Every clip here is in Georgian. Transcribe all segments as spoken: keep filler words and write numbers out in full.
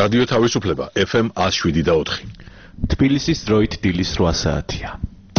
რადიო თავისუფლება F M one oh seven და four. თბილისის დროით დილის რვა საათია.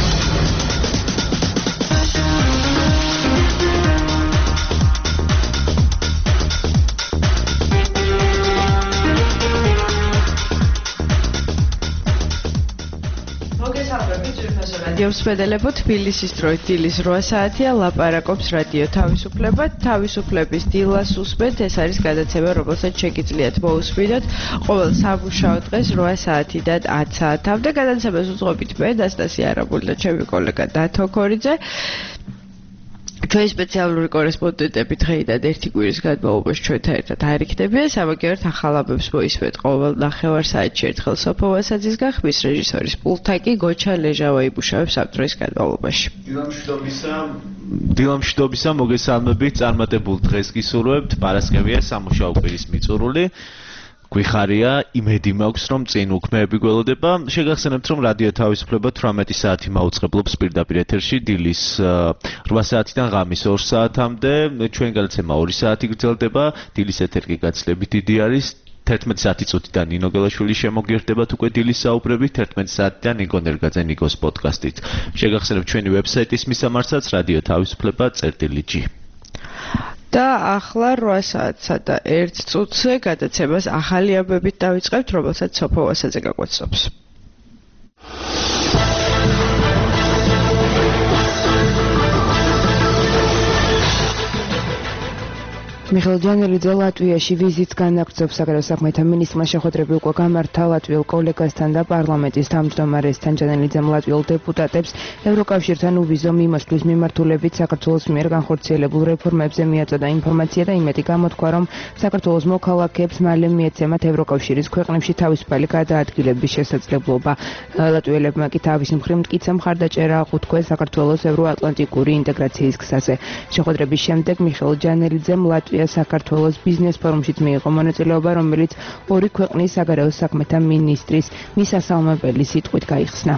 რადიო მსმენელებო, თბილისის დროით დილის რვა საათია, ლაპარაკობს რადიო თავისუფლება. თავისუფლების დილას უსმენთ, ეს არის გადაცემა, რომელსაც შეგიძლიათ მოусმინოთ ყოველ სამუშაო დღეს რვა საათიდან ათი საათამდე. გადაცემას უძღვებით მე, ნასტასია არაბული და ჩემი კოლეგა დათო ქორიძე. ჩვენი სპეციალური კორესპონდენტები დღეიდან ერთი კვირის განმავლობაში ჩვენთან ერთად არ იქნებიან. სამაგიეროდ ახალაბებს მოისმენთ ყოველ ნახევარ საათში ერთხელ სოფო ვასაძისგან, ხმის რეჟისორის პულტთან კი გოჩა ლეჟავა იბუშავებს ამ დროის განმავლობაში. დილამშვიდობისა მოგესალმებით, წარმატებულ დღეს გისურვებთ. პარასკევია სამუშაო კვირის მიწურული. გვიხარია, იმედი მაქვს, რომ წინ უქმეები გველოდება. შეგახსენებთ, რომ რადიო თავისუფლება თვრამეტი საათი მაუწყებლობს პირდაპირ ეთერში დილის რვა საათიდან ღამის ორ საათამდე. ჩვენ გადაცემა ორი საათი გრძელდება. დილის ეთერი გაცილებით დიდი არის. თერთმეტი საათი წუთიდან ნინო გელაშვილი შემოგიერთდებათ უკვე დილის საუბრებით, თერთმეტი საათიდან ნიკო ნერგაძე ნიკოს პოდკასტით. შეგახსენებთ ჩვენი ვებსაიტის მისამართსაც რადიო თავისუფლება წერტილი ჯი. და ახლა რვა საათსა და ერთ წუთზე გადაცემას ახალი ამბებით დავიწყებთ, რომელსაც სოფო ვასაძე გაგვაცნობს. მიხეილ ჯანელიძე ლატვიაში ვიზიტს განაგრძობს. საგარეო საქმეთა მინისტრმა შეხვედრები უკვე გამართა ლატვიელ კოლეგასთან და პარლამენტის თავმჯდომარესთან. ჯანელიძემ ლატვიელ დეპუტატებს ევროკავშირთან უვიზო მიმოსვლის მიმართულებით საქართველოს მიერ განხორციელებულ რეფორმებზე მიაწოდა ინფორმაცია და იმედი გამოთქვა, რომ საქართველოს მოქალაქეებს მალე მიეცემათ ევროკავშირის ქვეყნებში თავისუფალი გადაადგილების შესაძლებლობა. ლატვიელებმა კი თავის მხრივ მტკიცე მხარდაჭერა აღუთქვეს საქართველოს ევროატლანტიკური ინტეგრაციის გზაზე. შეხვედრების შემდეგ მიხეილ ჯანელიძემ ლატვია საქართველოს ბიზნეს ფორუმშიც მიიღო მონაწილეობა, რომელიც ორი ქვეყნის საგარეო საქმეთა მინისტრის მისასალმებელი სიტყვით გაიხსნა.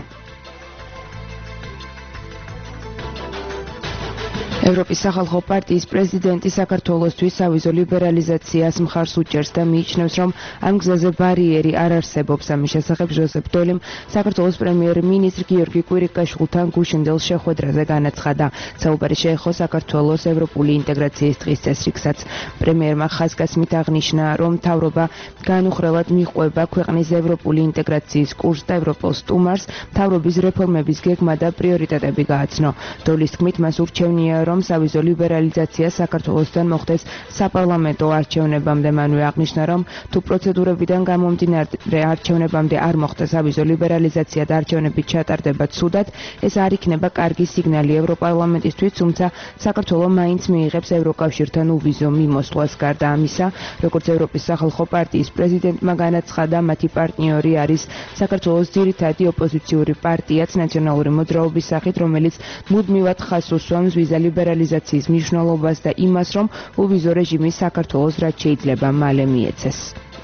ევროპის სახალხო პარტიის პრეზიდენტი საქართველოსთვის სავიზო ლიბერალიზაციას მხარს უჭერს და მიიჩნევს, რომ ამ გზაზე ბარიერი არ არსებობს. ამის შესახებ ჟოზეფ დოლიმ საქართველოს პრემიერ-მინისტრ გიორგი კვირიკაშვილთან გუშინდელ შეხვედრაზე განაცხადა. საუბარი შეეხო საქართველოს ევროპული ინტეგრაციის დღის წესრიგსაც. პრემიერმა ხაზგასმით აღნიშნა, რომ მთავრობა განუხრელად მიჰყვება ქვეყნის ევროპული ინტეგრაციის კურსს და ევროპულ სტუმარს მთავრობის რეფორმების გეგმა და პრიორიტეტები გააცნო. დოლის თქმით, მას ურჩევნია, რომ სავიზო ლიბერალიზაცია საქართველოსთან მოხდეს საპარლამენტო არჩევნებამდე. მანვე აღნიშნა, რომ თუ პროცედურებიდან გამომდინარე არჩევნებამდე არ მოხდა სავიზო ლიბერალიზაცია და არჩევნები ჩატარდება ცუდად, ეს არ იქნება კარგი სიგნალი ევროპარლამენტისთვის, თუმცა საქართველოს მაინც მიიღებს ევროკავშირთან უვიზო მიმოსვლას. გარდა ამისა, როგორც ევროპის სახალხო პარტიის პრეზიდენტმა განაცხადა, მათი პარტნიორი არის საქართველოს ძირითადი ოპოზიციური პარტიაც ნაციონალური მოძრაობის სახით, რომელიც მუდმივად ხაზს უსვამს ვიზა ლიბერალიზაციის მნიშვნელობას და იმას, რომ უვიზო რეჟიმი საქართველოს რაც შეიძლება მალე მიეცეს.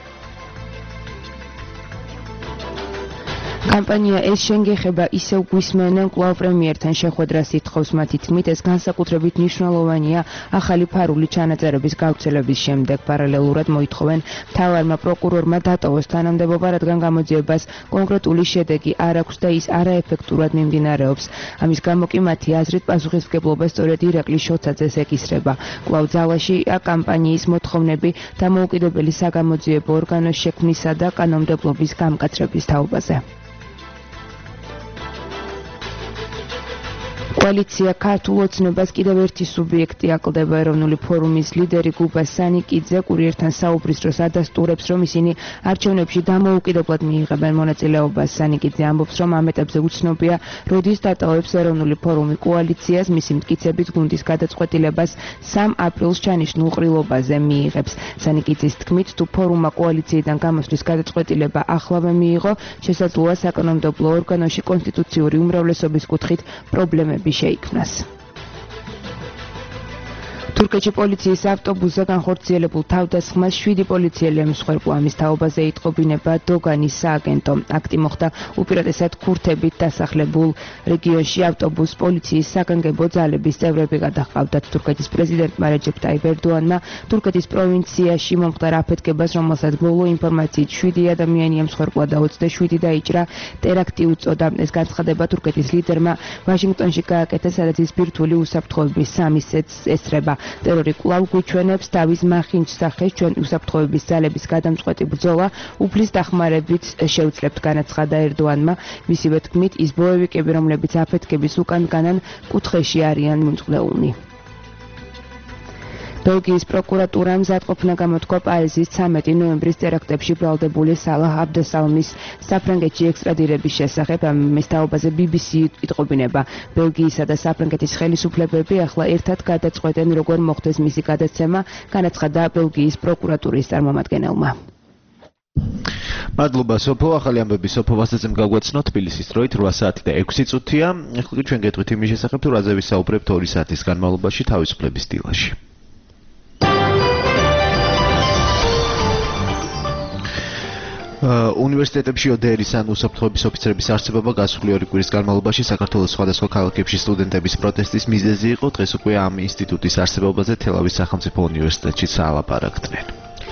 კამპანია ეს შენგეხება ისევ გვისმენენ კვლავ პრემიერთან შეხვედრას ითხოვს. მათი თქმით, ეს განსაკუთრებით მნიშვნელოვანია ახალი ფარული ჩანაწერების გავრცელების შემდეგ. პარალელურად მოითხოვენ მთავარმა პროკურორმა დატოვოს თანამდებობა, რადგან გამოძიებას კონკრეტული შედეგი არ აქვს და ის არაეფექტურად მიმდინარეობს. ამის გამო კი მათი აზრით პასუხისმგებლობა სწორედ ირაკლი შოთაძეს ეკისრება. კვლავ ძალაში კამპანიის მოთხოვნები დამოუკიდებელი საგამოძიებო ორგანოს შექმნისა და კანონმდებლობის გამკაცრების თაობაზე. კოალიცია ქართულ ოცნებას კიდევ ერთი სუბიექტი აკლდება. ეროვნული ფორუმის ლიდერი გუბა სანიკიძე კურიერთან საუბრის დროს ადასტურებს, რომ ისინი არჩევნებში დამოუკიდებლად მიიღებენ მონაწილეობას. სანიკიძე ამბობს, რომ ამ ეტაპზე უცნობია, როდის დატოვებს ეროვნული ფორუმი კოალიციას. მისი მტკიცებით გუნდის გადაწყვეტილებას სამ აპრილს ჩანიშნულ ყრილობაზე მიიღებს. სანიკიძის თქმით, თუ ფორუმმა კოალიციიდან გამოსვლის გადაწყვეტილება ახლავე მიიღო, შესაძლოა საკანონმდებლო ორგანოში კონსტიტუციური უმრავლესობის კუთხით პრობლემები შეიქმნას. თურქეთში პოლიციის ავტობუსზე განხორციელებულ თავდასხმას შვიდი პოლიციელი ემსხვერპლა. ამის თაობაზე იტყობინება დოგანის სააგენტო. აქტი მოხდა უპირატესად ქურთებით დასახლებულ რეგიონში. ავტობუს პოლიციის საგანგებო ძალების წევრები გადაჰყავდათ. თურქეთის პრეზიდენტმა რეჯეპ ტაიპ ერდოანმა თურქეთის პროვინციაში მომხდარ აფეთქებას, რომელსაც ბოლო ინფორმაციით შვიდი ადამიანი ემსხვერპლა და ოცდაშვიდი დაიჭრა, ტერაქტი უწოდა. ეს განცხადება თურქეთის ლიდერმა ვაშინგტონში გააკეთა, სადაც ის ბირთვული უსაფრთხოების სამისეთს ესწრება. ტერორი კვლავ გვიჩვენებს თავის მახინჯ სახეს, ჩვენ უსაფრთხოების ძალების გადამწყვეტი ბრძოლა უფლის დახმარებით შევძლებთ, განაცხადა ერდოანმა. მისივე თქმით, ის ბოევიკები, რომლებიც აფეთქების უკან განან კუთხეში არიან მიმწყვლელნი. ბელგიის პროკურატურამ მზადყოფნა გამოთქვა პარიზის ცამეტი ნოემბრის ტერაქტებში ბრალდებული სალაჰ აბდესალმის საფრანგეთში ექსტრადირების შესახებ. ამის თაობაზე ბი ბი სი იტყობინება. ბელგიისა და საფრანგეთის ხელისუფლებები ახლა ერთად გადაწყვეტენ, როგორ მოხდეს მისი გადაცემა, განაცხადა ბელგიის პროკურატურის წარმომადგენელმა. მადლობა სოფო, ახალი ამბები სოფოვას ეცემ გაგვაცნო თბილისის დროით რვა საათი და ექვსი წუთია. ახლა ჩვენ გეტყვით იმის შესახებ, თუ რაზე ვისაუბრებთ ორი საათის განმავლობაში თავისუფლების დილაში. უნივერსიტეტებში ოდერის ან უსაფრთხოების ოფიცრების არჩევა გასული ორი კვირის განმავლობაში საქართველოს სხვადასხვა ქალაქებში სტუდენტების პროტესტის მიზეზი იყო. დღეს უკვე ამ ინსტიტუტის არსებობაზე თელავის სახელმწიფო უნივერსიტეტში საალაპარაკდნენ.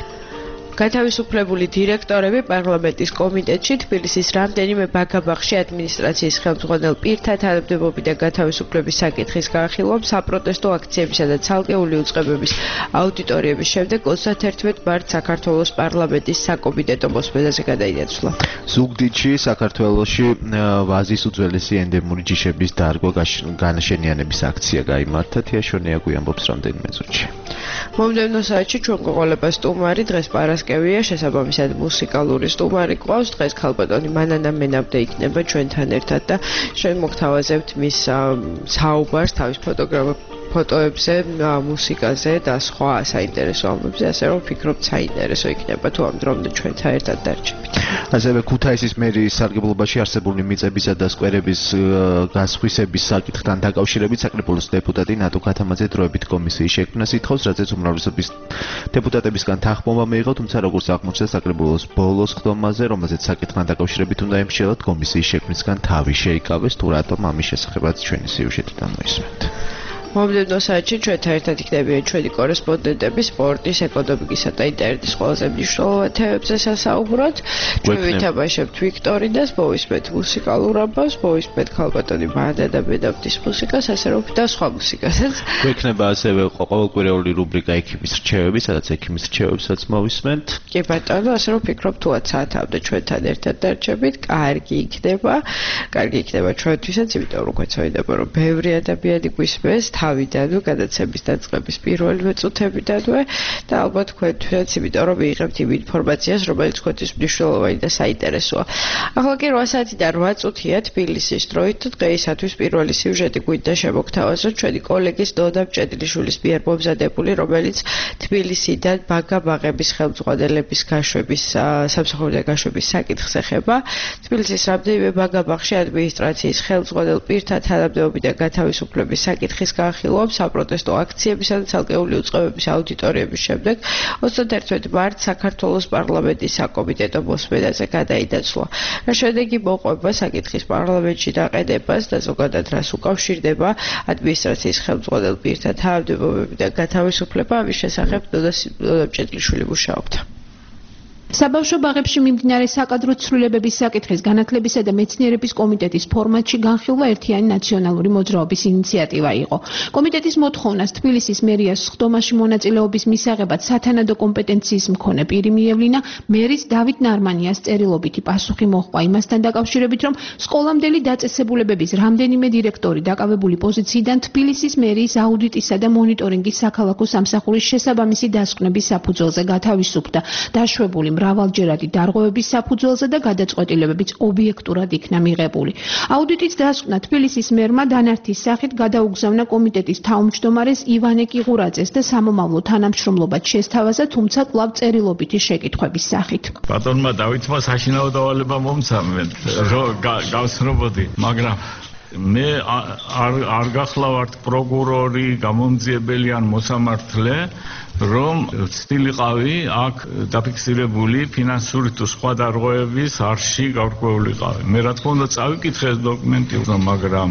გათავისუფლებული დირექტორები პარლამენტის კომიტეტში თბილისის რამდენიმე ბაგაბაღში ადმინისტრაციის ხელმძღვანელ პირთა თანამდებობიდან გათავისუფლების საკითხის განხილვამ საპროტესტო აქციებისა და ცალკეული უწყებების აუდიტორიების შემდეგ ოცდაათერთმეტ მარტს საქართველოს პარლამენტის საკომიტეტო მოსმენაზე გადაინაცვლა. ზუგდიდში საქართველოში ვაზის უძველესი ენდემური ჯიშების დარგვა განაშენიანების აქცია გაიმართა. თეაშონია გვიამბობს რამდენიმე წუთში. მომდევნო საათში ჩვენ გვეყოლება სტუმარი, დღეს პარასკევია, შესაბამისად მუსიკალური სტუმარი ყავს. დღეს ქალბატონი მანანა მენაბდა იქნება ჩვენთან ერთად და ჩვენ მოგთავაზებთ მის საუბარს თავის ფოტოებზე, მუსიკაზე და სხვა საინტერესო ამბებზე, ასე რომ ვფიქრობ საინტერესო იქნება თუ ამ დრომდე ჩვენთან ერთად დარჩებით. ასევე ქუთაისის მერიის სარგებლობაში არსებული მიწებისა და სკვერების გასხვისების საკითხთან დაკავშირებით საკრებულოს დეპუტატი ნატო ქათამაძე დროებით კომისიის შექმნას ითხოვს, რაზეც უმრავლესობის დეპუტატებისგან თანხმობა მიიღო, თუმცა როგორც აღმოჩნდა საკრებულოს ბოლოს ხდომაზე, რომელზეც საკითხთან დაკავშირებით უნდა ემშელოთ, კომისიის შექმნისგან თავი შეიკავეს, თუ რატომ ამის შესახებაც ჩვენი სიუჟეტიდან მოისმენთ. მომდევნო საათში ჩვენთან ერთად იქნებიან ჩვენი კორესპონდენტები სპორტის, ეკონომიკისა და ინტერნეტის ყველაზე მნიშვნელოვან თემებზე სასაუბროთ. ჩვენ ვითამაშებთ ვიქტორინას, მოვისმენთ მუსიკალურ ამბავს, მოვისმენთ ქალბატონი მანანა მენაბდის მუსიკას, ასე რომ და სხვა მუსიკასაც. გვექნება ასევე ყოველკვირეული რუბრიკა ექიმის რჩევები, სადაც ექიმის რჩევებსაც მოვისმენთ. კი ბატონო, ასე რომ ვფიქრობ თუაც საათამდე ჩვენთან ერთად დარჩებით, კარგი იქნება. კარგი იქნება ჩვენთვისაც, იმიტომ რომ გვეცოდინება, რომ ბევრი ადამიანი გვისმენს თავიდანვე, გადაცემის დაწყების პირველივე წუთებიდანვე და ალბათ თქვენთვისაც, იმიტომ რომ მიიღებთ იმ ინფორმაციას, რომელიც თქვენთვის მნიშვნელოვანი და საინტერესოა. ახლა კი რვა საათიდან რვა წუთია თბილისის დროით, დღეისათვის პირველი სიუჟეტი გვინდა შემოგთავაზოთ ჩვენი კოლეგის ნონა მჭედლიშვილის მიერ მომზადებული, რომელიც თბილისიდან ბაგაბაღების ხელმძღვანელების გაშვების, სამსახურიდან გაშვების საკითხს ეხება. თბილისის რამდენიმე ბაგაბაღში ადმინისტრაციის ხელმძღვანელ პირთა თანამდებობიდან გათავისუფლების საკითხის განხილვამ საპროტესტო აქციებისა და ცალკეული უწყებების აუდიტორიების შემდეგ ოცდაათერთმეტ მარტს საქართველოს პარლამენტის საკომიტეტო მოსმენაზე გადაინაცვლა. რა შედეგი მოყვება საკითხის პარლამენტში დაყენებას და ზოგადად რას უკავშირდება ადმინისტრაციის ხელმძღვანელ პირთა თანამდებობებიდან გათავისუფლება, ამის შესახებ ნონა მჭედლიშვილი მუშაობდა. საბავშვო ბაღებში მიმდინარე საკადრო ცვლილებების საკითხის განათლებისა და მეცნიერების კომიტეტის ფორმატში განხილვა ერთიანი ნაციონალური მოძრაობის ინიციატივა იყო. კომიტეტის მოთხოვნას თბილისის მერიას სხდომაში მონაწილეობის მისაღებად სათანადო კომპეტენციის მქონე პირი მიევლინა, მერის დავით ნარმანიას წერილობითი პასუხი მოჰყვა იმასთან დაკავშირებით, რომ სკოლამდელი დაწესებულებების რამდენიმე დირექტორი დაკავებული პოზიციიდან თბილისის მერიის აუდიტისა და მონიტორინგის საქალაქო სამსახურის შესაბამისი დასკვნების საფუძველზე გათავისუფლდა. დაშვებული მრავალჯერადი დარღვევების საფუძველზე და გადაწყვეტილებებიც ობიექტურად იქნა მიღებული. აუდიტის დასკვნა თბილისის მერმა დანართის სახით გადაუგზავნა კომიტეტის თავმჯდომარეს ივანე კიღურაძეს და სამომავლო თანამშრომლობად შესთავაზა, თუმცა კვლავ წერილობითი შეკითხვების სახით. ბატონმა დავითმა საშინაო დავალება მომცა, გავსრობოდი, მაგრამ მე არ არ გახლავართ პროკურორი, გამომძიებელი ან მოსამართლე, რომ ცდილიყავი აქ დაფიქსირებული ფინანსური თუ სხვა დარღვევების არში გარკვეულიყავი. მე რა თქმა უნდა წავიკითხე ეს დოკუმენტი, მაგრამ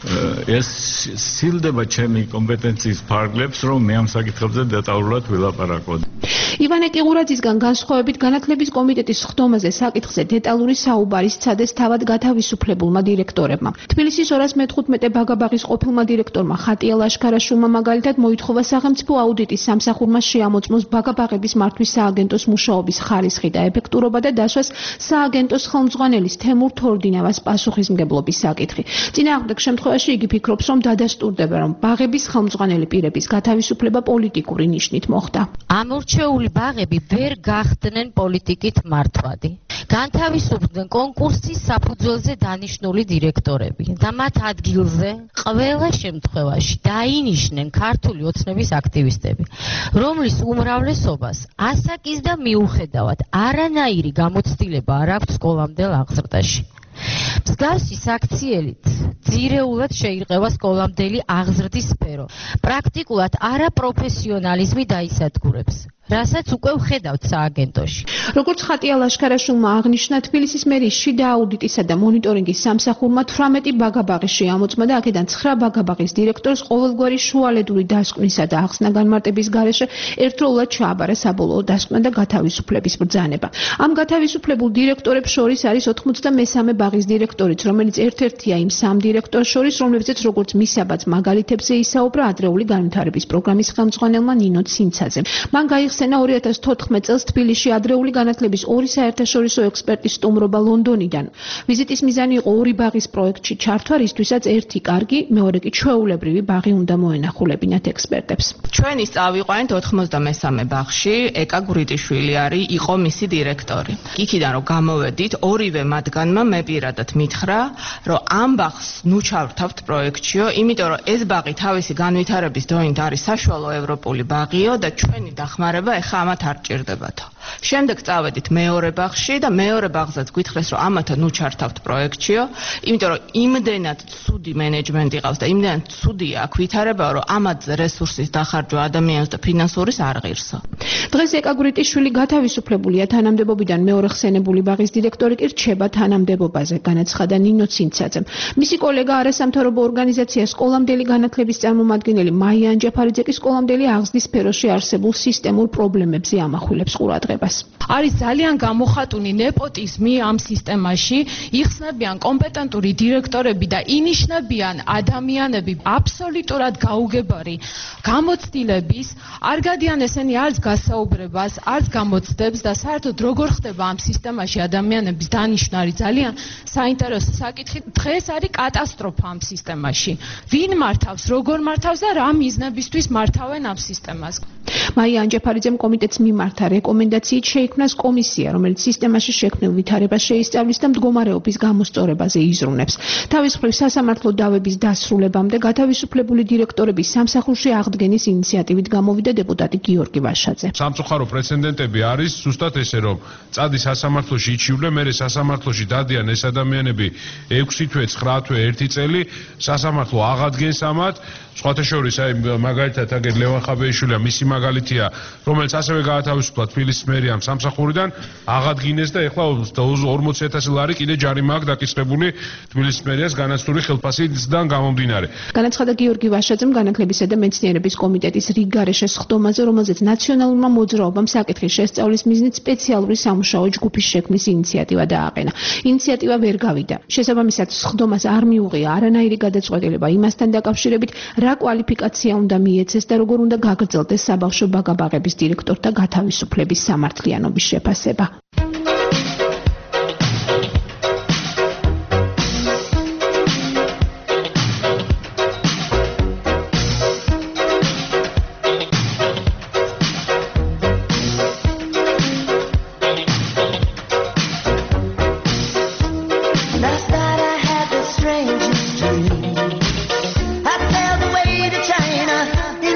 ეს სილდება ჩემი კომპეტენციის ფარგლებს, რომ მე ამ საკითხებზე დეტალურად ვილაპარაკოთ. ივანე კიღურაძისგან განსხვავებით განათლების კომიტეტის სხდომაზე საკითხზე დეტალური საუბარი სცადეს თავად გათავისუფლებულმა დირექტორებმა. თბილისის ორას მეთხუთმეტე ბაგაბაღის ყოფილმა დირექტორმა ხატია ლაშქარაშვილმა მაგალითად მოითხოვა სახელმწიფო აუდიტის სამსახურმა შეამოწმოს ბაგაბაღების მართვის სააგენტოს მუშაობის ხარისხი და ეფექტურობა და დასვას სააგენტოს ხელმძღვანელის თემურ თორდინავას პასუხისმგებლობის საკითხი. წინააღმდეგ შემთხვევაში იგი ფიქრობს, რომ დადასტურდება, რომ ბაღების ხელმძღვანელი პირების გათავისუფლება პოლიტიკური ნიშნით მოხდა. ამორჩეული ბაღები ვერ გახდნენ პოლიტიკით მართვადი. განთავისუფლდნენ კონკურსის საფუძველზე დანიშნული დირექტორები და მათ ადგილზე ყველა შემთხვევაში დაინიშნენ ქართული ოცნების აქტივისტები, რომლის უმრავლესობას ასაკის და მიუხედავად არანაირი გამოცდილება არ აქვს სკოლამდელ აღზრდაში. მსგავსი საქციელით ძირეულად შეირყევა სკოლამდელი აღზრდის სფერო. პრაქტიკულად არაპროფესიონალიზმი დაისადგურებს, რასაც უკვე ვხედავთ სააგენტოში. როგორც ხატია ლაშქარაშვილმა აღნიშნა, თბილისის მერიის შიდა აუდიტისა და მონიტორინგის სამსახურმა თვრამეტი ბაგაბაღი შეამოწმა და აქედან ცხრა ბაგაბაღის დირექტორს ყოველგვარი შუალედური დასკვნისა და ახსნა განმარტების გარეშე ერთდროულად ჩააბარა საბოლოო დასკვნა და გათავისუფლების ბრძანება. ამ გათავისუფლებულ დირექტორებს შორის არის ოთხმოცდამესამე ბაღის დირექტორიც, რომელიც ერთ-ერთია იმ სამ დირექტორს შორის, რომლებზეც როგორც მისაბაც მაგალითებზე ისაუბრა ადრეული განვითარების პროგრამის ხელმძღვანელმა ნინო ცინცაძემ. მან გაიხსენა ორი ათას თოთხმეტ წელს თბილისში ადრეული განათლების ორი საერთაშორისო ექსპერტის სტუმრობა ლონდონიდან. ვიზიტის მიზანი იყო ორი ბაღის პროექტში ჩართვა, რისთვისაც ერთი კარგი, მეორე კი ჩვეულებრივი ბაღი უნდა მოენახულებინათ ექსპერტებს. ჩვენი წავიყვანით ოთხმოცდამესამე ბაღში, ეკა გურიტიშვილი არის, იყო მისი დირექტორი. იქიდან რომ გამოვედით, ორივე მათგანმა მე პირადად მითხრა, რომ ამ ბაღს ნუ ჩავთავთ პროექტშიო, იმიტომ რომ ეს ბაღი თავისი განვითარების დონით არის საშუალო ევროპული ბაღიო და ჩვენი დახმარება ეხა ამათ არ ჭირდებათო. შემდეგ წავედით მეორე ბაღში და მეორე ბაღზეც გითხრეს, რომ ამათო ნუ ჩართავთ პროექტშიო, იმიტომ რომ იმდენად ცუდი მენეჯმენტი ყავს და იმდენად ცუდია აქ ვითარებაო, რომ ამათზე რესურსის დახარჯვა ადამიანს და ფინანსურის არ ღირსო. დღეს ეკა გურიტიშვილი გათავისუფლებულია თანამდებობიდან, მეორე ხსენებული ბაღის დირექტორი კი რჩება თანამდებობაზე, განაცხადა ნინო ცინცაძემ. მისი კოლეგა არასამთავრობო ორგანიზაცია სკოლამდელი განათლების წარმომადგენელი მაია ანჯაფარიძე კი სკოლამდელი აღზრდის სფეროში არსებულ სისტემურ პრობლემებზე ამახვილებს ყურადღებას. არის ძალიან გამოხატული ნეპოტიზმი ამ სისტემაში, იხსნებიან კომპეტენტური დირექტორები და ინიშნებიან ადამიანები აბსოლუტურად გაუგებარი გამოცდილების, არ გადიან ესენი არც გასაუბრებას, არც გამოცდებს და საერთოდ როგორ ხდება ამ სისტემაში ადამიანების დანიშვნა არის ძალიან საინტერესო საკითხი. დღეს არის კატასტროფა ამ სისტემაში. ვინ მართავს, როგორ მართავს და რა მიზნებისთვის მართავენ ამ სისტემას. მაია ანჯაფარიძემ კომიტეტს მიმართა რეკომენდაციით შეიქმნას კომისია, რომელიც სისტემაში შექმნილ ვითარებას შეისწავლის და მდგომარეობის გამოსწორებაზე იზრუნებს. თავის მხრივ სასამართლო დავების დასრულებამდე გათავისუფლებული დირექტორების სამსახურში აღდგენის ინიციატივით გამოვიდა დეპუტატი გიორგი ვაშაძე. სამწუხარო პრეცედენტები არის ზუსტად ესე, რომ წადი სასამართლოში იჩივლე, მერე სასამართლოში დადიან ეს ადამიანები ექვსი თვე, ცხრა თვე, ერთი წელი, სასამართლო აღადგენს ამათ. სხვათა შორის აი მაგალითად აგერ ლევან ხაბეიშვილია მისი მაგალითია, რომელიც ასევე გაათავისუფლა თბილისის მერიამ სამსახურიდან, აღადგინეს და ეხლა ორმოცი ათასი ლარი კიდე ჯარიმა აქვს დაკისრებული თბილისის მერიას განაცდური ხელფასიდან გამომდინარე. განაცხადა გიორგი ვაშაძემ განათლებისა და მეცნიერების კომიტეტის რიგგარეშე სხდომაზე, რომელზეც ნაციონალურმა მოძრაობამ საკითხის შესწავლის მიზნით სპეციალური სამუშაო ჯგუფის შექმნის ინიციატივა დააყენა. ინიციატივა ვერ გავიდა. შესაბამისად, სხდომას არ მიუღია არანაირი გადაწყვეტილება იმასთან დაკავშირებით, რა კვალიფიკაცია უნდა მიეცეს და როგორ უნდა გაგრძელდეს საბავშვო ბაგაბაღების დირექტორთა გათავისუფლების სამართლიანობის შეფასება.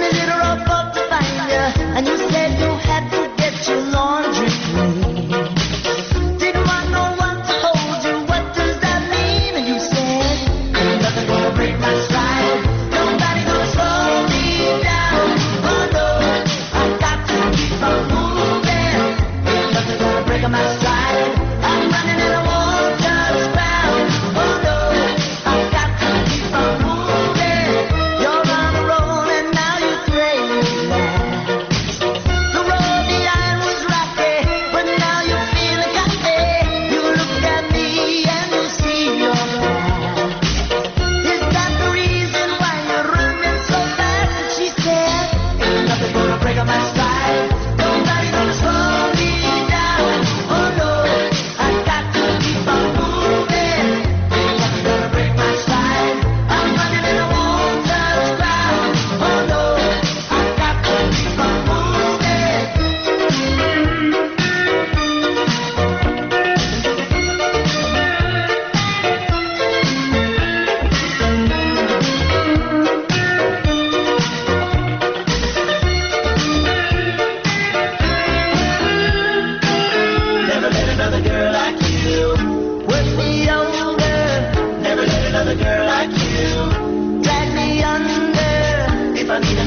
And you said you had to get your laundry clean.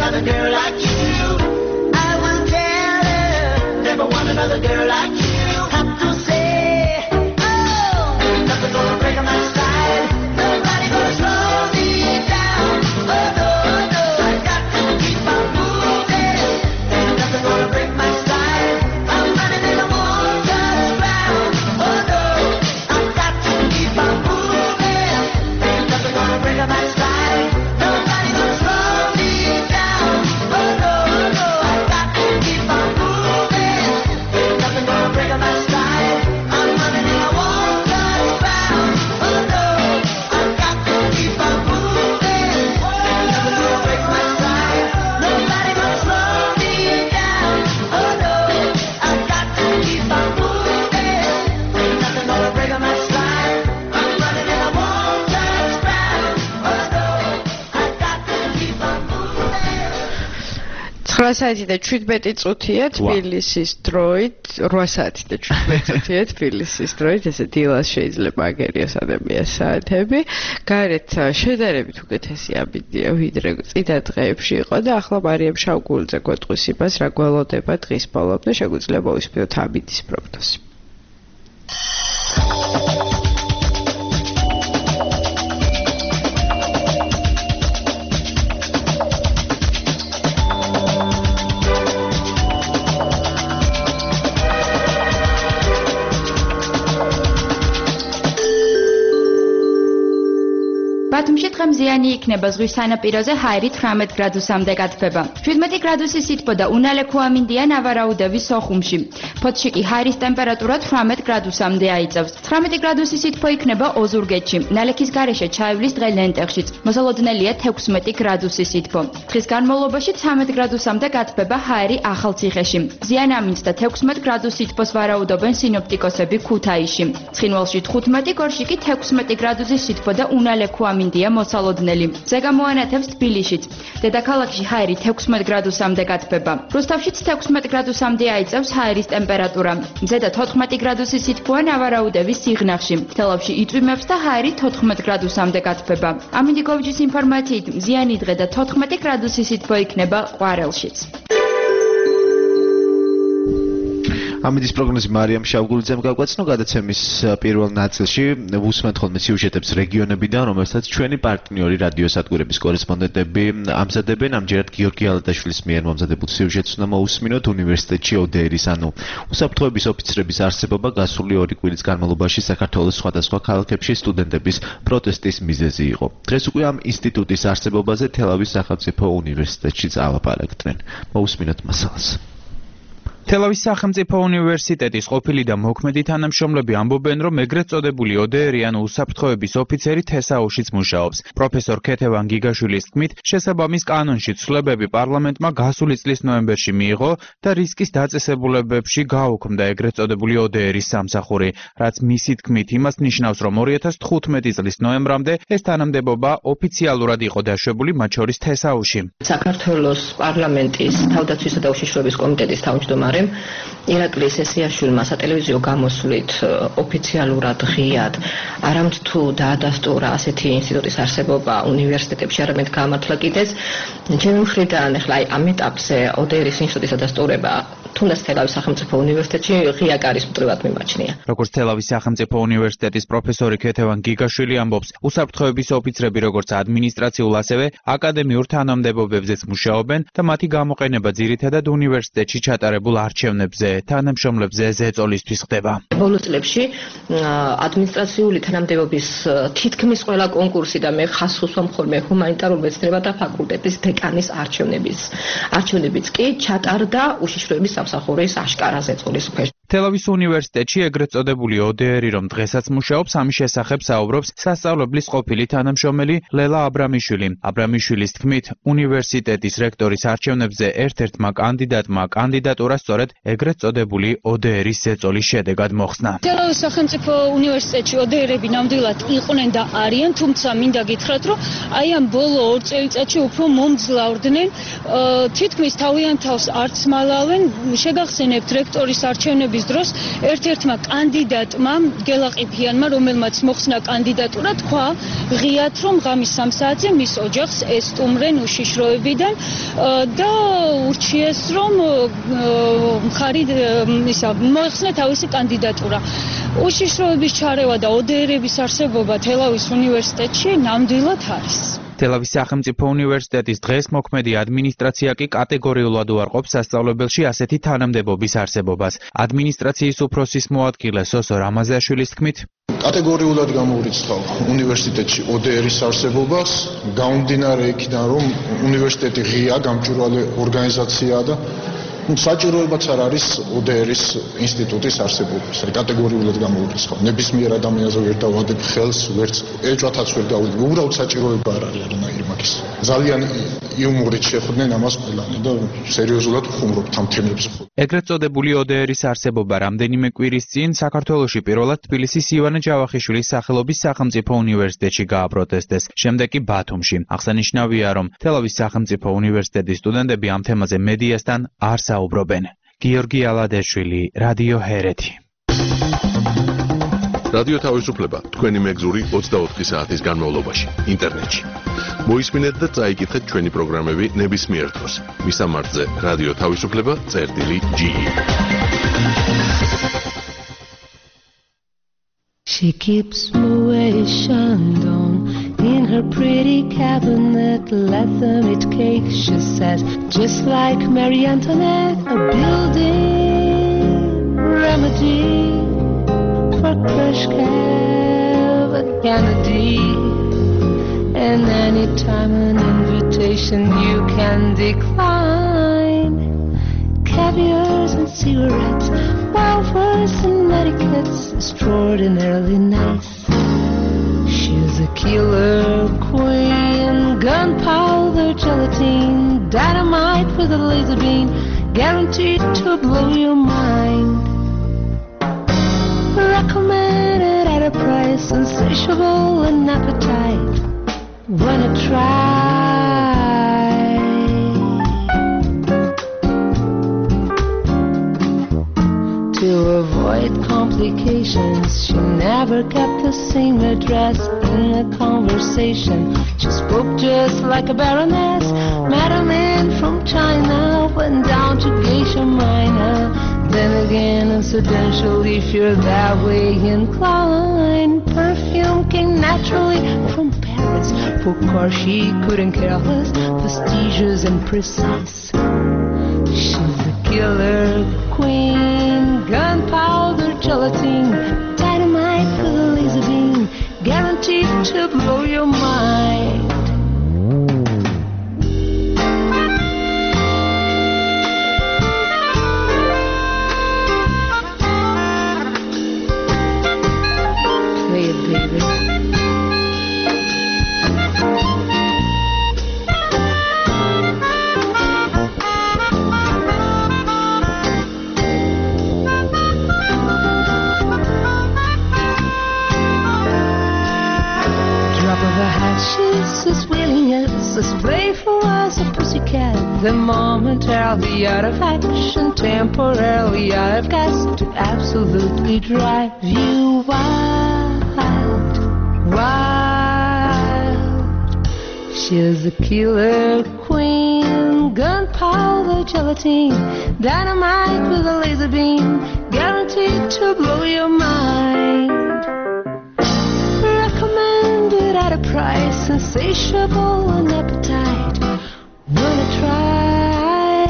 another girl like you. I will tell her, never want another girl like you. Have to say, oh, nothing's gonna break my stride. Nobody gonna slow me down. Oh no, no, I got to keep on moving. Ain't nothing gonna break my stride. I'm running in a water's ground. Oh no, I got to keep on moving. Ain't nothing gonna break my stride. Nobody gonna slow me down. Oh no, no, I got to keep on moving. Ain't nothing gonna break my stride. I'm running in a water's ground. Oh no, I got to keep on moving. Ain't nothing gonna break my stride. Nobody gonna slow me down. Oh no, I got to keep on moving. Ain't nothing gonna break my stride. I'm running in a water's ground. Oh no, I got to keep on moving. ცხრა საათი და შვიდმეტი წუთია თბილისის დროით, რვა საათი და შვიდმეტი წუთია თბილისის დროით, ესე დილას შეიძლება აგერიოს ადამიანის საათები. გარეთ შედარებით უკეთესი ამბიტია, ვიდრე წინა დღეებში იყო და ახლა მარიამ შავგულძე გვეტყვის იმას, რა გველოდება დღის ბოლომდე, შეგვიძლია მოვისმინოთ ამბიტის პროგნოზი. ბათუმში დღე მზიანი იქნება, ზღვის სანაპიროზე ჰაერი თვრამეტ გრადუსამდე გათბება. შვიდმეტი გრადუსი სითბო და უნალექო ამინდია ნავარაუდების სოხუმში. ფოთში კი ჰაერის ტემპერატურა თვრამეტ გრადუსამდე აიწევს. ცხრამეტი გრადუსი სითბო იქნება ოზურგეთში. ნალექის გარეშე ჩაივლის დღე ლენტეხშიც. მოსალოდნელია თექვსმეტი გრადუსი სითბო. დღის განმავლობაში ცამეტ გრადუსამდე გათბება ჰაერი ახალციხეში. მზიან ამინდს და თექვსმეტ გრადუს სითბოს ვარაუდობენ სინოპტიკოსები ქუთაისში. ცხინვალში თხუთმეტი, გორში კი თექვსმეტი გრადუსი სითბო და უნალექო ამინდია მოსალოდნელი. ზეგამოანათებს თბილისშიც. დედაქალაქში ჰაერი თექვსმეტ გრადუსამდე გათბება. რუსთავშიც თექვსმეტ გრადუსამდე აიწევს ჰაერის ტემპერატურა. ზედა თოთხმეტი გრადუსი სითბოა ნავარაუდების სიღნაღში. თელავში იწვიმებს და ჰაერი თოთხმეტ გრადუსამდე გათბება. ამინდიკოვიჩის ინფორმაციით მზიანი დღე და თოთხმეტი გრადუსი სითბო იქნება ყვარელშიც. ამის პროგნოზი მარიამ შავგულძემ გაგვაცნო გადაცემის პირველ ნაწილში ვუსმენთ ხოლმე სიუჟეტებს რეგიონებიდან, რომელსაც ჩვენი პარტნიორი რადიოსადგურების კორესპონდენტები ამზადებენ. ამჯერად გიორგი ალადაშვილის მიერ მომზადებულ სიუჟეტს უნდა მოусმინოთ. უნივერსიტეტში ოდერის, ანუ უსაფრთხოების ოფიცრების არსებობა გასული ორი კვირის განმავლობაში საქართველოს სხვადასხვა ქალაქებში სტუდენტების პროტესტის მიზეზი იყო. დღეს უკვე ამ ინსტიტუტის არსებობაზე თელავის სახელმწიფო უნივერსიტეტშიც ალაპარაკდნენ. მოусმინოთ მასალას. თელავის სახელმწიფო უნივერსიტეტის ყოფილი და მოქმედი თანამშრომლები ამბობენ, რომ ეგრეთ წოდებული ოდეერი ანუ უსაფრთხოების ოფიცერი თესაუშიც მუშაობს. პროფესორ ქეთევან გიგაშვილის თქმით, შესაბამის კანონში ცვლილებები პარლამენტმა გასული წლის ნოემბერში მიიღო და რისკის დაწესებულებებში გაუქმდა ეგრეთ წოდებული ოდეერის სამსახური, რაც მისი თქმით იმას ნიშნავს, რომ ორი ათას თხუთმეტი წლის ნოემბრამდე ეს თანამდებობა ოფიციალურად იყო დაშვებული, მათ შორის თესაუში. საქართველოს პარლამენტის თავდაცვისა და უშიშროების კომიტეტის თავმჯდომარე ირაკლი სესიაშვილმა სატელევიზიო გამოსვლით ოფიციალურად ღიად არამთ თუ დაადასტურა ასეთი ინსტიტუტის არსებობა უნივერსიტეტებში, არამედ გაამართლა კიდეც ჩემი მხრიდან ახლა ამ ეტაპზე ოდერის ინსტიტუტის დადასტურება თუნდაც თელავის სახელმწიფო უნივერსიტეტში ღია კარის მტრივად მიმაჩნია. როგორც თელავის სახელმწიფო უნივერსიტეტის პროფესორი ქეთევან გიგაშვილი ამბობს, უსაფრთხოების ოფიცრები როგორც ადმინისტრაციულ, ასევე აკადემიურ თანამდებობებზეც მუშაობენ და მათი გამოყენება ძირითადად უნივერსიტეტში ჩატარებულ არჩევნებზე, თანამშრომლებზე ზეწოლისთვის ხდება. ბოლო წლებში ადმინისტრაციული თანამდებობის თითქმის ყველა კონკურსი და მე ხას ვუსვამ ხოლმე ჰუმანიტარულ მეცნიერებათა ფაკულტეტის დეკანის არჩევნების არჩევნებიც კი ჩატარდა უშიშროების სამსახურის აშკარა ზეწოლის ქვეშ. თელავის უნივერსიტეტში ეგრეთ წოდებული ოდეერი, რომ დღესაც მუშაობს, ამის შესახებ საუბრობს სასწავლებლის ყოფილი თანამშრომელი ლელა აბრამიშვილი. აბრამიშვილის თქმით, უნივერსიტეტის რექტორის არჩევნებზე ერთ-ერთმა კანდიდატმა კანდიდატურა სწორედ ეგრეთ წოდებული ოდეერის ზეწოლის შედეგად მოხსნა. თელავის სახელმწიფო უნივერსიტეტში ოდეერები ნამდვილად იყვნენ და არიან, თუმცა მინდა გითხრათ, რომ აი ამ ბოლო ორ წელიწადში უფრო მომძლავრდნენ, თითქმის თავიანთ თავს არც მალავენ. შეგახსენებთ რექტორის არჩევნების გამარჯვების დროს ერთ-ერთმა კანდიდატმა გელაყიფიანმა, რომელმაც მოხსნა კანდიდატურა, თქვა ღიად, რომ ღამის სამ საათზე მის ოჯახს ესტუმრენ უშიშროებიდან და ურჩიეს, რომ მხარი ისა მოეხსნა თავისი კანდიდატურა. უშიშროების ჩარევა და ოდეერების არსებობა თელავის უნივერსიტეტში ნამდვილად არის. თელავის სახელმწიფო უნივერსიტეტის დღეს მოქმედი ადმინისტრაცია კი კატეგორიულად უარყოფს სასწავლებელში ასეთი თანამდებობის არსებობას. ადმინისტრაციის უფროსის მოადგილე სოსო რამაზაშვილის თქმით, კატეგორიულად გამოურიცხავ უნივერსიტეტში ოდეერის არსებობას, გამომდინარე იქიდან, რომ უნივერსიტეტი ღია, გამჭვირვალე ორგანიზაციაა და საჭიროებაც არ არის ოდეერის ინსტიტუტის არსებობას. კატეგორიულად გამოურიცხავ. ნებისმიერ ადამიანზე ვერ დავადებ ხელს, ვერც ეჭვათაც ვერ გავიგებ. უბრალოდ საჭიროება არ არის არანაირი მაგის. ძალიან იუმორით შეხვდნენ ამას ყველანი და სერიოზულად ვხუმრობთ ამ თემებს. ეგრეთ წოდებული ოდეერის არსებობა რამდენიმე კვირის წინ საქართველოში პირველად თბილისის ივანე ჯავახიშვილის სახელობის სახელმწიფო უნივერსიტეტში გააპროტესტეს, შემდეგ კი ბათუმში. აღსანიშნავია, რომ თელავის სახელმწიფო უნივერსიტეტის სტუდენტები ამ თემაზე მედიასთან არ საუბრობენ. გიორგი ალადეშვილი, რადიო ჰერეთი. რადიო თავისუფლება თქვენი მეგზური ოცდაოთხი საათის განმავლობაში ინტერნეტში. მოისმინეთ და წაიკითხეთ ჩვენი პროგრამები ნებისმიერ დროს. მისამართზე რადიო თავისუფლება წერტილი ჯი. She keeps Moet Chandon in her pretty cabinet, let them eat cake, she says, just like Marie Antoinette, a building remedy for Khrushchev and Kennedy. And anytime an invitation you can decline, caviars and cigarettes, flowers and etiquettes, extraordinarily nice. She's a killer queen, gunpowder, gelatine, dynamite with a laser beam, guaranteed to blow your mind. Recommended at a price, insatiable and appetite. Wanna try? To avoid complications, she never kept the same address in a conversation. She spoke just like a baroness. Madeline from China went down to Geisha Minor. Then again, incidentally, if you're that way inclined, perfume came naturally from Paris. For course, she couldn't care less, prestigious and precise. She's a killer queen, gunpowder, gelatine, dynamite with a laser beam, guaranteed to blow your mind. Play it, baby. She's as willing as, as playful as a pussycat. The momentarily out of action, temporarily out of gas, to absolutely drive you wild, wild. She's a killer queen, gunpowder, gelatine, dynamite with a laser beam, guaranteed to blow your mind. Recommended at a price, insatiable and appetite. Wanna try?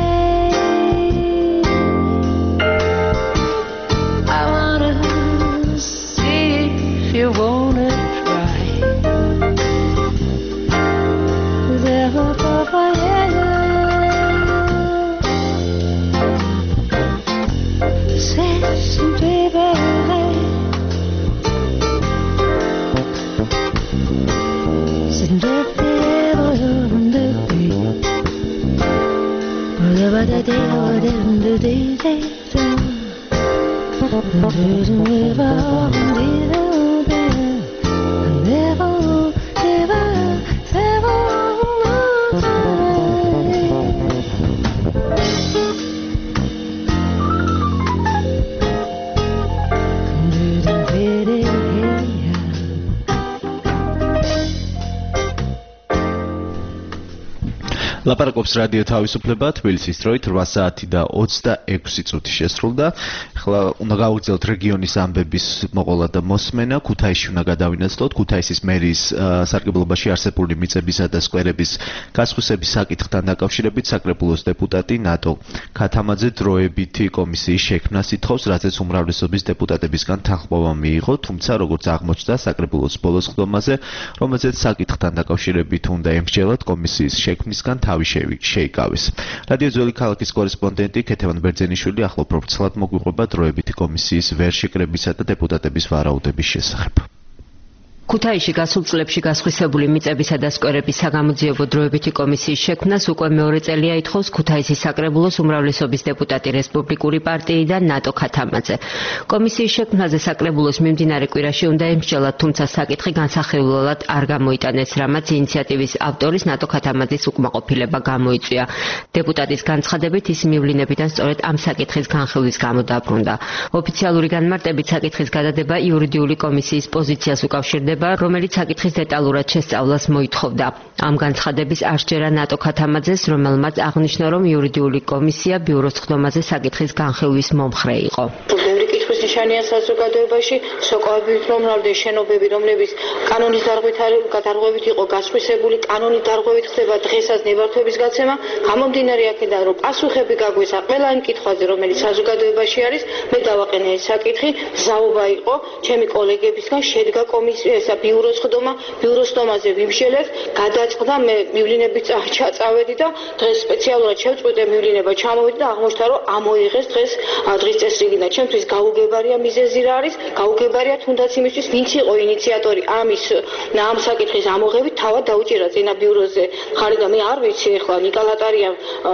I wanna see if you wanna try. Say some baby. ლაპარაკობს რადიო თავისუფლება თბილისის დროით ორი საათი და ოცდაექვსი წუთი შესრულდა. ახლა უნდა გავაგრძელოთ რეგიონის ამბების მოყოლა და მოსმენა. ქუთაისში უნდა გადავინაცვლოთ. ქუთაისის მერის სარგებლობაში არსებული მიწებისა და სკვერების გასხვისების საკითხთან დაკავშირებით საკრებულოს დეპუტატი ნატო ქათამაძე დროებითი კომისიის შექმნას ითხოვს, რაზეც უმრავლესობის დეპუტატებისგან თანხმობა მიიღო, თუმცა როგორც აღმოჩნდა საკრებულოს ბოლოს ხდომაზე, რომელზეც საკითხთან დაკავშირებით უნდა ემსჯელოთ კომისიის შექმნისგან თავი შეიკავეს. რადიო ძველი ქალაქის კორესპონდენტი ქეთევან ბერძენიშვილი ახლო პროფესიულად მოგვიყვება დროებითი კომისიის ვერ შეკრებისა და დეპუტატების ვარაუდების შესახებ. ქუთაისში გასულ წლებში გასხვისებული მიწებისა და სკვერების საგამოძიებო დროებითი კომისიის შექმნას უკვე მეორე წელია ითხოვს ქუთაისის საკრებულოს უმრავლესობის დეპუტატი რესპუბლიკური პარტიიდან ნატო ქათამაძე. კომისიის შექმნაზე საკრებულოს მიმდინარე კვირაში უნდა ემსჯელათ, თუმცა საკითხი განსახილველად არ გამოიტანეს, რამაც ინიციატივის ავტორის ნატო ქათამაძის უკმაყოფილება გამოიწვია. დეპუტატის განცხადებით ის მივლინებიდან სწორედ ამ საკითხის განხილვის გამო დაბრუნდა. ოფიციალური განმარტებით საკითხის გადადება იურიდიული კომისიის პოზიციას უკავშირდება, რომელიც საკითხის დეტალურად შესწავლას მოითხოვდა. ამ განცხადების არ სჯერა ნატო ქათამაძეს, რომელმაც აღნიშნა, რომ იურიდიული კომისია ბიუროს ხდომაზე საკითხის განხილვის მომხრე იყო. ბევრი კითხვის ნიშანია საზოგადოებაში, სოკოებით რომ რამდენი შენობები, რომლებიც კანონის დარღვევით იყო გასხვისებული, კანონის დარღვევით ხდება დღესაც ნებართვების გაცემა, გამომდინარე აქედან, რომ პასუხები გაგვეცა ყველა იმ კითხვაზე, რომელიც საზოგადოებაში არის, მე დავაყენე ეს საკითხი, მზაობა იყო ჩემი კოლეგებისგან, შედგა კომისია ბიუროს ხდომა, ბიუროს ხდომაზე ვიმსჯელეთ, გადაწყდა, მე მივლინებით წავედი და დღეს სპეციალურად შევწყვიტე მივლინება ჩამოვიდი და აღმოჩნდა, რომ ამოიღეს დღეს დღის წესრიგიდან. ჩემთვის გაუგებარია მიზეზი რა არის, გაუგებარია თუნდაც იმისთვის, ვინც იყო ინიციატორი ამის ამ საკითხის ამოღებით, თავად დაუჭირა წინა ბიუროზე ხარი და მე არ ვიცი ახლა ნიკალატარიამ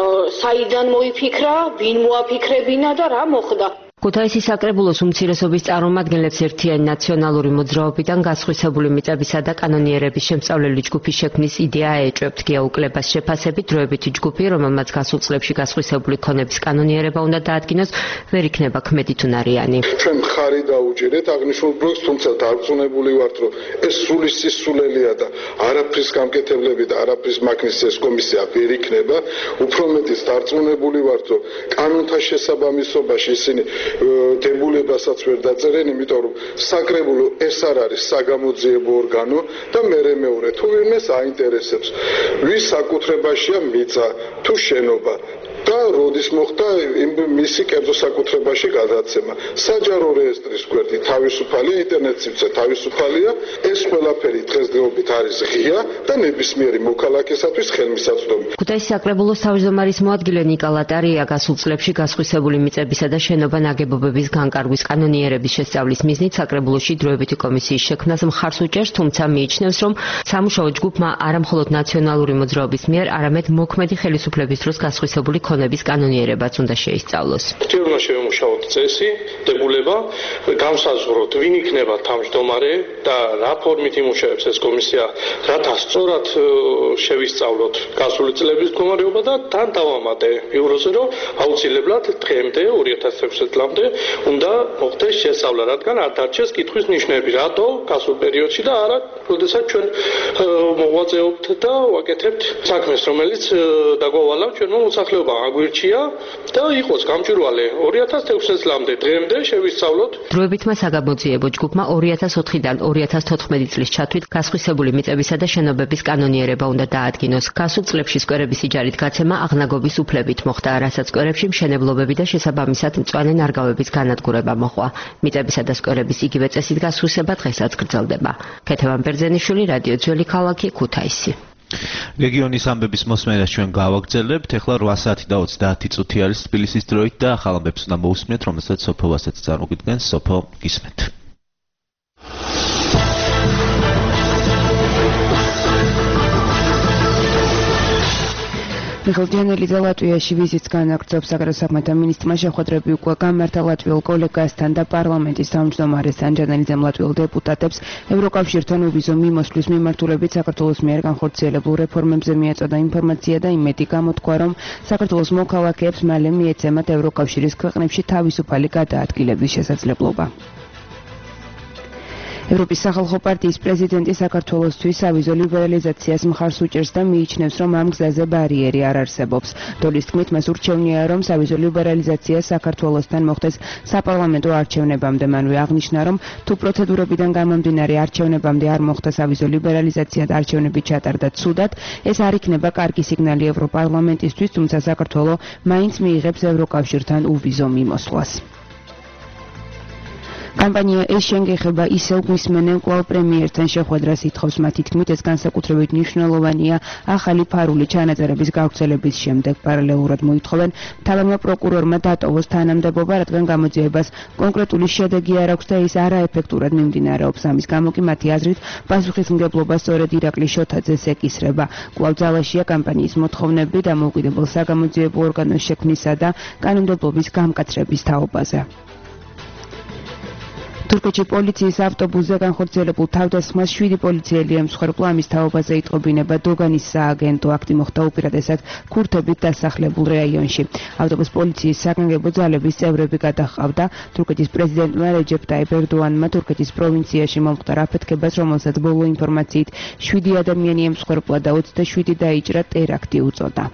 საიდან მოიფიქრა, ვინ მოაფიქრებინა და რა მოხდა. ქუთაისის საკრებულოს უმცირესობის წარმომადგენლებს ერთიანი ნაციონალური მოძრაობიდან გასხვისებული მიწებისა და კანონიერების შემსწავლელი ჯგუფის შექმნის იდეა ეჭვებთ. გეუკლებას შეფასებით დროებითი ჯგუფი, რომელმაც გასულ წლებში გასხვისებული ქონების კანონიერება უნდა დაადგინოს, ვერ იქნება ქმედით უნარიანი. ჩვენ მხარი დაუჭერეთ აღნიშნულ პროექტს, თუმცა დარწმუნებული ვართ, რომ ეს სული სისულელია და არაფრის გამკეთებლები და არაფრის მაქნის ეს კომისია ვერ იქნება. უფრო მეტიც დარწმუნებული ვართ, რომ კანონთა შესაბამისობაში ისინი დებულებასაც ვერ დაწერენ, იმიტომ რომ საკრებულო ეს არ არის საგამოძიებო ორგანო და მერე მეორე თუ ვინმეს აინტერესებს ვის საკუთრებაშია მიწა თუ შენობა და როდის მოხდა მისი კერძო საკუთრებაში გადაცემა. საჯარო რეესტრის გვერდი თავისუფალია, ინტერნეტ სივრცე თავისუფალია, ეს ყველაფერი დღესდღეობით არის ღია და ნებისმიერი მოქალაქესათვის ხელმისაწვდომი. ქუთაისის საკრებულოს თავმჯდომარის მოადგილე ნიკა ლატარია გასულ წლებში გასხვისებული მიწებისა და შენობა ნაგებობების განკარგვის კანონიერების შესწავლის მიზნით საკრებულოში დროებითი კომისიის შექმნას მხარს უჭერს, თუმცა მიიჩნევს, რომ სამუშაო ჯგუფმა არა მხოლოდ ნაციონალური მოძრაობის მიერ, არამედ მოქმედი ხელისუფლების დროს გასხვისებული ქონების კანონიერებაც უნდა შეისწავლოს. ჯერ უნდა შევემუშაოთ წესი, დებულება, განსაზღვროთ, ვინ იქნება თავმჯდომარე და რა ფორმით იმუშავებს ეს კომისია, რათა სწორად შევისწავლოთ გასული წლების მდგომარეობა და თან დავამატე ბიუროზე, რომ აუცილებლად დღემდე ორი ათას ექვსი წლამდე უნდა მოხდეს შესწავლა, რადგან არ დარჩეს კითხვის ნიშნები, რატო გასულ პერიოდში და არა, როდესაც ჩვენ მოღვაწეობთ და ვაკეთებთ საქმეს, რომელიც დაგვავალავ ჩვენმა მოსახლეობამ. აგვირჩია და იყოს გამჭვირვალე ორი ათას ექვსი წლამდე დღემდე შევისწავლოთ. დროებითმა საგამოძიებო ჯგუფმა ორი ათას ოთხიდან ორი ათას თოთხმეტი წლის ჩათვლით გასხვისებული მიწებისა და შენობების კანონიერება უნდა დაადგინოს. გასულ წლებში სკვერების იჯარით გაცემა აღნაგობის უფლებით მოხდა, რასაც სკვერებში მშენებლობები და შესაბამისად მწვანე ნარგავების განადგურება მოჰყვა. მიწებისა და სკვერების იგივე წესით გასხვისება დღესაც გრძელდება. ქეთევან ბერძენიშვილი, რადიო ძველი ქალაქი, ქუთაისი. რეგიონის ამბების მოსმენას ჩვენ გავაგრძელებთ. ახლა რვა საათი და ოცდაათი წუთი არის თბილისის დროით და ახალ ამბებს უნდა მოусმინეთ, რომელსაც სოფო ვასეც წარმოგვიდგენს. სოფო, გისმენთ. მიხეილ ჯანელიძე ლატვიაში ვიზიტს განაგრძობს. საგარეო საქმეთა მინისტრმა შეხვედრები უკვე გამართა ლატვიელ კოლეგასთან და პარლამენტის თავმჯდომარესთან. ჯანელიძემ ლატვიელ დეპუტატებს ევროკავშირთან უვიზო მიმოსვლის მიმართულებით საქართველოს მიერ განხორციელებულ რეფორმებზე მიაწოდა ინფორმაცია და იმედი გამოთქვა, რომ საქართველოს მოქალაქეებს მალე მიეცემათ ევროკავშირის ქვეყნებში თავისუფალი გადაადგილების შესაძლებლობა. ევროპის სახალხო პარტიის პრეზიდენტი საქართველოსთვის ავიზო ლიბერალიზაციას მხარს უჭერს და მიიჩნევს, რომ ამ გზაზე ბარიერი არ არსებობს. დოლის თქმით, მას ურჩევნია, რომ ავიზო ლიბერალიზაცია საქართველოსთან მოხდეს საპარლამენტო არჩევნებამდე. მანვე აღნიშნა, რომ თუ პროცედურებიდან გამომდინარე არჩევნებამდე არ მოხდეს ავიზო ლიბერალიზაცია და არჩევნები ჩატარდა ცუდად, ეს არ იქნება კარგი სიგნალი ევროპარლამენტისთვის, თუმცა საქართველო მაინც მიიღებს ევროკავშირთან უვიზო მიმოსვლას. კამპანია ეს შენგეხება ისევ გვისმენენ კვლავ პრემიერთან შეხვედრას ითხოვს. მათი თქმით, ეს განსაკუთრებით მნიშვნელოვანია ახალი ფარული ჩანაწერების გავრცელების შემდეგ. პარალელურად მოითხოვენ მთავარმა პროკურორმა დატოვოს თანამდებობა, რადგან გამოძიებას კონკრეტული შედეგი არ აქვს და ის არაეფექტურად მიმდინარეობს. ამის გამო კი მათი აზრით პასუხისმგებლობა სწორედ ირაკლი შოთაძეს ეკისრება. კვლავ ძალაშია კამპანიის მოთხოვნები დამოუკიდებელ საგამოძიებო ორგანოს შექმნისა და კანონმდებლობის გამკაცრების თაობაზე. თურქეთში პოლიციის ავტობუსზე განხორციელებულ თავდასხმას შვიდი პოლიციელი ემსხვერპლა. ამის თაობაზე იტყობინება დოგანის სააგენტო. აქტი მოხდა უპირატესად ქურთებით დასახლებულ რაიონში. ავტობუს პოლიციის საგანგებო ძალების წევრები გადაჰყავდა. თურქეთის პრეზიდენტმა რეჯეფ ტაიპ ერდოანმა თურქეთის პროვინციაში მომხდარ აფეთქებას, რომელსაც ბოლო ინფორმაციით შვიდი ადამიანი ემსხვერპლა და ოცდაშვიდი დაიჭრა, ტერაქტი უწოდა.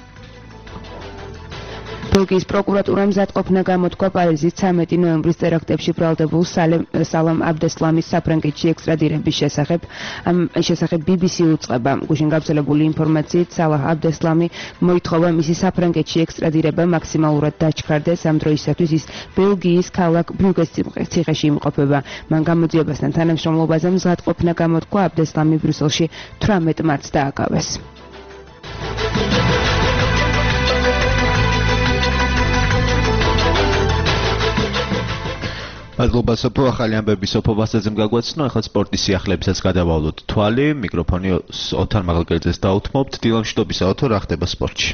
ბელგიის პროკურატურამ მზადყოფნა გამოთქვა პარიზის ცამეტი ნოემბრის ტერაქტებში ბრალდებულ სალამ აბდესლამის საფრანგეთში ექსტრადირების შესახებ. ამ შესახებ ბი ბი სი უწყება. გუშინ გავრცელებული ინფორმაციით სალამ აბდესლამი მოითხოვა მისი საფრანგეთში ექსტრადირება მაქსიმალურად დაჩქარდეს. ამ დროისათვის ის ბელგიის ქალაქ ბრიუგეს ციხეში იმყოფება. მან გამოძიებასთან თანამშრომლობაზე მზადყოფნა გამოთქვა. აბდესლამი ბრიუსელში თვრამეტ მარტს დააკავეს. მადლობა სოფო, ახალი ამბები სოფო ვასაძემ გაგვაცნო. ახლა სპორტის სიახლეებსაც გადავავლოთ თვალი. მიკროფონი ოთარ მაღალკერძეს დაუთმობთ. დილამშვიდობისა ოთო, რა ხდება სპორტში?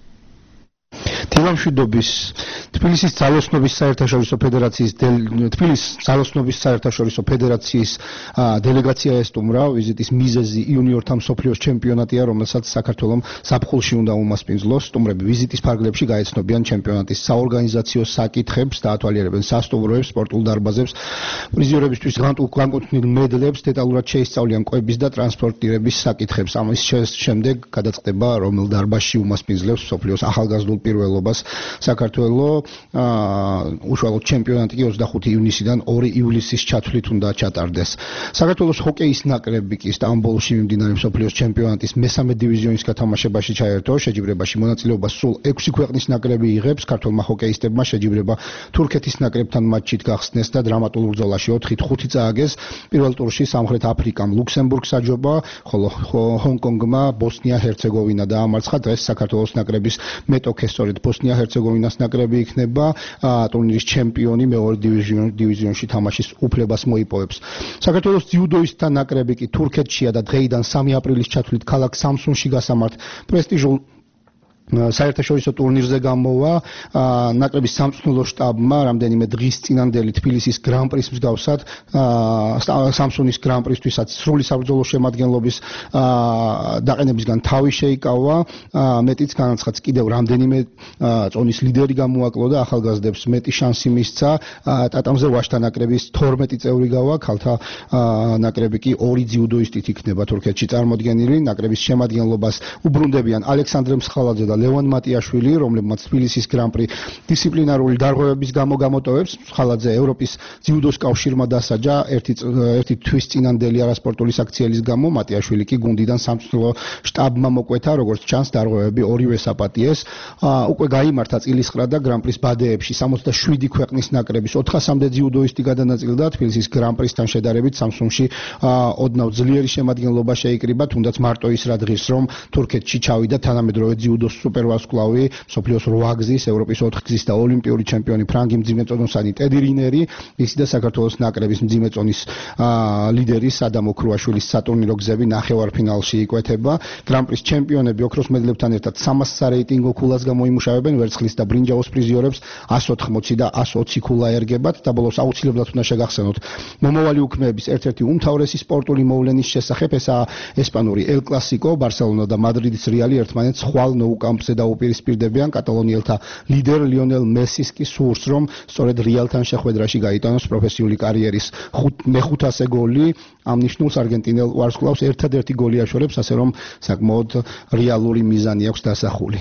დილამშვიდობის თბილისის ძალოსნობის საერთაშორისო ფედერაციის თბილისის ძალოსნობის საერთაშორისო ფედერაციის დელეგაცია ესტუმრა. ვიზიტის მიზეზი იუნიორთა მსოფლიოს ჩემპიონატია, რომელსაც საქართველოს ზაფხულში უნდა უმასპინძლოს. სტუმრები ვიზიტის ფარგლებში გაეცნობიან ჩემპიონატის საორგანიზაციო საკითხებს, დაათვალიერებენ სასტუმროებს, სპორტულ დარბაზებს, პრიზიორებისთვის განკუთვნილ მედლებს, დეტალურად შეისწავლიან კვების და ტრანსპორტირების საკითხებს. ამის შემდეგ გადაწყდება, რომელ დარბაზში უმასპინძლებს მსოფლიოს ახალგაზრდულ პირველობას. საქართველოს უშუალოდ ჩემპიონატი კი ოცდახუთი ივნისიდან ორი ივლისის ჩათვლით უნდა ჩატარდეს. საქართველოს ჰოკეის ნაკრები კი სტამბოლში მიმდინარე მსოფლიოს ჩემპიონატის მესამე დივიზიონის გათამაშებაში ჩაერთო. შეჯიბრებაში მონაწილეობას სულ ექვსი ქვეყნის ნაკრები იღებს. ქართველმა ჰოკეისტებმა შეჯიბრება თურქეთის ნაკრებთან მატჩით გახსნეს და დრამატულ ბრძოლაში ოთხი ხუთი წააგეს. პირველ ტურში სამხრეთ აფრიკამ ლუქსემბურგს აჯობა, ხოლო ჰონკონგმა ბოსნია-ჰერცეგოვინა დაამარცხა. დღეს საქართველოს ნაკრების მეტოქე სწორედ ბოსნია-ჰერცეგოვინას ნაკრები იქნება ტურნირის ჩემპიონი, მეორე დივიზიონში თამაშის უფლებას მოიპოვებს. საქართველოს ძიუდოისტთა ნაკრები კი თურქეთშია და დღეიდან სამი აპრილის ჩათვლით ქალაქ სამსუნში გასამართ პრესტიჟულ საერთაშორისო ტურნირზე გამოვა. ნაკრების სამწვრთნელო შტაბმა რამდენიმე დღის წინანდელი თბილისის გრან-პრის მსგავსად სამსუნის გრან-პრისთვისაც სრული საბრძოლო შემადგენლობის დაყენებისგან თავი შეიკავა. მეტიც განაცხადს კიდევ რამდენიმე წონის ლიდერი გამოაკლო და ახალგაზრდებს მეტი შანსი მისცა. ტატამზე ვაშთა ნაკრების თორმეტი წევრი გავა, ქალთა ნაკრები კი ორი ძიუდოისტით იქნება თურქეთში წარმოდგენილი. ნაკრების შემადგენლობას უბრუნდებიან ალექსანდრე მსხალაძე და ლევან მატიაშვილი, რომლებმაც თბილისის გრან-პრი დისციპლინარული დარღვევების გამო გამოტოვებს. მსხალაძე ევროპის ძიუდოს კავშირმა დასაჯა ერთი ერთი თვის წინანდელი არასპორტული საქციელის გამო. მატიაშვილი კი გუნდიდან სამწვრთნელო შტაბმა მოკვეთა. როგორც ჩანს, დარღვევები ორივე საპატიეს. უკვე გაიმართა წილისყრა და გრან-პრის ბადეებში სამოცდაშვიდი ქვეყნის ნაკრების ოთხასამდე ძიუდოისტი გადანაწილდა. თბილისის გრან-პრისთან შედარებით სამსუნში ოდნავ ძლიერი შემადგენლობა შეიკრიბა, თუნდაც მარტო ის რა დღის რომ თურქეთში ჩავიდა თანამედროვე ძიუდოს სუპერვარსკვლავი, მსოფლიოს რვა გზის, ევროპის ოთხ გზის და ოლიმპიური ჩემპიონი ფრანგი მძიმეწონოსანი ტედი რინერი, ისი და საქართველოს ნაკრების მძიმეწონის ლიდერი სადამ ოქრუაშვილის სატურნირო გზები ნახევარფინალში იკვეთება. გრან-პრის ჩემპიონები ოქროს მედლებთან ერთად სამას სარეიტინგო ქულას გამოიმუშავებენ, ვერცხლის და ბრინჯაოს პრიზიორებს ას ოთხმოცი და ას ოცი ქულა ერგებათ და ბოლოს აუცილებლად უნდა შეგახსენოთ მომავალი უქმეების ერთ-ერთი უმთავრესი სპორტული მოვლენის შესახებ, ესაა ესპანური ელ კლასიკო, ბარსელონა და მადრიდის რეალი ერთმანეთს ხვალ ნოუკამ კამპზე დაუპირისპირდებიან კატალონიელთა ლიდერ ლიონელ მესის კი სურს, რომ სწორედ რეალთან შეხვედრაში გაიტანოს პროფესიული კარიერის მეხუთასე გოლი. ამ ნიშნულს არგენტინელ ვარსკვლავს ერთადერთი გოლი აშორებს, ასე რომ საკმაოდ რეალური მიზანი აქვს დასახული.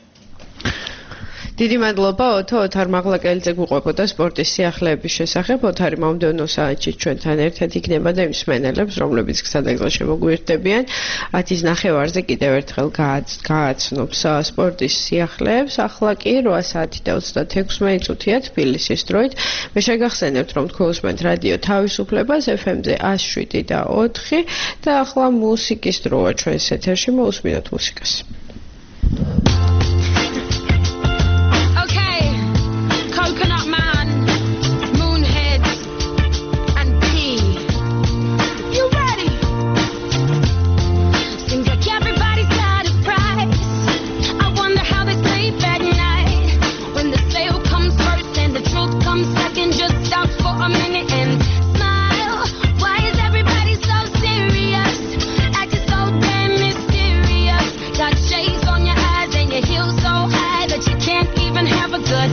დიდი მადლობა ოთო ოთარ მაღლაკელიძე გვიყვებოდა სპორტის სიახლეების შესახებ. ოთარი მომდევნო საათში ჩვენთან ერთად იქნება და იმ მსმენელებს, რომლებიც გზადაგზა შემოგვიერთდებიან, ათის ნახევარზე კიდევ ერთხელ გააცნობს სპორტის სიახლეებს. ახლა კი რვა საათი და ოცდაექვსი წუთია თბილისის დროით. მე შეგახსენებთ, რომ თქვენ რადიო თავისუფლებას ეფ ემ-ზე ათს შვიდი და ოთხი და ახლა მუსიკის დროა ჩვენს ეთერში. მოусმინოთ მუსიკას. Coconut Man, Moonheads, and P. You ready? Seems like everybody's got a price. I wonder how they sleep at night. When the sale comes first and the truth comes second, just stop for a minute and smile. Why is everybody so serious? Acting so damn mysterious. Got shades on your eyes and your heels so high that you can't even have a good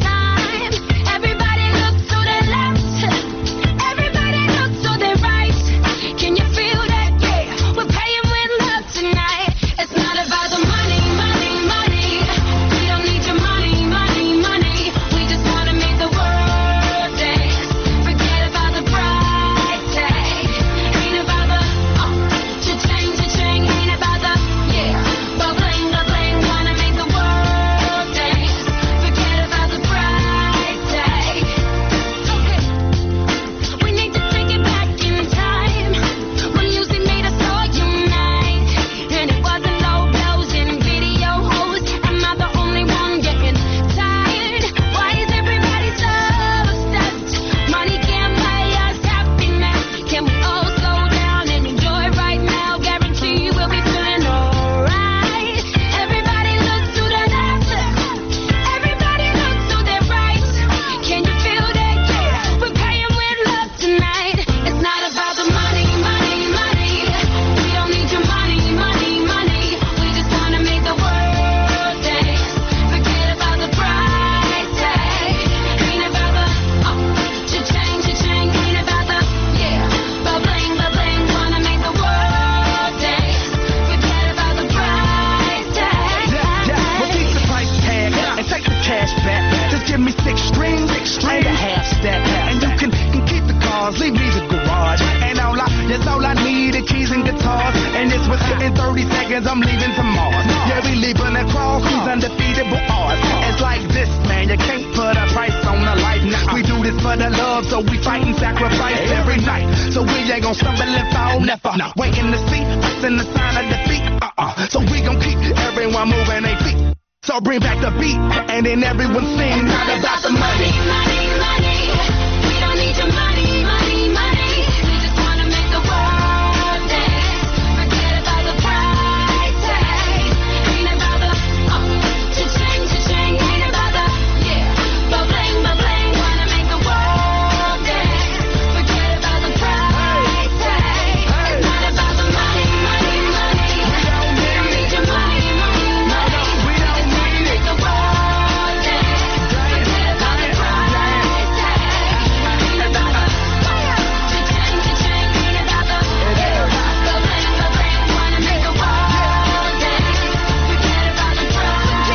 So bring back the beat, and then everyone sing. Not about the money, money, money. We don't need your money, money, money. We just wanna make the world dance. Forget about the price tag. Ain't about the uh, cha-ching, cha-ching. Ain't about the yeah, ba-bling, ba-bling. Wanna make the world dance. Forget about the price tag. It's not about the money, money, money. We don't need your money, money, money. We don't need the world dance. Forget about the price tag. Ain't about the cha-ching, cha-ching. Ain't about the yeah, ba-bling, ba-bling. Wanna make the world dance. Forget about the price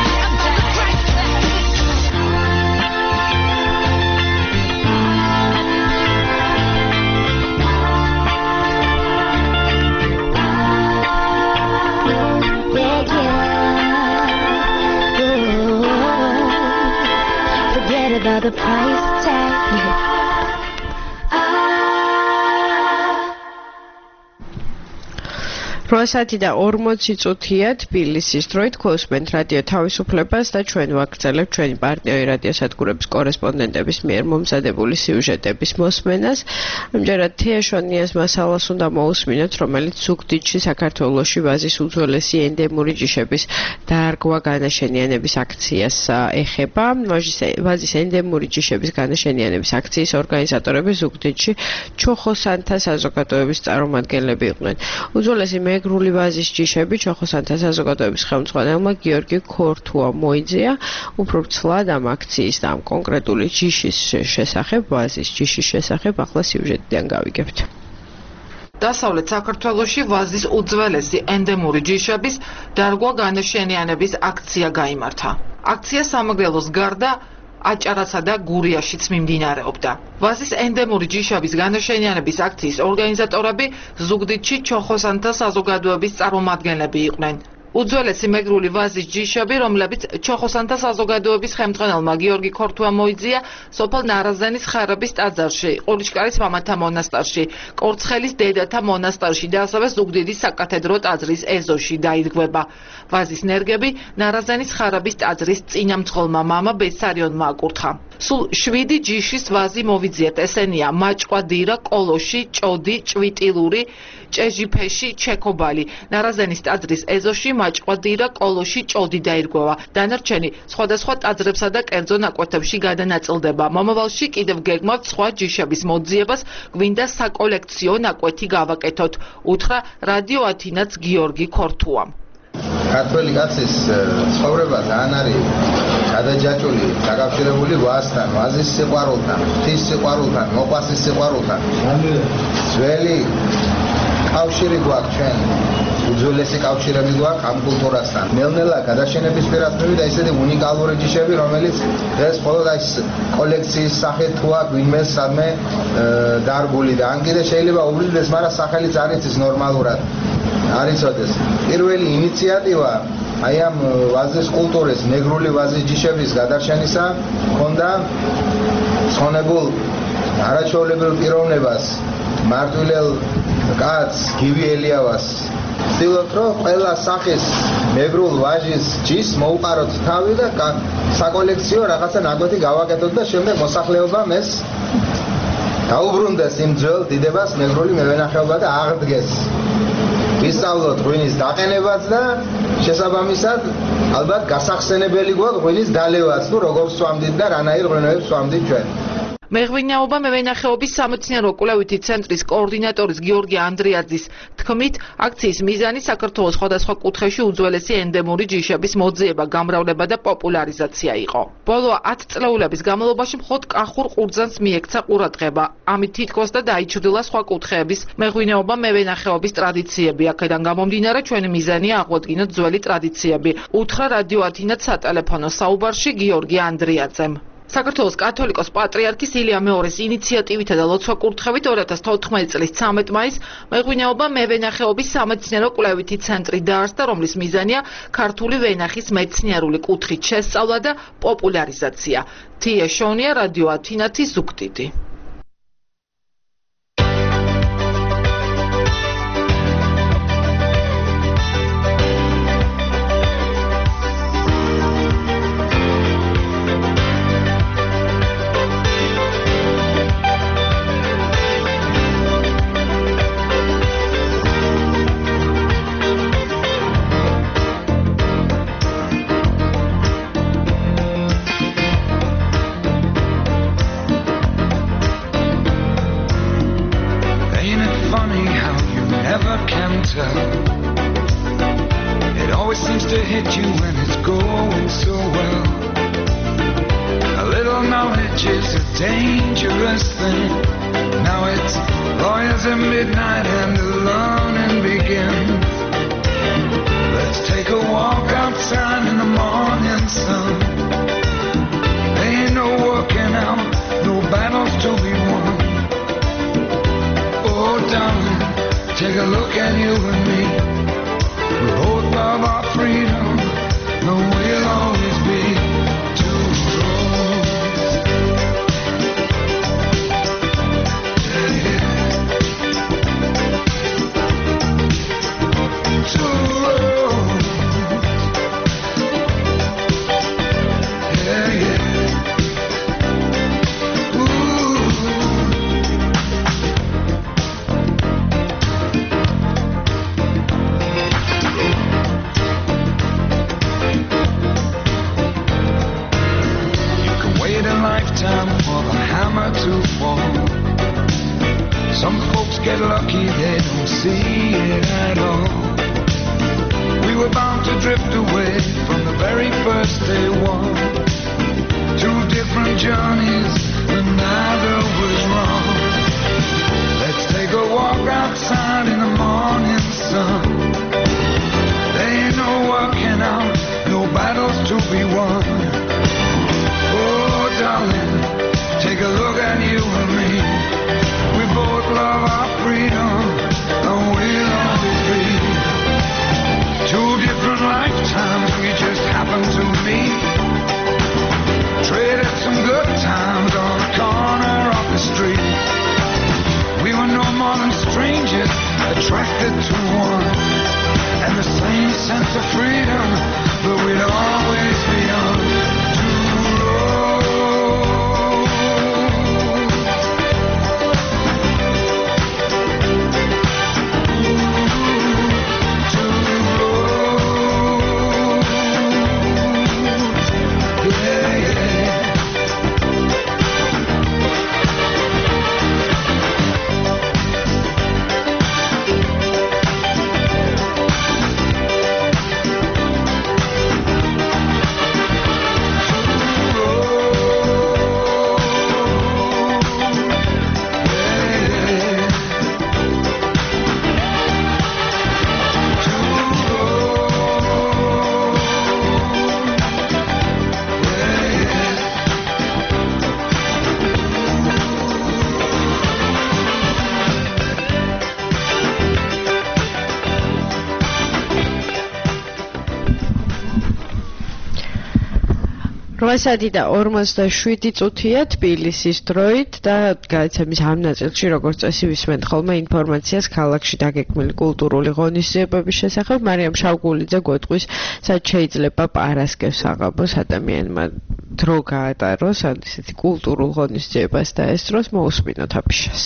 Forget about the price tag. რვა საათი და ორმოცი წუთია თბილისის დროით. გქოსმენთ რადიო თავისუფლებას და ჩვენ ვაგრძელებთ ჩვენი პარტნიორი რადიოსადგურების კორესპონდენტების მიერ მომზადებული სიუჟეტების მოსმენას. ამჯერად თეაშონიას მასალას უნდა მოусმინოთ, რომელიც ზუგდიდში საქართველოში ვაზის უძველესი ენდემური ჯიშების დარგვა განაშენიანების აქციას ეხება. ვაზის ენდემური ჯიშების განაშენიანების აქციის ორგანიზატორები ზუგდიდში ჩოხოსანთა საზოგადოების წარმომადგენლები იყვნენ. უძველესი მეგრული ვაზის ჯიშები ჩოხოსანთა საზოგადოების ხელმძღვანელმა გიორგი ქორთუა მოიძია. უფრო ცლად ამ აქციის და ამ კონკრეტული ჯიშის შესახებ, ვაზის ჯიშის შესახებ ახლა სიუჟეტიდან გავიგებთ. დასავლეთ საქართველოში ვაზის უძველესი ენდემური ჯიშების დარგვა განაშენიანების აქცია გაიმართა. აქცია სამეგრელოს გარდა აჭარასა და გურიაშიც მიმდინარეობდა. ვაზის ენდემური ჯიშების განაშენიანების აქციის ორგანიზატორები ზუგდიდში ჩოხოსანთა საზოგადოების წარმომადგენლები იყვნენ. უძველესი მეგრული ვაზის ჯიშები, რომლებიც ჩოხოსანთა საზოგადოების ხელმძღვანელმა გიორგი ქორთუა მოიძია, სოფელ ნარაზენის ხარების ტაძარში, ყურიჩკარის მამათა მონასტერში, კორცხელის დედათა მონასტერში და ასევე ზუგდიდის საკათედრო ტაძრის ეზოში დაირღვება. ვაზის ნერგები ნარაზენის ხარების ტაძრის წინამძღოლმა მამა ბესარიონმა აკურთხა. სულ შვიდი ჯიშის ვაზი მოვიძიათ, ესენია მაჭყვა დირა, კოლოში, ჭოდი, ჭვიტილური, ჭეჟიფეში, ჩეკობალი. ნარაზენის ტაძრის ეზოში მაჭყვა დირა, კოლოში, ჭოდი დაირღვევა. დანარჩენი სხვადასხვა ტაძრებსა და კერძო ნაკვეთებში გადანაწილდება. მომავალში კიდევ გეგმავთ სხვა ჯიშების მოძიებას, გვინდა საკოლექციო ნაკვეთი გავაკეთოთ, უთხრა რადიო ათინაც გიორგი ქორთუამ. ქართველი კაცის ცხოვრება ძალიან არის გადაჯაჭვული, დაკავშირებული ვაზთან, ვაზის სიყვარულთან, ღვთის სიყვარულთან, მოყვასის სიყვარულთან. ძველი კავშირი გვაქვს ჩვენ, უძველესი კავშირები გვაქვს ამ კულტურასთან. ნელ-ნელა გადაშენების პირას მივიდა ისეთი უნიკალური ჯიშები, რომელიც დღეს მხოლოდ აი კოლექციის სახით თუ აქვს ვინმე სადმე დარგული და ან კიდე შეიძლება უბრალოდ, მაგრამ სახელიც არ იცის ნორმალურად. არ იცოდეს. პირველი ინიციატივა აი ამ ვაზის კულტურის, მეგრული ვაზის ჯიშების გადარჩენისა ჰქონდა ცხონებულ არაჩვეულებრივ პიროვნებას, მარტვილელ კაცს, გივი ელიავას. ვცდილობთ, რომ ყველა სახის მეგრულ ვაჟის ჯიშს მოუყაროთ თავი და საკოლექციო რაღაცა ნაკვეთი გავაკეთოთ და შემდეგ მოსახლეობამ ეს დაუბრუნდეს იმ ძველ დიდებას მეგრული მევენახეობა და აღდგეს. ვისწავლოთ ღვინის დაყენებაც და შესაბამისად ალბათ გასახსენებელი გვაქვს ღვინის დალევაც, თუ როგორ ვსვამდით და რანაირ ღვინოებს ვსვამდით ჩვენ. მეღვინეობა მევენახეობის სამეცნიერო კვლევითი ცენტრის კოორდინატორის გიორგი ანდრიაძის თქმით, აქციის მიზანი საქართველოს სხვადასხვა კუთხეში უძველესი ენდემური ჯიშების მოძიება, გამრავლება და პოპულარიზაცია იყო. ბოლო ათ წლეულების განმავლობაში მხოლოდ კახურ ყურძანს მიექცა ყურადღება. ამით თითქოს და დაიჩრდილა სხვა კუთხეების მეღვინეობა მევენახეობის ტრადიციები. აქედან გამომდინარე, ჩვენი მიზანია აღვადგინოთ ძველი ტრადიციები, უთხრა რადიო ათინაც სატელეფონო საუბარში გიორგი ანდრიაძემ. საქართველოს კათოლიკოს პატრიარქის ილია მეორის ინიციატივითა და ლოცვა-კურთხევით ორი ათას თოთხმეტი წლის ცამეტ მაისს მეღვინეობა მევენახეობის სამეცნიერო კვლევითი ცენტრი დაარსდა, რომლის მიზანია ქართული ვენახის მეცნიერული კუთხით შესწავლა და პოპულარიზაცია. თია შონია, რადიო ათინათი, ზუგდიდი. It always seems to hit you when it's going so well. A little knowledge is a dangerous thing. Now it's lawyers at midnight and the learning begins. Let's take a walk outside in the morning sun. There ain't no working out, no battles to be won. Oh darling, take a look at you and me. We both love our freedom, though we'll always be two roads. Yeah, yeah. Two roads. Yeah, yeah. Time for the hammer to fall. Some folks get lucky, they don't see it at all. We were bound to drift away from the very first day one. Two different journeys, but neither was wrong. Let's take a walk outside in the morning sun. There ain't no working out, no battles to be won. Oh, darling, take a look at you and me. We both love our freedom, and we'll always be. Two different lifetimes, we just happen to meet. Traded some good times on the corner of the street. We were no more than strangers, attracted to one. And the same sense of freedom, but we'd always be on two roads. Two roads. Yeah, yeah. რვასაათი და ორმოცდაშვიდი წუთია თბილისის დროით და გადაცემის ამ ნაწილში როგორც წესი ვისმენთ ხოლმე ინფორმაციას ქალაქში დაგეგმილი კულტურული ღონისძიებების შესახებ. მარიამ შავგულიძე გვეტყვის სად შეიძლება პარასკევს აღაბოს ადამიანმა დრო გაატაროს ან ისეთი კულტურულ ღონისძიებას დაესწროს. მოусმინოთ აფიშას.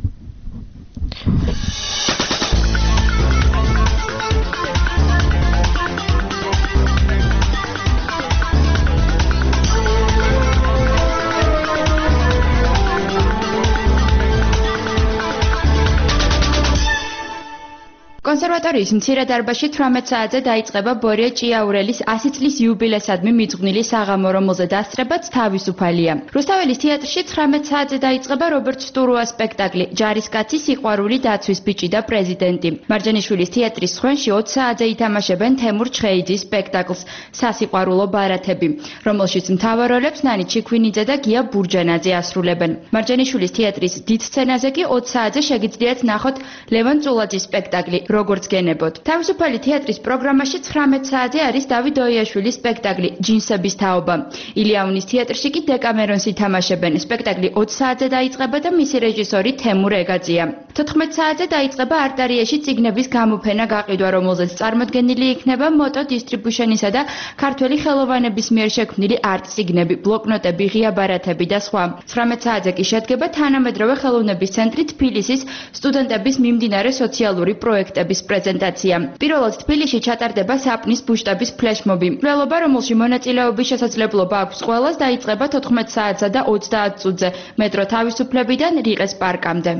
კონსერვატორიის მცირე დარბაზში თვრამეტ საათზე დაიწყება ბორია ჭიაურელის ასი წლის იუბილესადმი მიძღვნილი საღამო, რომელზე დასწრებაც თავისუფალია. რუსთაველის თეატრში თვრამეტ საათზე დაიწყება რობერტ სტურუას სპექტაკლი ჯარისკაცი, სიყვარული, დაცვის ბიჭი და პრეზიდენტი. მარჯანიშვილის თეატრის სხვენში ოცი საათზე ითამაშებენ თემურ ჩხეიძის სპექტაკლს სასიყვარულო ბარათები, რომელშიც მთავარ როლებს ნანი ჩიქვინიძე და გია ბურჯანაძე ასრულებენ. მარჯანიშვილის თეატრის დიდ სცენაზე კი ოცი საათზე შეგიძლიათ ნახოთ ლევან წულაძის სპექტაკლი როგორც გენებოდ. თავისუფალი თეატრის პროგრამაში ცხრამეტ საათზე არის დავით დოიაშვილის სპექტაკლი ჯინსების თაობა. ილიაუნის თეატრში კი დეკამერონს ითამაშებენ. სპექტაკლი ოცი საათზე დაიწყება და მისი რეჟისორი თემურ ეგაძია. თოთხმეტ საათზე დაიწყება არტარიაში წიგნების გამოფენა გაყიდვა, რომელზეც წარმოდგენილი იქნება მოტო დისტრიბუშენისა და ქართველი ხელოვანების მიერ შექმნილი არტ წიგნები, ბლოკნოტები, ღია ბარათები და სხვა. ცხრამეტ საათზე კი შედგება თანამედროვე ხელოვნების ცენტრი თბილისის სტუდენტების მიმდინარე სოციალური პროექტების პრეზენტაცია. პირველად თბილისში ჩატარდება საპნის ბუშტების ფლეშმობი. მკვლელობა, რომელში მონაწილეობის შესაძლებლობა აქვს ყველას, დაიწყება თოთხმეტ საათსა და ოცდაათ წუთზე მეტრო თავისუფლებიდან რიყეს პარკამდე.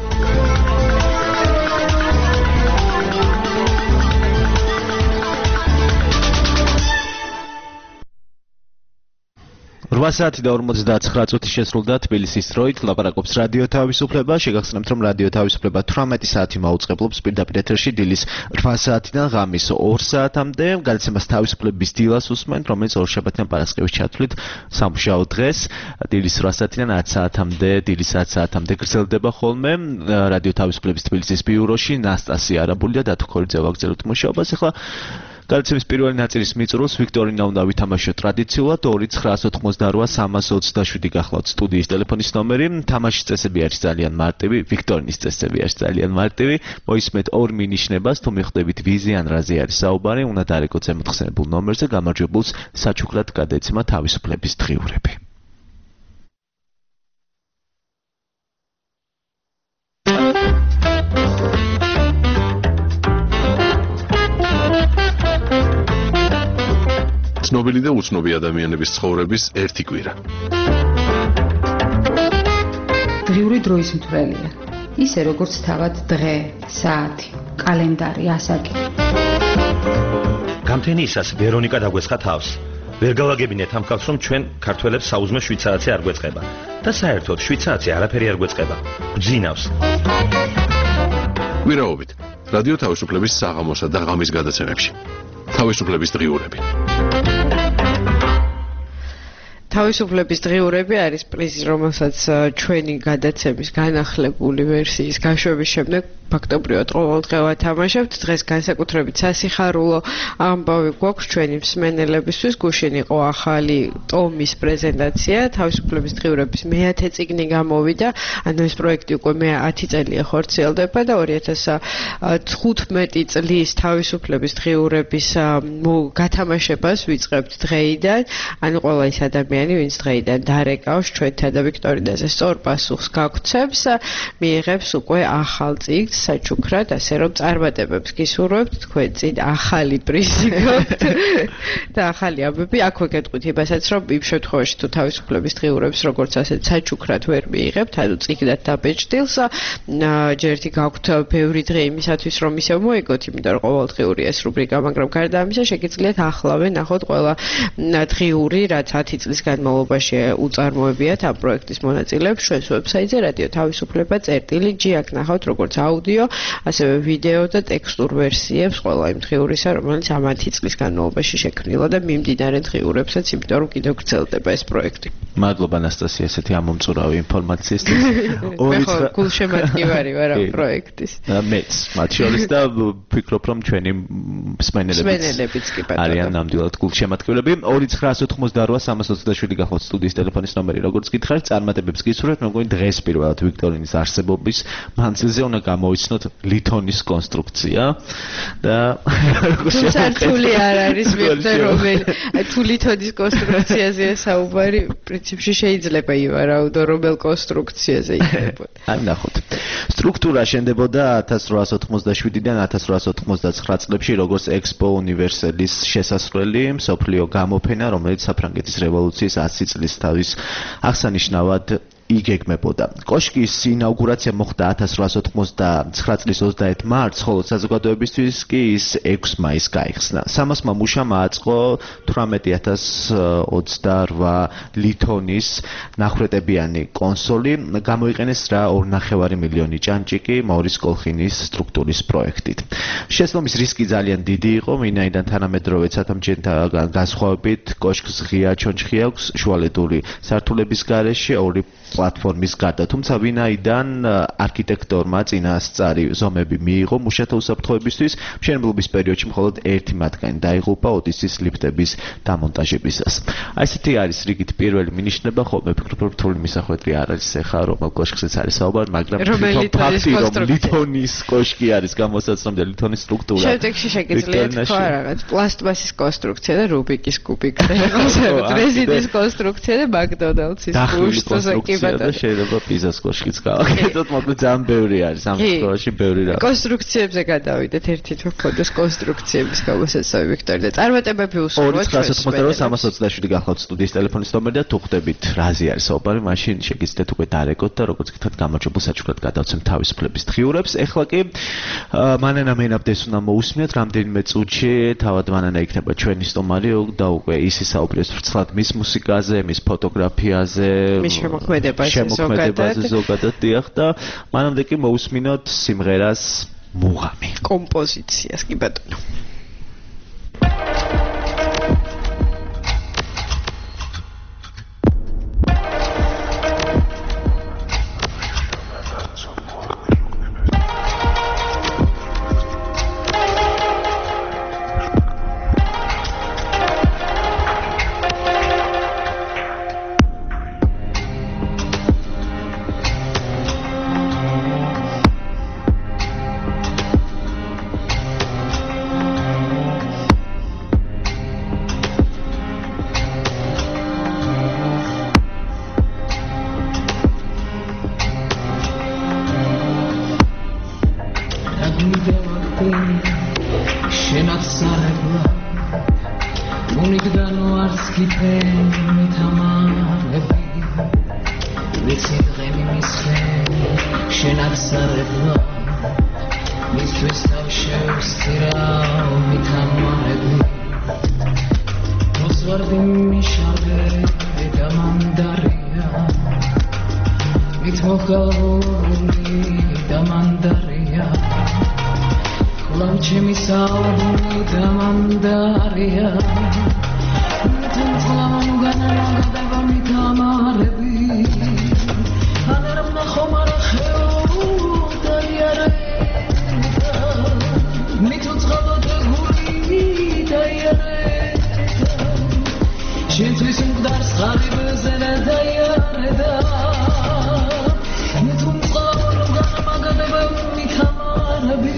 რვა საათი და ორმოცდაცხრა წუთი შესრულდა თბილისის დროით. ლაპარაკობს რადიო თავისუფლება. შეგახსენებთ, რომ რადიო თავისუფლება თვრამეტი საათი მაუწყებლობს პირდაპირ ეთერში დილის რვა საათიდან ღამის ორ საათამდე. გადაცემას თავისუფლების დილას უსმენთ, რომელიც ორშაბათიდან პარასკევის ჩათვლით სამუშაო დღეს დილის რვა საათიდან ათ საათამდე, დილის ათ საათამდე გრძელდება ხოლმე. რადიო თავისუფლების თბილისის ბიუროში ნასტასია არაბული და დათო ქორიძე ვაგრძელოთ მუშაობას. ახლა გადაცემის პირველი ნაწილის მიწურულს ვიქტორინა უნდა ვითამაშოთ ტრადიციულად. ორი ცხრაას ოთხმოცდარვა სამას ოცდაშვიდი გახლავთ სტუდიის ტელეფონის ნომერი. თამაშის წესები არის ძალიან მარტივი, ვიქტორინის წესები არის ძალიან მარტივი. მოისმენთ ორ მინიშნებას, თუ მიხვდებით ვიზე ან რაზე არის საუბარი, უნდა დარეკოთ ზემოთ ხსენებულ ნომერზე, გამარჯვებულს საჩუქრად გადაეცემა თავისუფლების დღიურები. ცნობილი და უცნობი ადამიანების ცხოვრების ერთი კვირა. დღიური დროის მთვრელია. ისე როგორც თავად დღე, საათი, კალენდარი, ასაკი. გამთენიისას ვერონიკა დაგვეცხა თავს. ვერ გავაგებინეთ ამ ხალხს, რომ ჩვენ ქართველებს საუზმე შვიდ საათზე არ გვეწყება და საერთოდ შვიდ საათზე არაფერი არ გვეწყება. გძინავს. ვირაობით რადიო თავისუფლების საღამოსა და ღამის გადაცემებში. თავისუფლების დღიურები. თავისუფლების დღიურები არის პრიზი, რომელსაც ჩვენი გადაცემის განახლებული ვერსიის გაშვების შემდეგ ფაქტობრივად ყოველდღე ვათამაშებთ. დღეს განსაკუთრებით სასიხარულო ამბავი გვაქვს ჩვენი მსმენელებისთვის. გუშინ იყო ახალი ტომის პრეზენტაცია, თავისუფლების დღიურების მეათე წიგნი გამოვიდა. ანუ ეს პროექტი უკვე მეათი წელია ხორციელდება და ორი ათას თხუთმეტი წლის თავისუფლების დღიურების გათამაშებას ვიწყებთ დღეიდან. ანუ ყველა ის ადამიანი, ვინც დღეიდან დარეკავს ჩვენთან და ვიქტორინაზე სწორ პასუხს გაგვცემს, მიიღებს უკვე ახალ წიგნს საჩუქრად, ასე რომ წარმატებებს გისურვებთ, თქვენ წინ ახალი პრიზი გაქვთ და ახალი ამბები. აქვე გეტყვით იმასაც, რომ იმ შემთხვევაში თუ თავისუფლების დღიურებს როგორც ასეთ საჩუქრად ვერ მიიღებთ, ანუ წიგნად დაბეჭდილს, ჯერთი გაქვთ ბევრი დღე იმისათვის, რომ ისევ მოიგოთ, იმიტომ რომ ყოველდღიური ეს რუბრიკა, მაგრამ გარდა ამისა, შეგიძლიათ ახლავე ნახოთ ყველა დღიური, რაც ათი წლის განმავლობაში უწარმოებიათ ამ პროექტის მონაწილეებს ჩვენს ვებსაიტზე რადიო თავისუფლება წერტილი ჯი. აქ ნახავთ როგორც აუდიო, ასევე ვიდეო და ტექსტურ ვერსიებს ყველა იმ დღიურისა, რომელიც ამ ათი წლის განმავლობაში შექმნილა და მიმდინარე დღიურებსაც, იმიტომ რომ კიდევ გრძელდება ეს პროექტი. მადლობა ანასტასია ესეთი ამომწურავი ინფორმაციისთვის. მე ხო გულშემატკივარი ვარ ამ პროექტის. მეც მათ შორის და ვფიქრობ რომ ჩვენი მსმენელებიც არიან ნამდვილად გულშემატკივრები. ორი ცხრა ათოთხმოცდაოთხ სამას ოცდაშვიდი გახლავთ სტუდიის ტელეფონის ნომერი. როგორც გითხარით, წარმატებებს გისურვებთ, მე მგონი დღეს პირველად ვიქტორინის არსებობის მანძილზე უნდა გამოვიცნოთ ლითონის კონსტრუქცია და თუმცა რთული არ არის ვიხდე რომელი თუ ლითონის კონსტრუქციაზე საუბარი პრინციპში შეიძლება ივარაუდო რომელ კონსტრუქციაზე იქნებოდა. აი ნახოთ. სტრუქტურა შენდებოდა ათას რვაას ოთხმოცდაშვიდიდან ათას რვაას ოთხმოცდაცხრა წლებში როგორც ექსპო უნივერსალის შესასვლელი მსოფლიო გამოფენა, რომელიც საფრანგეთის რევოლუციის ათი წლის თავის აღსანიშნავად იგეგმებოდა. კოშკის ინაუგურაცია მოხდა ათას რვაას ოთხმოცდაცხრა წლის ოცდაერთი მარტს, ხოლო საზოგადოებისთვის კი ის ექვსი მაისს გაიხსნა. სამოსმა მუშამ აწყო თვრამეტი ათას ოცდარვა ლითონის ნახვეტებიანი კონსოლი, გამოიყენეს რა ორ ნახევარი მილიონი ჭანჭიკი მორის კოლხინის სტრუქტურის პროექტით. შესლომის რისკი ძალიან დიდი იყო, ვინაიდან თანამედროვე ცათამბჯენთან განსხვავებით კოშკს ღია ჩონჩხი აქვს შუალედური სართულების გარეშე ორი პლატფორმის გარდა, თუმცა ვინაიდან არქიტექტორმა წინასწარი ზომები მიიღო მუშათა უსაფრთხოებისთვის, მშენებლობის პერიოდში მხოლოდ ერთი მათგანი დაიღუპა ოდისის ლიფტების დამონტაჟებისას. აი ესეთი არის რიგით პირველი მინიშნება, ხო მე ვფიქრობ, რომ რთული მისახვედრი არ არის ეხა რომელ კოშკზეც არის საუბარი, მაგრამ ფაქტი რომ ლითონის კოშკი არის გამოსაცნობი ლითონის სტრუქტურა. შემდეგში შეგიძლიათ თქვა რაღაც პლასტმასის კონსტრუქცია და რუბიკის კუბი გქონდეს, რეზინის კონსტრუქცია და მაკდონალდსის კოშკი და შეიძლება პიზას კოშკიც გავაკეთოთ, მაგრამ ძალიან ბევრი არის ამ შემთხვევაში ბევრი რა. კონსტრუქციებზე გადავიდეთ, ერთი თუ გქონდეს კონსტრუქციების გამოსაცავი ვიქტორი და წარმატებები უსურვოთ. ორი ცხრა ათოთხმოცდაოთხ სამას ოცდაშვიდი გახლავთ სტუდიის ტელეფონის ნომერი და თუ ხვდებით რაზე არის საუბარი, მაშინ შეგიძლიათ უკვე დარეკოთ და როგორც გითხრათ გამარჯვებულ საჩუქრად გადავცემთ თავისუფლების დღიურებს. ეხლა კი მანანა მენაბდეს უნდა მოусმინოთ რამდენიმე წუთში, თავად მანანა იქნება ჩვენი სტუმარი და უკვე ის ისაუბრებს ვრცლად მის მუსიკაზე, მის ფოტოგრაფიაზე, მის შემოქმედებაზე შემოქმედებაზე ზოგადად დიახ და მანამდე კი მოусმინოთ სიმღერას მუღამი. კომპოზიციას კი ბატონო. ვიცი დღემი მისხენ შენად სარებლა მისთვის თავშევსწირავ მითამარები როსვარდი მიშარდე და მანდარია მით მოხალული და მანდარია კლავ ჩემი საუბნი და მანდარია თუმ წყლავ განაგდება მითამარები ანერამ ნახომ არა ხეოდა იარედა მით უწყალოდ გული და იარედა შენთვის მკვდარს ღარიბზე და იარედა მით უწყალოდ განაგდება მითამარები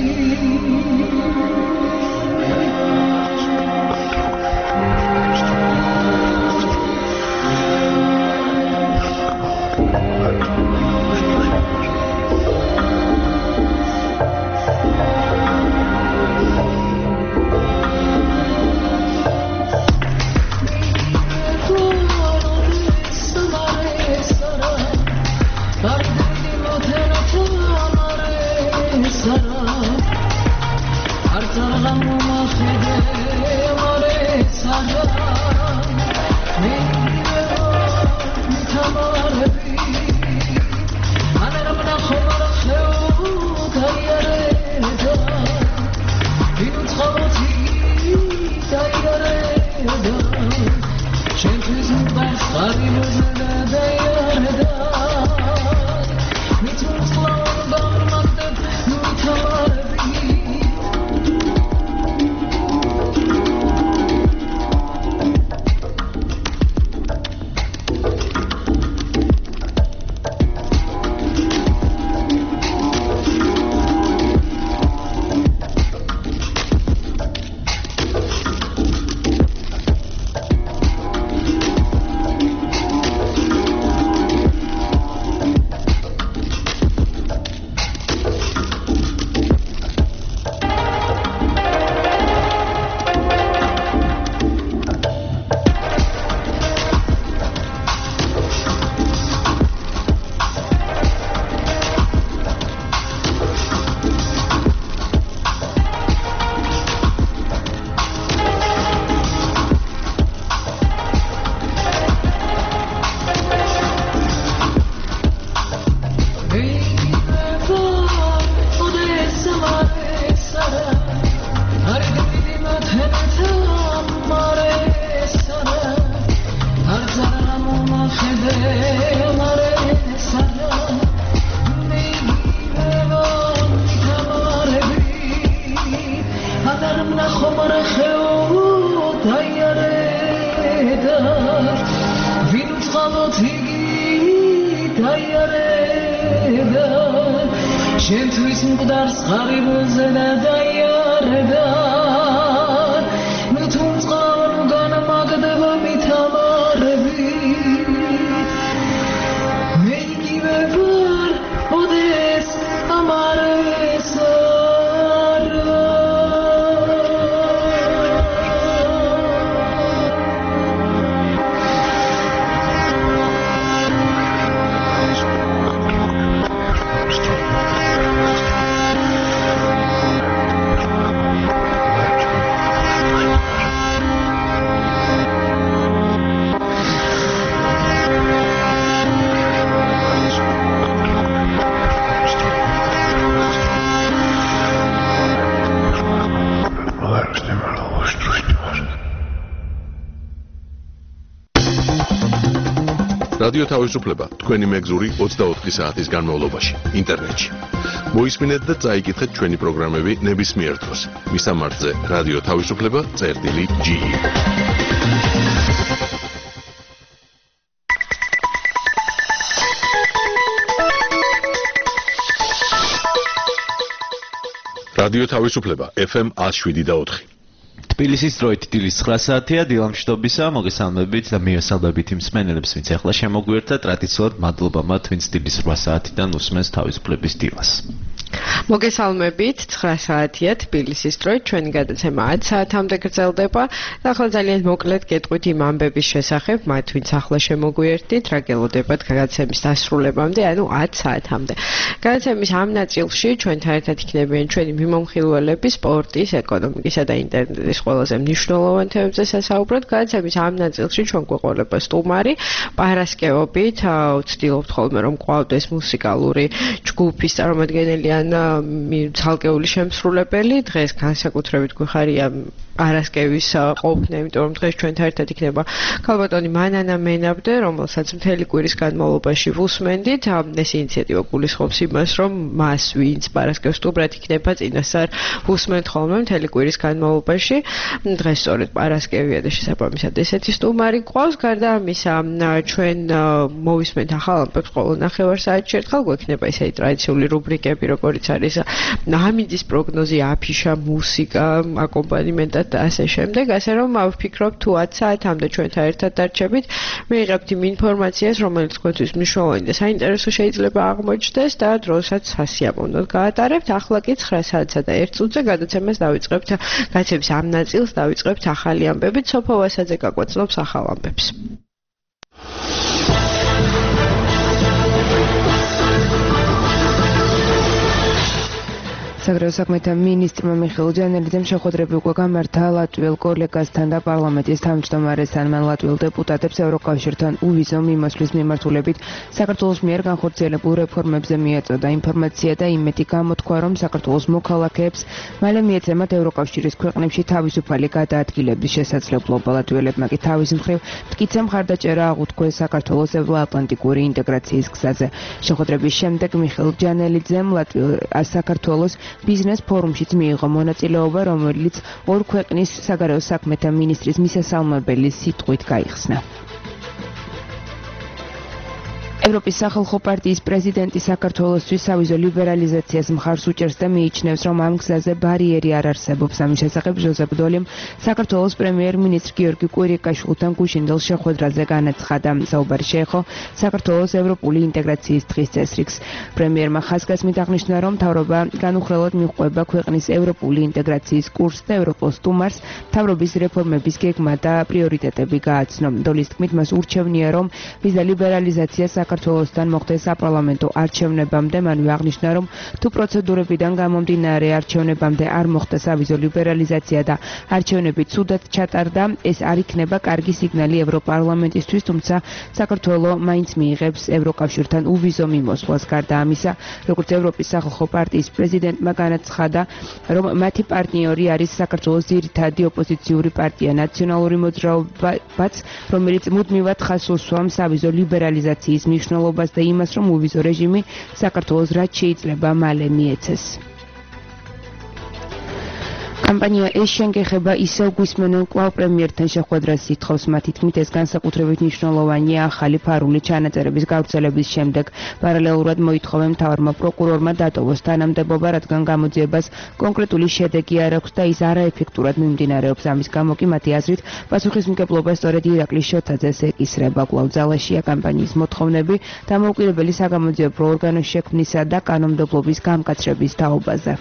შენთვის მკვდარს ღარიბზე და იარედა თუ წყალ განმაგდება მითამარები მე იგივე ვარ ოდეს ამარესა რადიო თავისუფლება თქვენი მეგზური ოცდაოთხი საათის განმავლობაში ინტერნეტში. მოისმინეთ და წაიკითხეთ ჩვენი პროგრამები ნებისმიერ დროს. მისამართზე რადიო თავისუფლება წერტილი ჯი. რადიო თავისუფლება ეფ ემ ათს შვიდი და ოთხი. თბილისის დროით დილის ცხრა საათია, დილამშვიდობისა, მოგესალმებით და მიესალმებით იმ მსმენელებს, ვინც ახლა შემოგვიერთდა, ტრადიციულად მადლობა მათ, ვინც დილის რვა საათიდან უსმენს თავისუფლების დილას. მოგესალმებით, ცხრა საათია თბილისის დროით, ჩვენი გადაცემა ათ საათამდე გრძელდება და ახლა ძალიან მოკლედ გეტყვით იმ ამბების შესახებ, მათ ვინც ახლა შემოგვიერთდით, რა გელოდებათ გადაცემის დასრულებამდე, ანუ ათ საათამდე. გადაცემის ამ ნაწილში ჩვენთან ერთად იქნებიან ჩვენი მიმომხილველები სპორტის, ეკონომიკისა და ინტერნეტის ყველაზე მნიშვნელოვან თემებზე სასაუბრად. გადაცემის ამ ნაწილში ჩვენ გვეყოლება სტუმარი, პარასკევობით, ვცდილობთ ხოლმე რომ გვყავდეს მუსიკალური ჯგუფის წარმომადგენელი ან ცალკეული შემსრულებელი. დღეს განსაკუთრებით გვიხარია პარასკევის ყოფნა, იმიტომ რომ დღეს ჩვენთან ერთად იქნება ქალბატონი მანანა მენაბდე, რომელსაც მთელი კვირის განმავლობაში ვუსმენდით. ეს ინიციატივა გულისხმობს იმას, რომ მას ვინც პარასკევს სტუმრად იქნება წინასწარ ვუსმენთ ხოლმე მთელი კვირის განმავლობაში. დღეს სწორედ პარასკევია და შესაბამისად ესეთი სტუმარი გვყავს. გარდა ამისა, ჩვენ მოვისმენთ ახალ ამბებს ყოველ ნახევარ საათში ერთხელ. გვექნება ისეთი ტრადიციული რუბრიკები, როგორც არის ამინდის პროგნოზი, აფიშა, მუსიკა, აკომპანიმენტა და ასე შემდეგ, ასე რომ ვფიქრობ თუ ათ საათამდე ჩვენთან ერთად დარჩებით, მიიღებთ იმ ინფორმაციას, რომელიც თქვენთვის მნიშვნელოვანი და საინტერესო შეიძლება აღმოჩნდეს და დროსაც სასიამოვნოდ გაატარებთ. ახლა კი ცხრა საათსა და ერთ წუთზე გადაცემას დავიწყებთ. გადაცემის ამ ნაწილს დავიწყებთ ახალი ამბებით. სოფო ვასაძე გაგვაცნობს ახალ ამბებს. საგარეო საქმეთა მინისტრმა მიხეილ ჯანელიძემ შეხვედრები უკვე გამართა ლატვიელ კოლეგასთან და პარლამენტის თავმჯდომარესთან. მან ლატვიელ დეპუტატებს ევროკავშირთან უვიზო მიმოსვლის მიმართულებით საქართველოს მიერ განხორციელებულ რეფორმებზე მიაწოდა ინფორმაცია და იმედი გამოთქვა, რომ საქართველოს მოქალაქეებს მალე მიეცემათ ევროკავშირის ქვეყნებში თავისუფალი გადაადგილების შესაძლებლობა. ლატვიელებმა კი თავის მხრივ მტკიცე მხარდაჭერა აღუთქვეს საქართველოს ევროატლანტიკური ინტეგრაციის გზაზე. შეხვედრების შემდეგ მიხეილ ჯანელიძემ ლატვიის საქართველოს ბიზნეს ფორუმშიც მიიღო მონაწილეობა, რომელიც ორ ქვეყნის საგარეო საქმეთა მინისტრის მისასალმებელი სიტყვით გაიხსნა. ევროპის სახალხო პარტიის პრეზიდენტი საქართველოსთვის სავიზო ლიბერალიზაციას მხარს უჭერს და მიიჩნევს, რომ ამ გზაზე ბარიერი არ არსებობს. ამის შესახებ ჟოზეფ დოლიმ საქართველოს პრემიერ-მინისტრ გიორგი კვირიკაშვილთან გუშინდელ შეხვედრაზე განაცხადა. საუბარი შეეხო საქართველოს ევროპული ინტეგრაციის დღის წესრიგს. პრემიერმა ხაზგასმით აღნიშნა, რომ მთავრობა განუხრელად მიჰყვება ქვეყნის ევროპული ინტეგრაციის კურსს და ევროპულ სტუმარს მთავრობის რეფორმების გეგმა და პრიორიტეტები გააცნო. დოლის თქმით, მას ურჩევნია, რომ ვიზა ლიბერალიზაცია საქართველოსთან მოხდეს საპარლამენტო არჩევნებამდე. მანვე აღნიშნა, რომ თუ პროცედურებიდან გამომდინარე არჩევნებამდე არ მოხდა სავიზო ლიბერალიზაცია და არჩევნები ცუდად ჩატარდა, ეს არ იქნება კარგი სიგნალი ევროპარლამენტისთვის, თუმცა საქართველოს მაინც მიიღებს ევროკავშირთან უვიზო მიმოსვლას. გარდა ამისა, როგორც ევროპის სახალხო პარტიის პრეზიდენტმა განაცხადა, რომ მათი პარტნიორი არის საქართველოს ძირითადი ოპოზიციური პარტია ნაციონალური მოძრაობაც, რომელიც მუდმივად ხაზს უსვამს სავიზო ლიბერალიზაციის მნიშვნელობას და იმას, რომ უვიზო რეჟიმი საქართველოს რაც შეიძლება მალე მიეცეს. კამპანია ეს შენგეხება ისევ გვისმენენ კვლავ პრემიერთან შეხვედრას ითხოვს. მათი თქმით, ეს განსაკუთრებით მნიშვნელოვანია ახალი ფარული ჩანაწერების გავრცელების შემდეგ. პარალელურად მოითხოვენ მთავარმა პროკურორმა დატოვოს თანამდებობა, რადგან გამოძიებას კონკრეტული შედეგი არ აქვს და ის არაეფექტურად მიმდინარეობს. ამის გამო კი მათი აზრით პასუხისმგებლობა სწორედ ირაკლი შოთაძეს ეკისრება. კვლავ ძალაშია კამპანიის მოთხოვნები დამოუკიდებელი საგამოძიებო ორგანოს შექმნისა და კანონმდებლობის გამკაცრების თაობაზე.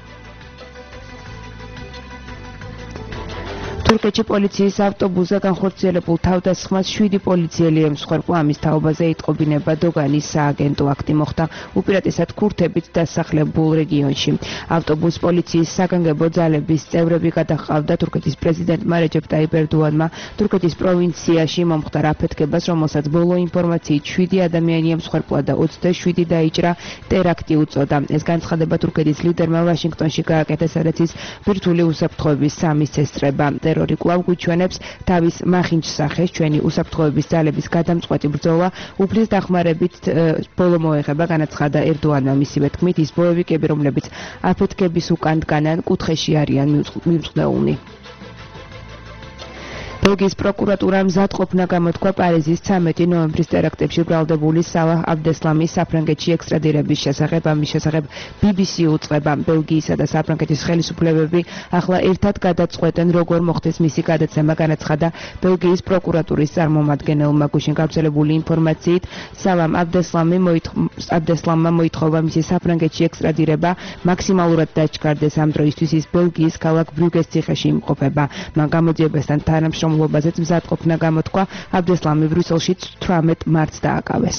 თურქეთში პოლიციის ავტობუსზე განხორციელებულ თავდასხმას შვიდი პოლიციელი ემსხვერპლა. ამის თაობაზე იტყობინება დოგანის სააგენტო აქტი მოხდა უპირატესად ქურთებით დასახლებულ რეგიონში. ავტობუს პოლიციის საგანგებო ძალების წევრები გადაჰყავდა თურქეთის პრეზიდენტმა რეჯეპ ტაიპ ერდოანმა თურქეთის პროვინციაში მომხდარ აფეთქებას, რომელსაც ბოლო ინფორმაციით შვიდი ადამიანი ემსხვერპლა და ოცდაშვიდი დაიჭრა, ტერაქტი უწოდა. ეს განცხადება თურქეთის ლიდერმა ვაშინგტონში გააკეთა, სადაც ის ბირთვული უსაფრთხოების სამის ესწრება. ტერორი კვლავ გვიჩვენებს თავის მახინჯ სახეს. ჩვენი უსაფრთხოების ძალების გადამწყვეტი ბრძოლა უფლის დახმარებით ბოლო მოეხება, განაცხადა ერდოანმა. მისივე თქმით, ის ბოევიკები, რომლებიც აფეთქების უკან დგანან, კუთხეში არიან მიმწყდეულნი. ბელგიის პროკურატურამ მზადყოფნა გამოთქვა პარიზის ცამეტი ნოემბრის ტერაქტებში ბრალდებული სალაჰ აბდესლამის საფრანგეთში ექსტრადირების შესახებ. ამის შესახებ ბი ბი სი უწყება. ბელგიისა და საფრანგეთის ხელისუფლებები ახლა ერთად გადაწყვეტენ, როგორ მოხდეს მისი გადაცემა. განაცხადა ბელგიის პროკურატურის წარმომადგენელმა. გუშინ გავრცელებული ინფორმაციით სალამ აბდესლამი აბდესლამმა მოითხოვა მისი საფრანგეთში ექსტრადირება მაქსიმალურად დაჩქარდეს. ამ დროისთვის ის ბელგიის ქალაქ ბრიუგეს ციხეში იმყოფება. მან გამოძიებასთან თანამშრომლობაზეც მზადყოფნა გამოთქვა. აბდესლამი ბრიუსელში თვრამეტ მარტს დააკავეს.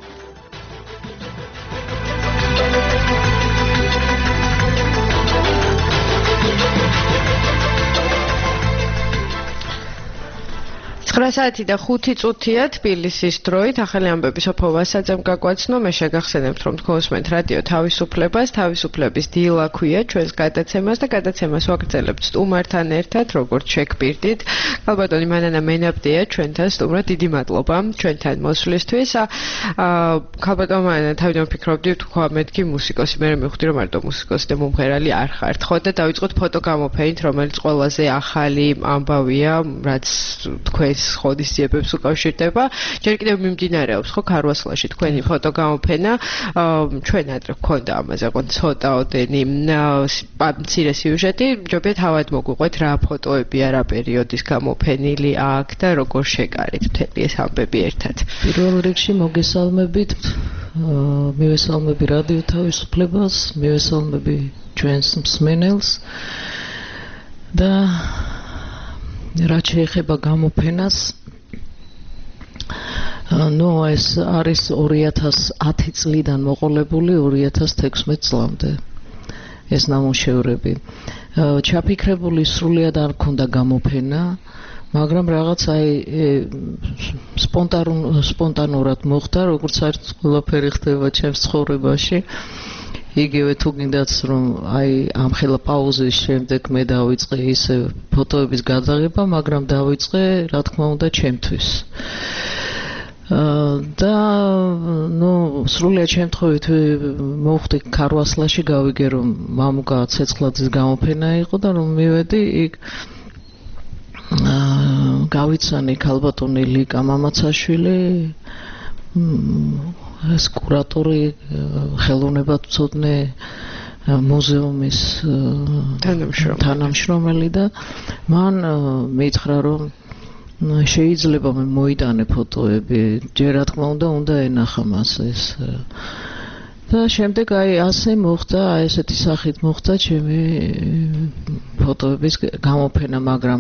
ცხრა საათი და ხუთი წუთია თბილისის დროით. ახალი ამბები სოფო ვასაძემ გაგვაცნო. მე შეგახსენებთ, რომ თქვენსმენთ რადიო თავისუფლებას. თავისუფლების დილა ქვია ჩვენს გადაცემას და გადაცემას ვაგრძელებთ სტუმართან ერთად, როგორც შეგვპირდით. ალბათონი მანანა მენაბდია ჩვენთან სტუმრად. დიდი მადლობა ჩვენთან მოსვლისთვის. ალბათონ მანანა თავიდან ვფიქრობდი, თქვა მეთქი მუსიკოსი, მე მივხვდი, რომ მარტო მუსიკოსი და მომღერალი არ ხართ. ხო და დავიწყოთ ფოტო გამოფენით, რომელიც ყველაზე ახალი ამბავია, რაც თქვენს ხოდისძიებებს უკავშირდება. ჯერ კიდევ მიმდინარეობს ხო ქარვასლაში თქვენი ფოტო გამოფენა. ჩვენ ადრე გვქონდა ამაზე ყო ცოტაოდენი მცირე სიუჟეტი. ჯობია თავად მოგვიყვეთ რა ფოტოებია, რა პერიოდის გამოფენილი აქ და როგორ შეკარით მთელი ეს ამბები ერთად. პირველ რიგში მოგესალმებით. მივესალმები რადიო თავისუფლებას, მივესალმები ჩვენს მსმენელს და რაც შეეხება გამოფენას, ნუ ეს არის ორი ათას ათი წლიდან მოყოლებული ორი ათას თექვსმეტ წლამდე ეს ნამუშევრები. ჩაფიქრებული სრულიად არ ქონდა გამოფენა, მაგრამ რაღაც აი სპონტანურად მოხდა, როგორც არის ყველაფერი ხდება ჩემს ცხოვრებაში. იგივე თუ გინდათ რომ აი ამ ხელა პაუზის შემდეგ მე დავიწყე ისე ფოტოების გადაღება, მაგრამ დავიწყე რა თქმა უნდა ჩემთვის. და ნუ სრულიად შემთხვევით მოვხდი ქარვასლაში, გავიგე რომ მამუკა ცეცხლაძის გამოფენა იყო და რომ მივედი იქ გავიცანი ქალბატონი ლიკა მამაცაშვილი, ეს კურატორი, ხელოვნებათმცოდნე მუზეუმის თანამშრომელი და მან მითხრა რომ შეიძლება მე მოიტანე ფოტოები, ჯერ რა თქმა უნდა უნდა ენახა მას ეს და შემდეგ აი ასე მოხდა, ესეთი სახით მოხდა ჩემი ფოტოების გამოფენა, მაგრამ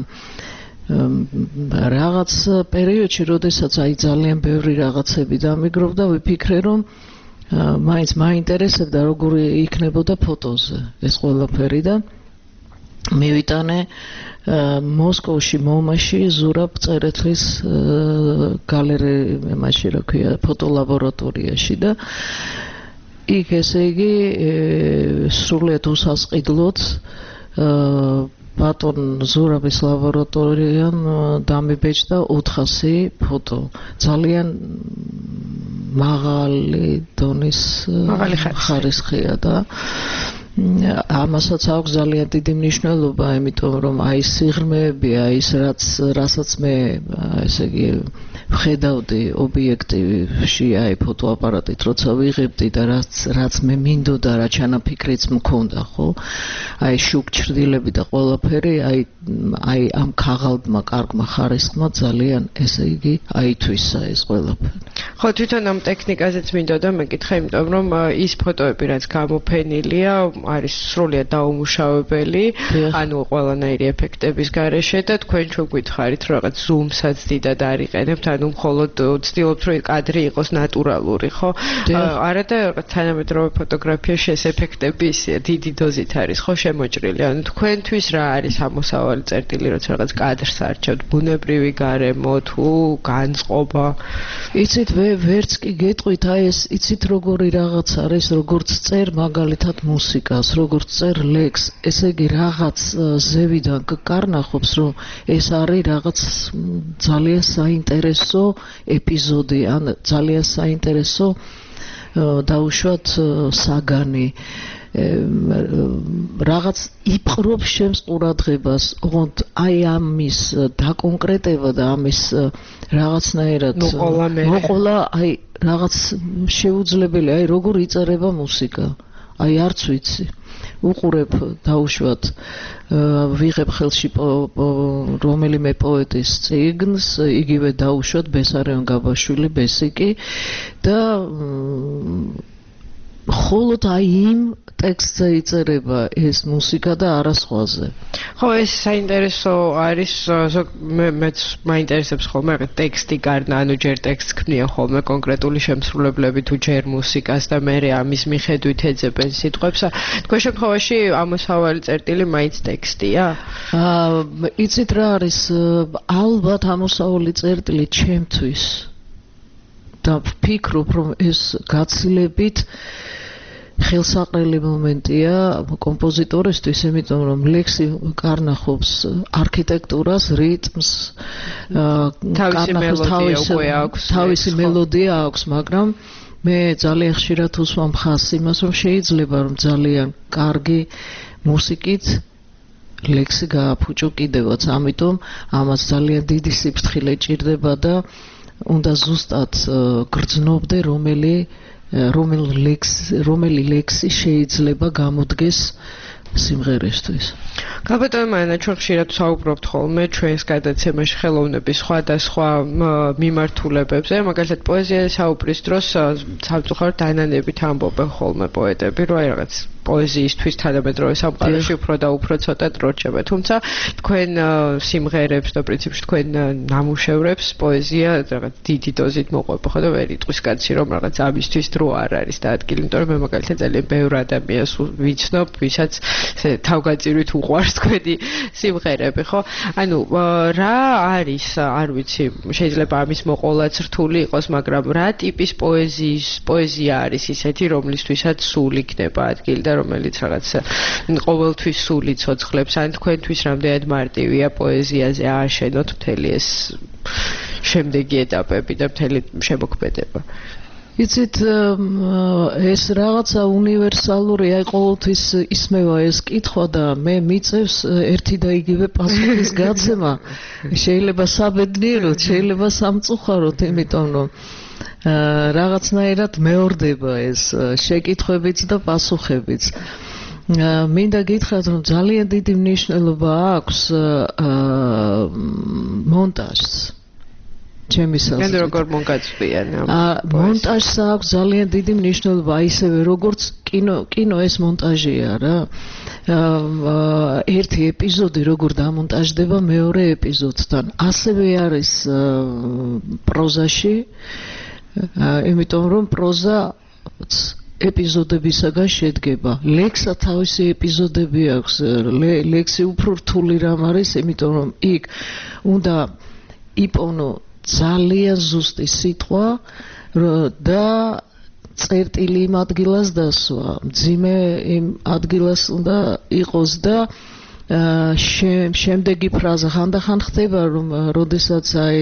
რაღაც პერიოდში, როდესაც აი ძალიან ბევრი რაღაცები დამიგროვდა, ვიფიქრე რომ მაინც მაინტერესებდა როგორი იქნებოდა ფოტოზე ეს ყველაფერი და მივიტანე მოსკოვში მომაში ზურაბ წერეთლის გალერეა, მაშინ რა ქვია, ფოტოლაბორატორიაში და იქ ესე იგი სრულიად უსასყიდლოდ ბატონ ზურაბის ლაბორატორიამ დამიბეჭდა ოთხასი ფოტო. ძალიან მაღალი დონის ხარისხია და ამასაც აქვს ძალიან დიდი მნიშვნელობა, იმიტომ რომ აი სიღრმეებია ის რაც რასაც მე ესე იგი ვხედავდი ობიექტივში, აი ფოტოაპარატით როცა ვიღებდი და რაც რაც მე მინდოდა, რა ჩანაფიქრიც მქონდა, ხო? აი შუქჭრდილები და ყველაფერი, აი აი ამ ქაღალდმა, კარგმა ხარისხმა ძალიან ესე იგი აითვისა ეს ყველაფერი. ხო, თვითონ ამ ტექნიკაზეც მინდოდა მეკითხა, იმიტომ რომ ის ფოტოები რაც გამოფენილია არის სრულიად დაუმუშავებელი, ანუ ყველანაირი ეფექტების გარეშე და თქვენ ჩვენ გითხარით რომ რაღაც ზუმსაც დიდად არიყენებთ, ანუ მხოლოდ ვცდილობთ რომ კადრი იყოს ნატურალური, ხო? არა და თანამედროვე ფოტოგრაფიაში ეს ეფექტები ისეა, დიდი დოზით არის ხო შემოჭრილი. ანუ თქვენთვის რა არის ამოსავალი წერტილი, როცა რაღაც კადრს არჩევთ, ბუნებრივი გარემო თუ განწყობა? იცით, ვერც კი გეტყვით, აი ეს იცით როგორი რაღაც არის, როგორც წერ მაგალითად მუსიკას, როგორც წერ ლექს, ესე იგი რაღაც ზევიდან კარნახობს, რომ ეს არის რაღაც ძალიან საინტერესო ეპიზოდი, ან ძალიან საინტერესო დაუშვათ საგანი. რაღაც იპყრობს ჩემს ყურადღებას, ოღონდ აი ამის დაკონკრეტება და ამის რაღაცნაირად მოყოლა აი რაღაც შეუძლებელი, აი როგორ იწერება მუსიკა. აი არც ვიცი. უყურებ დაუშვათ ვიღებ ხელში რომელიმე პოეტის წიგნს, იგივე დაუშვათ ბესარიონ გაბაშვილი ბესიკი და ხოლოდ აი იმ ტექსტზე იწერება ეს მუსიკა და არა სხვაზე. ხო, ეს საინტერესო არის, მე მეც მაინტერესებს ხოლმე ტექსტი გარდა, ანუ ჯერ ტექსტს ქმნიან ხოლმე კონკრეტული შემსრულებლები თუ ჯერ მუსიკას და მე ამის მიხედვით ეძებენ სიტყვებს. თქვენ შემთხვევაში ამოსავალი წერტილი მაინც ტექსტია? აა, იცით რა არის, ალბათ ამოსავალი წერტილი ჩემთვის და ვფიქრობ, რომ ეს გაცილებით ხელსაყრელი მომენტია კომპოზიტორისთვის, იმიტომ რომ ლექსი კარნახობს არქიტექტურას, რიტმს, კარნახობს თავისი მელოდია აქვს, მაგრამ მე ძალიან ხშირად უსვამ ხაზს იმას, რომ შეიძლება რომ ძალიან კარგი მუსიკით ლექსი გააფუჭო კიდევაც, ამიტომ ამას ძალიან დიდი სიფრთხილე ჭირდება და უნდა ზუსტად გრძნობდე რომელი რომელი ლექსი რომელი ლექსი შეიძლება გამოდგეს სიმღერისთვის. გაბატონებანა, ჩვენ ხშირად ვსაუბრობთ ხოლმე ჩვენს გადაცემაში ხელოვნების სხვადასხვა მიმართულებებზე, მაგალითად პოეზიაზე საუბრის დროს სამწუხაროდ ანანებით ამბობენ ხოლმე პოეტები, რომ აი რაღაც პოეზიისთვის თანამედროვე სამყაროში უფრო და უფრო ცოტა დრო რჩება. თუმცა თქვენ სიმღერებს და პრინციპში თქვენ ნამუშევრებს პოეზია რაღაც დიდი დოზით მოყვება, ხო და ვერ იტყვის კაცი რომ რაღაც ამისთვის დრო არ არის და ადგილი, იმიტომ რომ მე მაგალითად ძალიან ბევრ ადამიანს ვიცნობ, ვისაც თავგაწირვით უყვარს თქვენი სიმღერები, ხო? ანუ რა არის, არ ვიცი, შეიძლება ამის მოყოლაც რთული იყოს, მაგრამ რა ტიპის პოეზიის პოეზია არის ისეთი, რომლისთვისაც სულ იქნება ადგილი და რომელიც რაღაც ყოველთვის სული ცოცხლებს, ან თქვენთვის რამდენად მარტივია პოეზიაზე ააშენოთ მთელი ეს შემდეგი ეტაპები და მთელი შემოქმედება. იცით, ეს რაღაცა უნივერსალური, აი ყოველთვის ისმევა ეს კითხვა და მე მიწევს ერთი და იგივე პასუხის გაცემა. შეიძლება საბედნიეროდ, შეიძლება სამწუხაროდ, იმიტომ რომ რაღაცნაირად მეორდება ეს შეკითხვებიც და პასუხებიც. მინდა გითხრათ, რომ ძალიან დიდი მნიშვნელობა აქვს მონტაჟს. ჩემი საზრით. მე როგორ მოგაწვიან ამ მონტაჟს აქვს ძალიან დიდი მნიშვნელობა, ისევე როგორც კინო, კინო ეს მონტაჟია რა. ერთი ეპიზოდი როგორ დამონტაჟდება მეორე ეპიზოდთან. ასევე არის პროზაში, იმიტომ რომ პროზა ეპიზოდებისაგან შედგება. ლექსა თავისი ეპიზოდები აქვს. ლექსი უფრო რთული რამ არის, იმიტომ რომ იქ უნდა იპოვნო ძალიან ზუსტი სიტყვა და წერტილი იმ ადგილას დასვა. მძიმე იმ ადგილას უნდა იყოს და შემდეგი ფრაზა ხანდახან ხდება, რომ როდესაც აი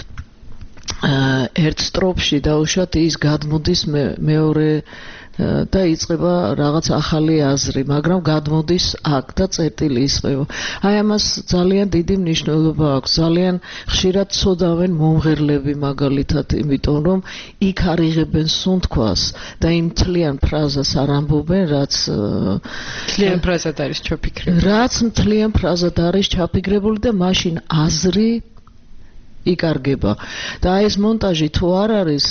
ერთ სტროფში დაუშვათ ის გადმოდის მეორე და იწყება რაღაც ახალი აზრი, მაგრამ გადმოდის აქ და წერტილი ისყება. აი ამას ძალიან დიდი მნიშვნელობა აქვს. ძალიან ხშირად ცოდავენ მომღერლები მაგალითად, იმიტომ რომ იქ არ იღებენ სუნთქვას და იმ მთლიან ფრაზას არ ამბობენ, რაც მთლიან ფრაზად არის ჩაფიქრებული. რაც მთლიან ფრაზად არის ჩაფიქრებული და მაშინ აზრი იკარგება. და ეს მონტაჟი თუ არ არის,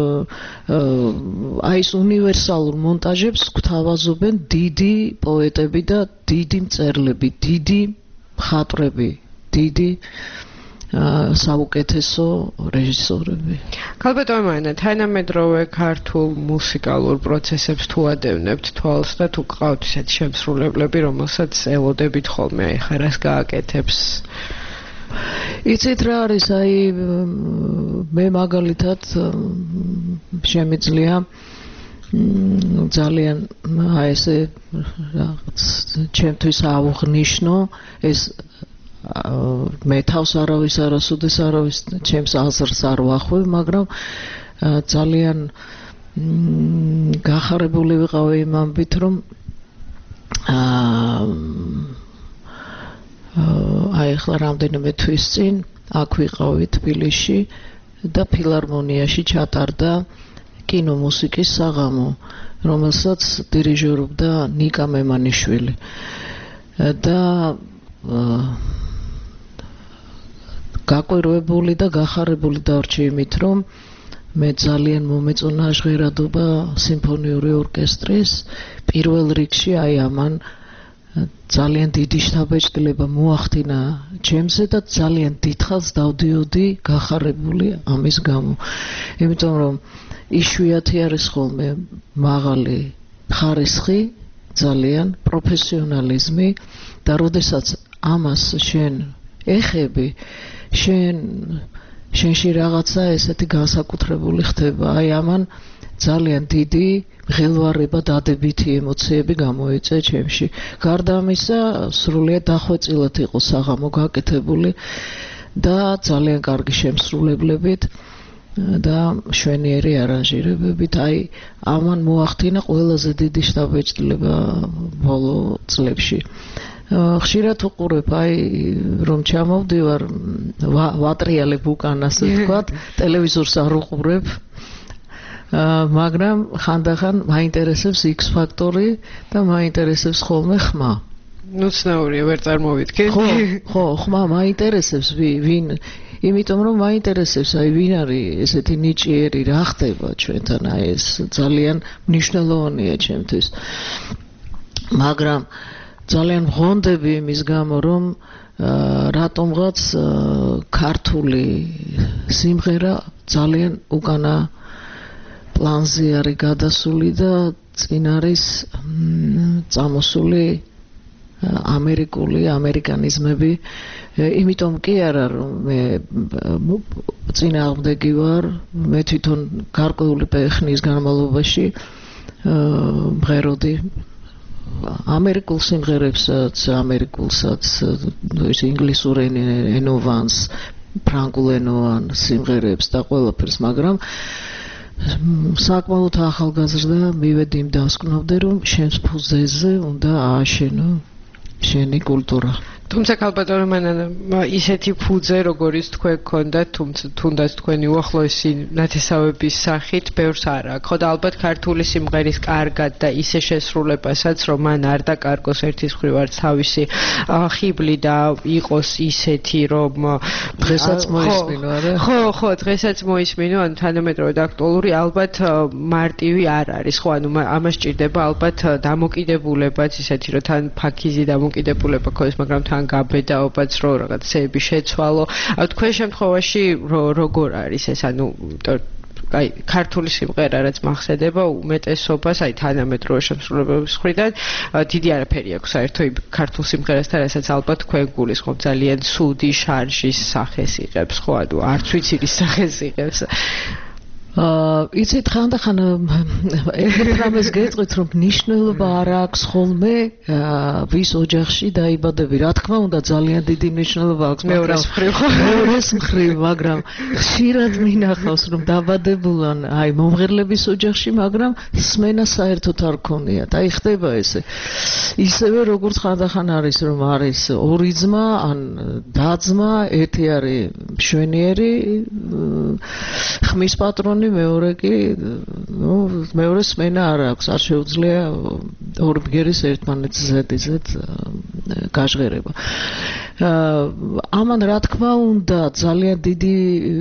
აი ეს უნივერსალურ მონტაჟებს გვთავაზობენ დიდი პოეტები და დიდი მწერლები, დიდი მხატვრები, დიდი საუკეთესო რეჟისორები. ქალბატონებანა, თანამედროვე ქართულ მუსიკალურ პროცესებს თუ ადევნებთ თვალს და თუ გყავთ ისეთი შემსრულებლები, რომელსაც ელოდებით ხოლმე აი ხარას გააკეთებს. იცით რა არის, აი მე მაგალითად შემიძლია ძალიან აი ესე რაღაც ჩემთვის ავღნიშნო ეს მე თავს არავის არასოდეს არავის ჩემს აზრს არ ვახვევ, მაგრამ ძალიან გახარებული ვიყავი იმ ამბით, რომ აი ახლა რამდენიმე თვის წინ აქ ვიყავი თბილისში და ფილარმონიაში ჩატარდა კინომუსიკის საღამო, რომელსაც დირიჟორობდა ნიკა მემანიშვილი. და გაყვირვებული და გახარებული დარჩი იმით, რომ მე ძალიან მომეწონა ჟღერადობა სიმფონიური ორკესტრის პირველ რიგში აი ამან ძალიან დიდი შთაბეჭდილება მოახდინა ჩემზე და ძალიან დიდხანს დავდიოდი გახარებული ამის გამო. იმიტომ რომ იშვიათი არის ხოლმე მაღალი ხარისხი, ძალიან პროფესიონალიზმი და როდესაც ამას შენ ეხები, შენ შენში რაღაცა ესეთი განსაკუთრებული ხდება. აი ამან ძალიან დიდი ღელვარება დადებითი ემოციები გამოიწე ჩემში. გარდა ამისა, სრულიად დახვეწილად იყო საღამო გაკეთებული და ძალიან კარგი შემსრულებლებით და მშვენიერი არანჟირებებით. აი ამან მოახდინა ყველაზე დიდი შთაბეჭდილება ბოლო წლებში. ხშირად უყურებ, აი რომ ჩამოვდივარ, ვატრიალებ უკან, ასე ვთქვათ, ტელევიზორს არ უყურებ. მაგრამ ხანდახან მაინტერესებს X ფაქტორი და მაინტერესებს ხოლმე ხმა. ნუცნაურია, ვერ წარმოვიდგენ. ხო, ხო, ხმა მაინტერესებს ვინ, იმიტომ რომ მაინტერესებს აი ვინ არის ესეთი ნიჭიერი, რა ხდება ჩვენთან, აი ეს ძალიან მნიშვნელოვანია ჩემთვის. მაგრამ ძალიან მღონდები იმის გამო, რომ რატომღაც ქართული სიმღერა ძალიან უკანა პლანზე არის გადასული და წინ არის წამოსული ამერიკული ამერიკანიზმები. იმიტომ კი არა რომ მე წინააღმდეგი ვარ, მე თვითონ გარკვეული ხნის განმავლობაში მღეროდი ამერიკულ სიმღერებსაც, ამერიკულსაც, ეს ინგლისურ ენოვანს, ფრანგულ ენოვან სიმღერებს და ყველაფერს, მაგრამ საკმაოდ ახალგაზრდა მივედი იმ დასკვნამდე, რომ შენს ფუძეზე უნდა ააშენო შენი კულტურა. თუმცა ქალბატონო მანან ისეთი ფუძე როგორიც თქვენ გქონდათ, თუმცა თუნდაც თქვენი უახლოესი ნათესავების სახით ბევრს არ აქვს. ხო და ალბათ ქართული სიმღერის კარგად და ისე შესრულებასაც, რომ მან არ დაკარგოს ერთის მხრივ არც თავისი ხიბლი და იყოს ისეთი, რომ დღესაც მოისმინო, არა? ხო, ხო, დღესაც მოისმინო, ანუ თანამედროვე და აქტუალური ალბათ მარტივი არ არის. ხო, ანუ ამას ჭირდება ალბათ დამოკიდებულებაც ისეთი, რომ თან ფაქიზი დამოკიდებულება ქონდეს, მაგრამ თან გაბედაობაც რო რაღაცეები შეცვალო. თქვენ შემთხვევაში როგორ არის ეს, ანუ აი ქართული სიმღერა რაც მახსენდება უმეტესობას აი თანამედროვე შემსრულებლების მხრიდან დიდი არაფერი აქვს საერთო ქართულ სიმღერასთან, რასაც ალბათ თქვენ გულისხმობთ, ძალიან სუდი შარჟის სახეს იღებს, ხო, ანუ არც ვიცი ის სახეს იღებს. აა იცით ხანდახან ერთ რამეს გეტყვით, რომ ნიშნულობა არ აქვს ხოლმე ვის ოჯახში დაიბადები. რა თქმა უნდა ძალიან დიდი ნიშნულობა აქვს მეორეს მხრივ, მეორეს მხრივ, მაგრამ ხშირად მინახავს, რომ დაბადებულან აი მომღერლების ოჯახში, მაგრამ სმენა საერთოდ არ ქონიათ. აი ხდება ესე. ისევე როგორც ხანდახან არის, რომ არის ორი ძმა ან და-ძმა, ერთი არის მშვენიერი ხმის პატრონი, მეორე კი, ნუ მეორე სმენა არ აქვს, არ შეუძლია ორი ბგერის ერთმანეთს ზედიზედ გაჟღერება. ამან რა თქმა უნდა ძალიან დიდი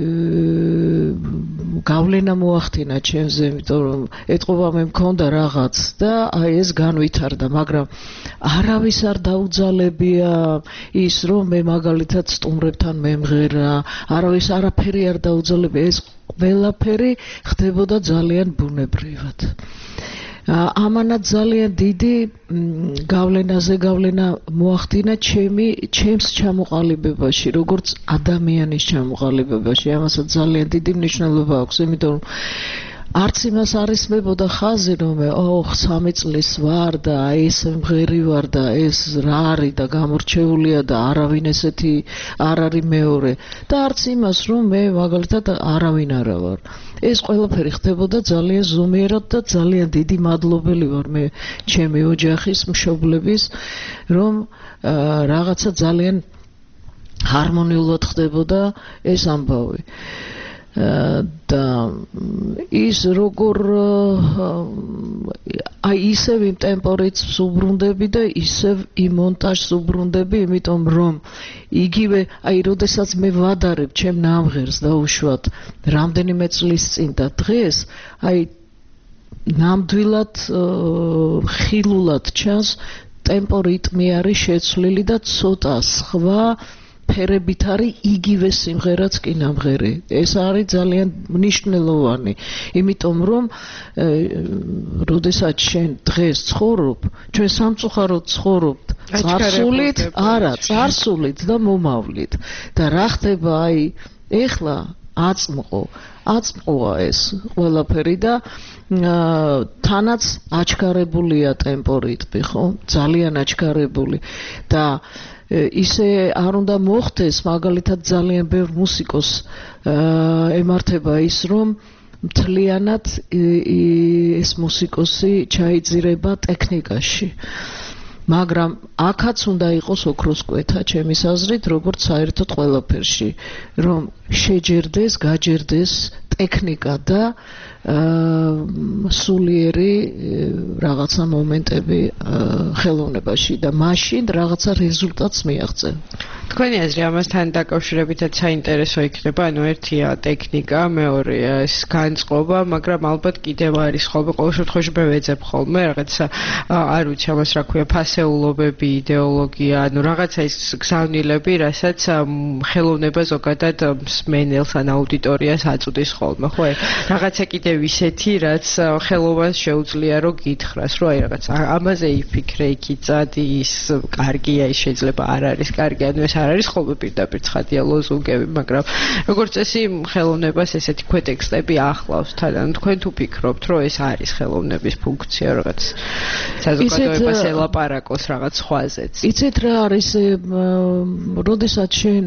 გავლენა მოახდინა ჩემზე, იმიტომ რომ ეთყობა მე მქონდა რაღაც და აი ეს განვითარდა, მაგრამ არავის არ დაუძალებია ის, რომ მე მაგალითად სტუმრებთან მემღერა, არავის არაფერი არ დაუძალებია, ეს ყველაფერი ხდებოდა ძალიან ბუნებრივად. ამანაც ძალიან დიდი გავლენაზე გავლენა მოახდინა ჩემი ჩემს ჩამოყალიბებაში, როგორც ადამიანის ჩამოყალიბებაში. ამასაც ძალიან დიდი მნიშვნელობა აქვს, იმიტომ რომ არც იმას არ ისმებოდა ხაზი, რომ ოხ სამი წლის ვარ და აი ესე მღერი ვარ და ეს რა არის და გამორჩეულია და არავინ ესეთი არ არის მეორე და არც იმას, რომ მე მაგალითად არავინ არა ვარ. ეს ყველაფერი ხდებოდა ძალიან ზომიერად და ძალიან დიდი მადლობელი ვარ მე ჩემი ოჯახის მშობლების, რომ რაღაცა ძალიან ჰარმონიულად ხდებოდა ეს ამბავი. და ის როგორ აი ისევ იმ ტემპორით უბრუნდები და ისევ იმ მონტაჟს უბრუნდები, იმიტომ რომ იგივე აი როდესაც მე ვადარებ ჩემ ნამღერს და უშუალოდ რამდენიმე წლის წინ და დღეს აი ნამდვილად ხილულად ჩანს ტემპო რიტმი არის შეცვლილი და ცოტა სხვა ფერებით არის იგივე სიმღერაც კი ნამღერი. ეს არის ძალიან მნიშვნელოვანი, იმიტომ რომ როდესაც შენ დღეს ცხოვრობ, ჩვენ სამწუხაროდ ცხოვრობთ წარსულით, არა, წარსულით და მომავლით. და რა ხდება აი ეხლა აწმყო, აწმყოა ეს ყველაფერი და თანაც აჩქარებულია ტემპო რიტმი, ხო? ძალიან აჩქარებული და ისე არ უნდა მოხდეს, მაგალითად ძალიან ბევრ მუსიკოს ემართება ის, რომ მთლიანად ეს მუსიკოსი ჩაიძირება ტექნიკაში. მაგრამ აქაც უნდა იყოს ოქროს კვეთა ჩემის აზრით, როგორც საერთოდ ყველაფერში, რომ შეჯერდეს, გაჯერდეს ტექნიკა და სულიერი რაღაცა მომენტები ხელოვნებაში და მაშინ რაღაცა რეზულტატს მიაღწევ. თქვენი აზრი ამასთან დაკავშირებითაც საინტერესო იქნება, ანუ ერთია ტექნიკა, მეორეა ეს განწყობა, მაგრამ ალბათ კიდევ არის ხოლმე ყოველ შემთხვევაში მე ვეძებ ხოლმე რაღაცა არ ვიცი ამას რა ქვია, ფასეულობები, იდეოლოგია, ანუ რაღაცა ის გზავნილები, რასაც ხელოვნება ზოგადად მსმენელს ან აუდიტორიას აწვდის ხოლმე, ხო? რაღაცა კიდევ ისეთი, რაც ხელოვნებას შეუძლია რომ გითხრას, რომ აი რაღაც ამაზე იფიქრე, იქიცად ის კარგია, ის შეიძლება არ არის კარგი, ანუ ეს არ არის ხოლმე პირდაპირ ცხადია ლოზუნგები, მაგრამ როგორც წესი ხელოვნებას ესეთი ქვეტექსტები ახლავს თან, ანუ თქვენ თუ ფიქრობთ, რომ ეს არის ხელოვნების ფუნქცია რაღაც საზოგადოებას ელაპარაკოს რაღაც სხვაზეც. იცით რა არის, როდესაც შენ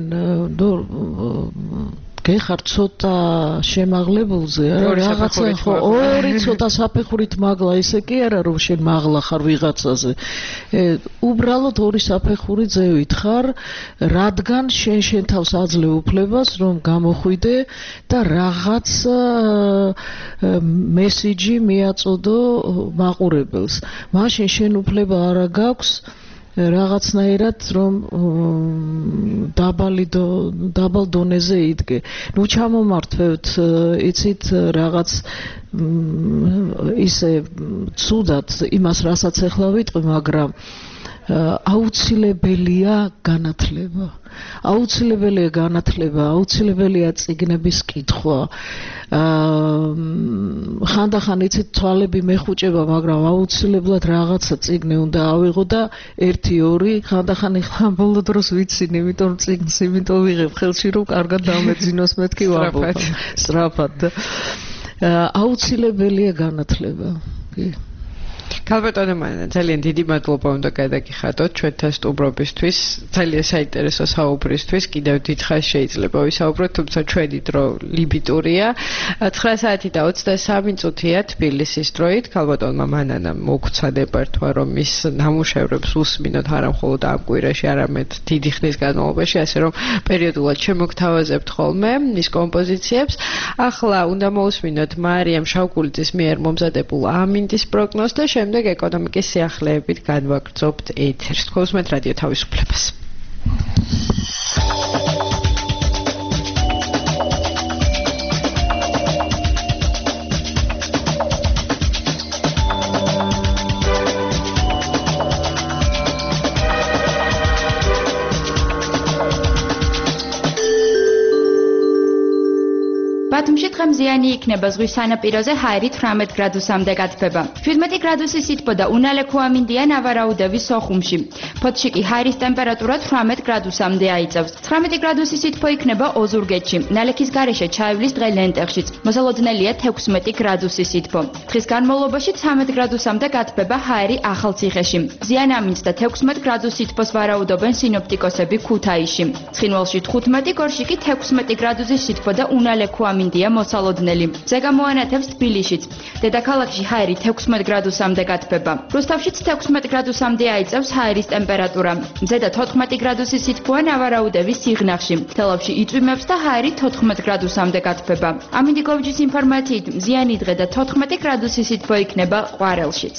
გეხარ ცოტა შემაღლებულზე, რაღაცა ხო ორი ცოტა საფეხურით მაგლა, ისე კი არა რომ შენ მაგლა ხარ ვიღაცაზე. უბრალოდ ორი საფეხური ზევით ხარ, რადგან შენ შენ თავს აძლევ უფლებას რომ გამოხვიდე და რაღაც მესიჯი მიაწოდო მაყურებელს. მაშინ შენ უფლება არა გაქვს რაღაცნაირად რომ დაბალი დაბალ დონეზე იდგე. ნუ ჩამომართვევთ, იცით რაღაც ისე ცუდად იმას, რასაც ახლა ვიტყვი, მაგრამ აუცილებელია განათლება. აუცილებელია განათლება, აუცილებელია წიგნების კითხვა. ხანდახან იცით თვალები მეხუჭება, მაგრამ აუცილებლად რაღაცა წიგნი უნდა ავიღო და ერთი ორი ხანდახან ხან ბოლო დროს ვიცინი, იმიტომ რომ წიგნს იმიტომ ვიღებ ხელში, რომ კარგად დამეძინოს მეთქი ვამბობ. სწრაფად. აუცილებელია განათლება. კი. ქალბატონო მანა, ძალიან დიდი მადლობა უნდა გადაგიხადოთ ჩვენთან სტუმრობისთვის, ძალიან საინტერესო საუბრისთვის, კიდევ დიდხანს შეიძლება ვისაუბროთ, თუმცა ჩვენი დრო ლიმიტურია. ცხრა საათი და ოცდასამი წუთია თბილისის დროით. ქალბატონმა მანანამ მოგცა რეპერტუარი, რომ მის ნამუშევრებს უსმინოთ არა მხოლოდ ამ კვირაში, არამედ დიდი ხნის განმავლობაში, ასე რომ პერიოდულად შემოგთავაზებთ ხოლმე მის კომპოზიციებს. ახლა უნდა მოусმინოთ მარიამ შავკულიძის მიერ მომზადებულ ამინდის პროგნოზს და შემდეგ ეკონომიკის სიახლეებით განვაგრძობთ ეთერს. გულისხმობთ რადიო თავისუფლებას. ბათუმში დღე მზიანი იქნება, ზღვის სანაპიროზე ჰაერი თვრამეტ გრადუსამდე გათბება. შვიდმეტი გრადუსი სითბო და უნალექო ამინდია ნავარაუდების სოხუმში. ფოთში კი ჰაერის ტემპერატურა თვრამეტ გრადუსამდე აიწევს. ცხრამეტი გრადუსი სითბო იქნება ოზურგეთში. ნალექის გარეშე ჩაივლის დღე ლენტეხშიც. მოსალოდნელია თექვსმეტი გრადუსი სითბო. დღის განმავლობაში ცხრამეტ გრადუსამდე გათბება ჰაერი ახალციხეში. მზიან ამინდს და თექვსმეტ გრადუს სითბოს ვარაუდობენ სინოპტიკოსები ქუთაისში. ცხინვალში თხუთმეტი, გორში კი თექვსმეტი გრადუსი სითბო და უნალექო ამინდია მოსალოდნელი. მზე გამოანათებს თბილისშიც. დედაქალაქში ჰაერი თექვსმეტ გრადუსამდე გათბება. რუსთავშიც თექვსმეტ გრადუსამდე აიწევს ჰაერის ტემპერატურა. მზე და თოთხმეტი გრადუსი სითბოა ნავარაუდების სიღნაღში. თელავში იწვიმებს და ჰაერი თოთხმეტ გრადუსამდე გათბება. ამინდიკოვიჩის ინფორმაციით მზიანი დღე და თოთხმეტი გრადუსი სითბო იქნება ყვარელშიც.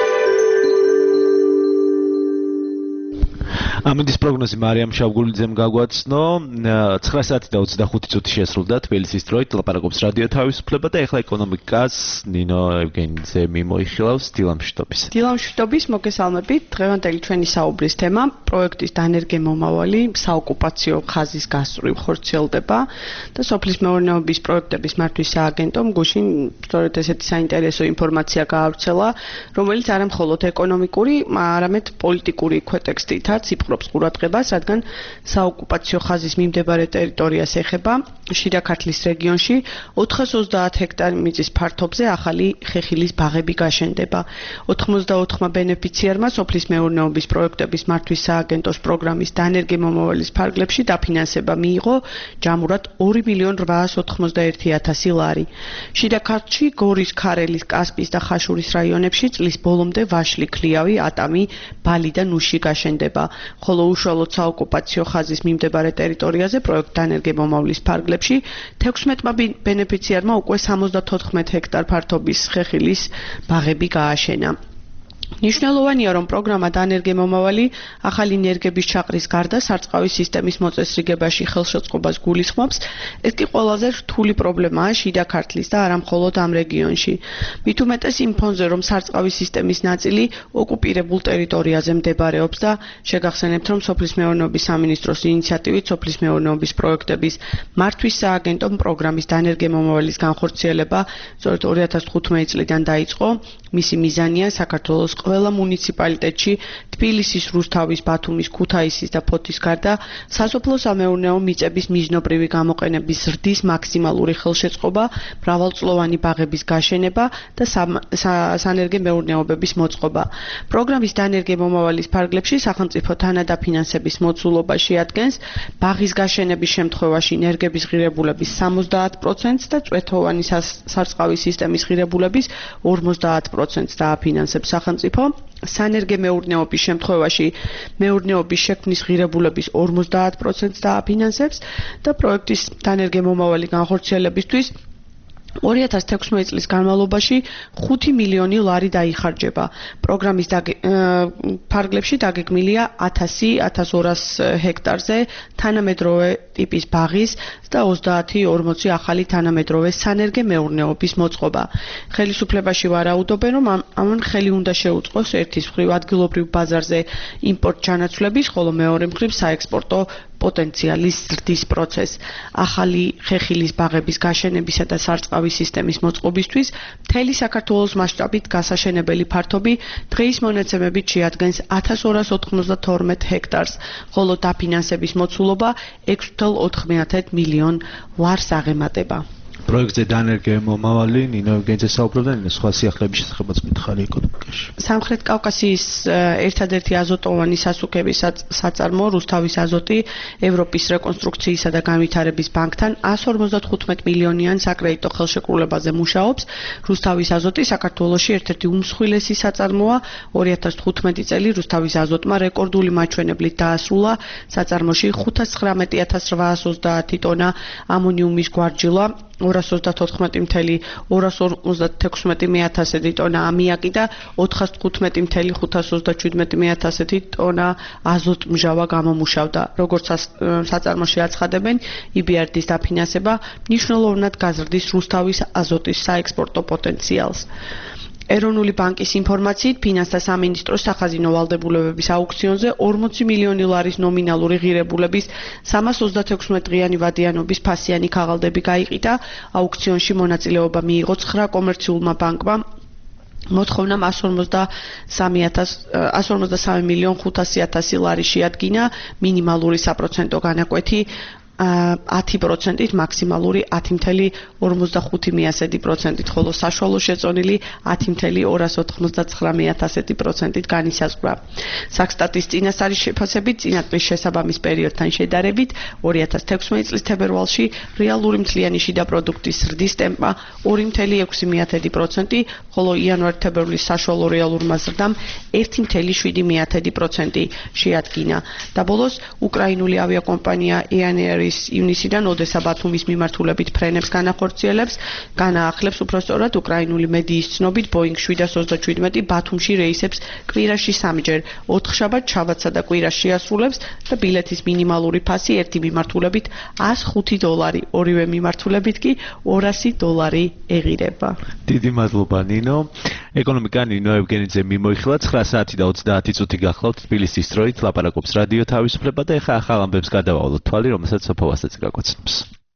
ამინდის პროგნოზი მარიამ შავგულიძემ გაგვაცნო. ცხრა საათი და ოცდახუთი წუთი შესრულდა თბილისის დროით. ლაპარაკობს რადიო თავისუფლება და ეხლა ეკონომიკას ნინო ევგენიძე მიმოიხილავს დილამშვიდობის. დილამშვიდობის, მოგესალმებით. დღევანდელი ჩვენი საუბრის თემა პროექტის დანერგე-მომავალი საოკუპაციო ხაზის გასწვრივ ხორციელდება და სოფლის მეურნეობის პროექტების მართვის სააგენტომ გუშინ სწორედ ესეთი საინტერესო ინფორმაცია გაავრცელა, რომელიც არა მხოლოდ ეკონომიკური, არამედ პოლიტიკური ქვეტექსტითაც იპყრობს ყურადღებას, რადგან საოკუპაციო ხაზის მიმდებარე ტერიტორიას ეხება. შიდა ქართლის რეგიონში ოთხას ოცდაათ ჰექტარი მიწის ფართობზე ახალი ხეხილის ბაღები გაშენდება. ოთხმოცდაოთხმა ბენეფიციარმა სოფლის მეურნეობის პროექტების მართვის სააგენტოს პროგრამის დანერგე-მომავალის ფარგლებში დაფინანსება მიიღო ჯამურად ორი მილიონი რვაას ოთხმოცდაერთი ათასი ლარი. შიდა ქართლში გორის, ქარელის, კასპის და ხაშურის რაიონებში წლის ბოლომდე ვაშლი, ქლიავი, ატამი, ბალი და ნუში გაშენდება. ხოლო უშუალოდ საოკუპაციო ხაზის მიმდებარე ტერიტორიაზე პროექტ დანერგე-მომავლის ფარგლებში თექვსმეტმა ბენეფიციარმა უკვე სამოცდათოთხმეტ ჰექტარ ფართობის ხეხილის ბაღები გააშენა. ნიშნულოვანია, რომ პროგრამა დანერგე-მომავალი ახალი ენერგების ჩაყრის გარდა სარწყავი სისტემის მოწესრიგებაში ხელშეწყობას გულისხმობს. ეს კი ყველაზე რთული პრობლემაა შიდა ქართლის და არა მხოლოდ ამ რეგიონში. მით უმეტეს იმ ფონზე, რომ სარწყავი სისტემის ნაწილი ოკუპირებულ ტერიტორიაზე მდებარეობს და შეგახსენებთ, რომ სოფლის მეურნეობის სამინისტროს ინიციატივით სოფლის მეურნეობის პროექტების მართვის სააგენტომ პროგრამის დანერგე-მომავალის განხორციელება სწორედ ორი ათას თხუთმეტი წლიდან დაიწყო. მისი მიზანია საქართველოს ყველა მუნიციპალიტეტში თბილისის, რუსთავის, ბათუმის, ქუთაისის და ფოთის გარდა სასოფლო-სამეურნეო მიწების მიზნობრივი გამოყენების ზრდის მაქსიმალური ხელშეწყობა, მრავალწლოვანი ბაღების გაშენება და სანერგე მეურნეობების მოწყობა. პროგრამის დანერგე-მომავალის ფარგლებში სახელმწიფო თანადაფინანსების მოცულობა შეადგენს ბაღის გაშენების შემთხვევაში ენერგების ღირებულების სამოცდაათ პროცენტს და წვეთოვანი სარწყავი სისტემის ღირებულების ორმოცდაათ პროცენტს დააფინანსებს სახელმწიფო. სანერგე მეურნეობის შემთხვევაში მეურნეობის შექმნის ღირებულების ორმოცდაათ პროცენტს დააფინანსებს და პროექტის დანერგე-მომავალი განხორციელებისთვის ორი ათას თექვსმეტი წლის განმავლობაში ხუთი მილიონი ლარი დაიხარჯება. პროგრამის ფარგლებში დაგეგმილია ათასი ათას ორას ჰექტარზე თანამედროვე ტიპის ბაღის და ოცდაათი ორმოცი ახალი თანამედროვე სანერგე მეურნეობის მოწყობა. ხელისუფლებაში ვარაუდობენ, რომ ამან ხელი უნდა შეუწყოს ერთის მხრივ ადგილობრივ ბაზარზე იმპორტ ჩანაცვლების, ხოლო მეორე მხრივ საექსპორტო პოტენციალის ზრდის პროცესს. ახალი ხეხილის ბაღების გაშენებისა და სარწყავი სისტემის მოწყობისთვის მთელი საქართველოს მასშტაბით გასაშენებელი ფართობი დღეის მონაცემებით შეადგენს ათას ორას ოთხმოცდათორმეტ ჰექტარს, ხოლო დაფინანსების მოცულობა ექვსი ათას ოთხმეათე მილიონ ლარს აღემატება. პროექტზე დანერგე-მომავალი ნინო ევგენიძე საუბრობდა, ნინო სხვა სიახლეების შესახებაც მითხარი ეკონომიკაში. სამხრეთ კავკასიის ერთადერთი აზოტოვანი სასუქების საწარმო რუსთავის აზოტი ევროპის რეკონსტრუქციისა და განვითარების ბანკთან εκατს ორმოცდათხუთმეტ მილიონიან საკრედიტო ხელშეკრულებაზე მუშაობს. რუსთავის აზოტი საქართველოში ერთ-ერთი უმსხვილესი საწარმოა. ორი ათას თხუთმეტი წელი რუსთავის აზოტმა რეკორდული მაჩვენებლით დაასრულა. საწარმოში ხუთას ცხრამეტი ათას რვაას ოცდაათი ტონა ამონიუმის გვარჯილა, ორას ოცდათოთხმეტი მცდარი ორას ორმოცდათექვსმეტი მეათასი ტონა ამიაკი და ოთხას თხუთმეტი მცდარი ხუთას ოცდაჩვიდმეტი მეათასი ტონა აზოტმჟავა გამომუშავდა. როგორც საწარმოში აცხადებენ, ი ბი არ დის დაფინანსება მნიშვნელოვნად გაზრდის რუსთავის აზოტის საექსპორტო პოტენციალს. ეროვნული ბანკის ინფორმაციით, ფინანსთა სამინისტროს სახაზინო ვალდებულებების აუქციონზე ორმოცი მილიონი ლარის ნომინალური ღირებულების სამას ოცდათექვსმეტ დღიანი ვადიანობის ფასიანი ქაღალდები გაიყიდა. აუქციონში მონაწილეობა მიიღო ცხრა კომერციულმა ბანკმა. მოთხოვნა one forty-three მილიონ ხუთასი ათასი ლარი შეადგინა, მინიმალური საპროცენტო განაკვეთი ათი პროცენტით, მაქსიმალური ათი ორმოცდახუთი პროცენტით, ხოლო საშუალო შეწონილი ათი ორას ოცდაათი პროცენტით განისაზღვრა. საქსტატის წინასწარი შეფასებით, წინათვლის შესაბამის პერიოდთან შედარებით, ორი ათას თექვსმეტი წლის თებერვალში რეალური მთლიანი შიდა პროდუქტის ზრდის ტემპმა ორი ექვსი პროცენტი, ხოლო იანვარ-თებერვლის საშუალო რეალურმა ზრდამ ერთი შვიდი პროცენტი შეადგინა. და ბოლოს უკრაინული ავიაკომპანია Ryanair ივნისიდან ოდესა ბათუმის მიმართულებით ფრენებს განახორციელებს, განაახლებს უпростоრად უკრაინული მედიის ცნობით Boeing შვიდას ოცდაშვიდმეტი ბათუმში რეისებს კვირაში სამჯერ, ოთხშაბათ, შაბათსა და კვირას შეასრულებს და ბილეთის მინიმალური ფასი ერთი მიმართულებით ას ხუთი დოლარი, ორივე მიმართულებით კი ორასი დოლარი ეღირება. დიდი მადლობა ნინო. ეკონომიკა ნინო ევგენიძე მიმოიხილა ცხრა საათი და ოცდაათი წუთი გახლავთ თბილისის დროით, ლაპარაკობს რადიო თავისუფლება და ეხა ახალ ამბებს გადავალოთ თვალი, რომელსაც სოფოვასაც გაგვაცნობს.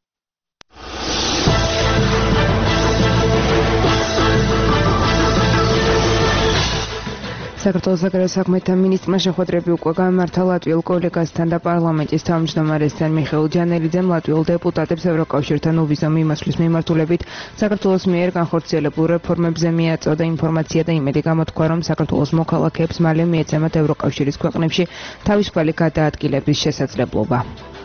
საქართველოს საგარეო საქმეთა მინისტრმა შეხვედრები უკვე გამართა ლატვიელ კოლეგასთან და პარლამენტის თავმჯდომარესთან მიხეილ ჯანელიძემ ლატვიელ დეპუტატებს ევროკავშირთან უვიზო მიმოსვლის მიმართულებით საქართველოს მიერ განხორციელებულ რეფორმებზე მიაწოდა ინფორმაცია და იმედი გამოთქვა, რომ საქართველოს მოქალაქეებს მალე მიეცემათ ევროკავშირის ქვეყნებში თავისუფალი გადაადგილების შესაძლებლობა.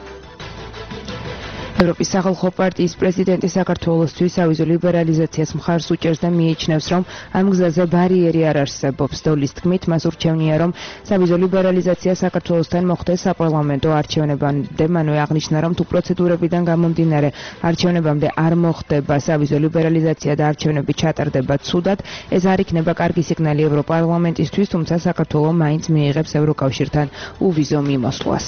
ევროპის სახალხო პარტიის პრეზიდენტი საქართველოსთვის ავიზო ლიბერალიზაციას მხარს უჭერს და მიიჩნევს, რომ ამ გზაზე ბარიერი არ არსებობს. დოლის თქმით, მას ურჩევნია, რომ სავიზო ლიბერალიზაცია საქართველოსთან მოხდეს საპარლამენტო არჩევნებამდე. მანვე აღნიშნა, რომ თუ პროცედურებიდან გამომდინარე არჩევნებამდე არ მოხდება სავიზო ლიბერალიზაცია და არჩევნები ჩატარდება ცუდად, ეს არ იქნება კარგი სიგნალი ევროპარლამენტისთვის, თუმცა საქართველო მაინც მიიღებს ევროკავშირთან უვიზო მიმოსვლას.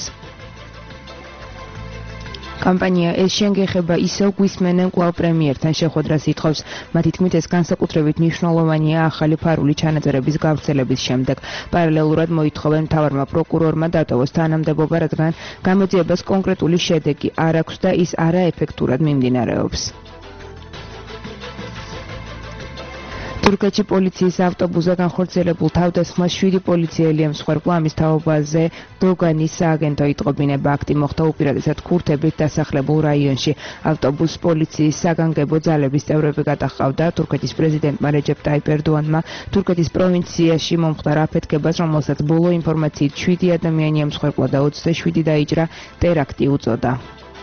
კამპანია ეს შენგეხება ისევ გვისმენენ კვლავ პრემიერთან შეხვედრას ითხოვს. მათი თქმით, ეს განსაკუთრებით მნიშვნელოვანია ახალი ფარული ჩანაწერების გავრცელების შემდეგ. პარალელურად მოითხოვენ მთავარმა პროკურორმა დატოვოს თანამდებობა, რადგან გამოძიებას კონკრეტული შედეგი არ აქვს და ის არაეფექტურად მიმდინარეობს. თურქეთში პოლიციის ავტობუსზე განხორციელებულ თავდასხმას შვიდი პოლიციელი ემსხვერპლა. ამის თაობაზე დოგანის სააგენტო იტყობინება. აქტი მოხდა უპირატესად ქურთებით დასახლებულ რაიონში. ავტობუსს პოლიციის საგანგებო ძალების წევრები გადაჰყავდა. თურქეთის პრეზიდენტმა რეჯეპ ტაიპ ერდოანმა თურქეთის პროვინციაში მომხდარ აფეთქებას, რომელსაც ბოლო ინფორმაციით შვიდი ადამიანი ემსხვერპლა და ოცდაშვიდი დაიჭრა, ტერაქტი უწოდა.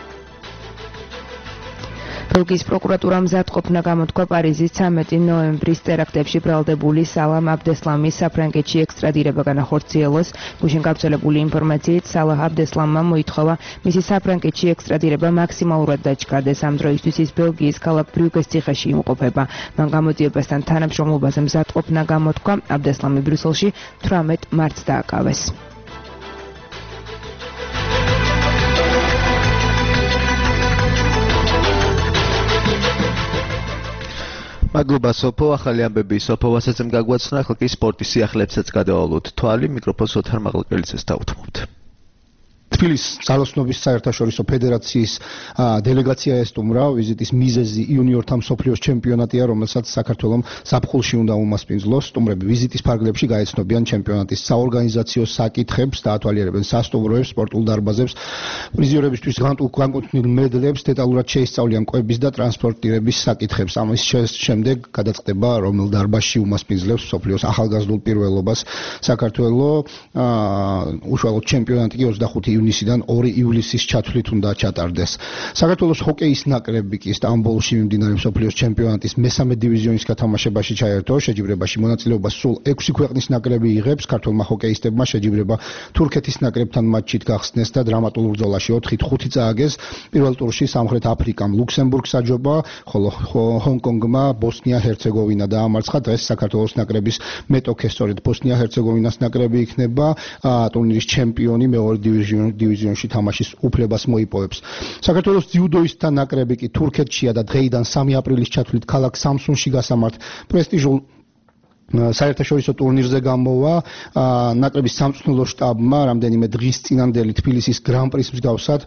ბელგიის პროკურატურამ მზადყოფნა გამოთქვა პარიზის ცამეტი ნოემბრის ტერაქტებში ბრალდებული სალამ აბდესლამის საფრანგეთში ექსტრადირება განახორციელოს. გუშინ გავრცელებული ინფორმაციით სალამ აბდესლამმა მოითხოვა მისი საფრანგეთში ექსტრადირება მაქსიმალურად დაჩქარდეს. ამ დროისთვის ის ბელგიის ქალაქ ბრიუგეს ციხეში იმყოფება. მან გამოძიებასთან თანამშრომლობაზე მზადყოფნა გამოთქვა. აბდესლამი ბრიუსელში თვრამეტ მარტს დააკავეს. მადლობა სოფო, ახალი ამბები სოფო ვასაცემ გაგვაცნა, ახლა კი სპორტის სიახლებსაც გადავალოთ თვალი, მიკროფონს ოთარ მაღალკელიძეს დავუთმობთ. თბილისის ძალოსნობის საერთაშორისო ფედერაციის დელეგაცია ესტუმრა. ვიზიტის მიზეზი იუნიორთა მსოფლიოს ჩემპიონატია, რომელსაც საქართველოს ზაფხულში უნდა უმასპინძლოს. სტუმრები ვიზიტის ფარგლებში გაეცნობიან ჩემპიონატის საორგანიზაციო საკითხებს, დაათვალიერებენ სასტუმროებს, სპორტულ დარბაზებს, პრიზიორებისთვის განკუთვნილ მედლებს, დეტალურად შეისწავლიან კვების და ტრანსპორტირების საკითხებს. ამის შემდეგ გადაწყდება, რომელ დარბაზში უმასპინძლებს მსოფლიოს ახალგაზრდულ პირველობას. საქართველოს უშუალოდ ჩემპიონატი კი ოცდახუთი ივნისიდან ორი ივლისის ჩათვლით უნდა ჩატარდეს. საქართველოს ჰოკეის ნაკრები კი სტამბოლში მიმდინარე მსოფლიოს ჩემპიონატის მესამე დივიზიონის გათამაშებაში ჩაერთო. შეჯიბრებაში მონაწილეობას სულ ექვსი ქვეყნის ნაკრები იღებს. ქართველმა ჰოკეისტებმა შეჯიბრება თურქეთის ნაკრებთან მატჩით გახსნეს და დრამატულ ბრძოლაში ოთხით ხუთი წააგეს. პირველ ტურში სამხრეთ აფრიკამ ლუქსემბურგს აჯობა, ხოლო ჰონკონგმა ბოსნია-ჰერცეგოვინა დაამარცხა. დღეს საქართველოს ნაკრების მეტოქე სწორედ ბოსნია-ჰერცეგოვინას ნაკრები იქნება. ტურნირის ჩემპიონი მეორე დივიზიონში დივიზიონში თამაშის უფლებას მოიპოვებს. საქართველოს ძიუდოისტთა ნაკრები კი თურქეთშია და დღეიდან სამი აპრილის ჩათვლით ქალაქ სამსუნში გასამართ პრესტიჟულ საერთაშორისო ტურნირზე გამოვა ნაკრების სამწვრთნელო შტაბმა რამდენიმე დღის წინანდელი თბილისის გრან-პრის მსგავსად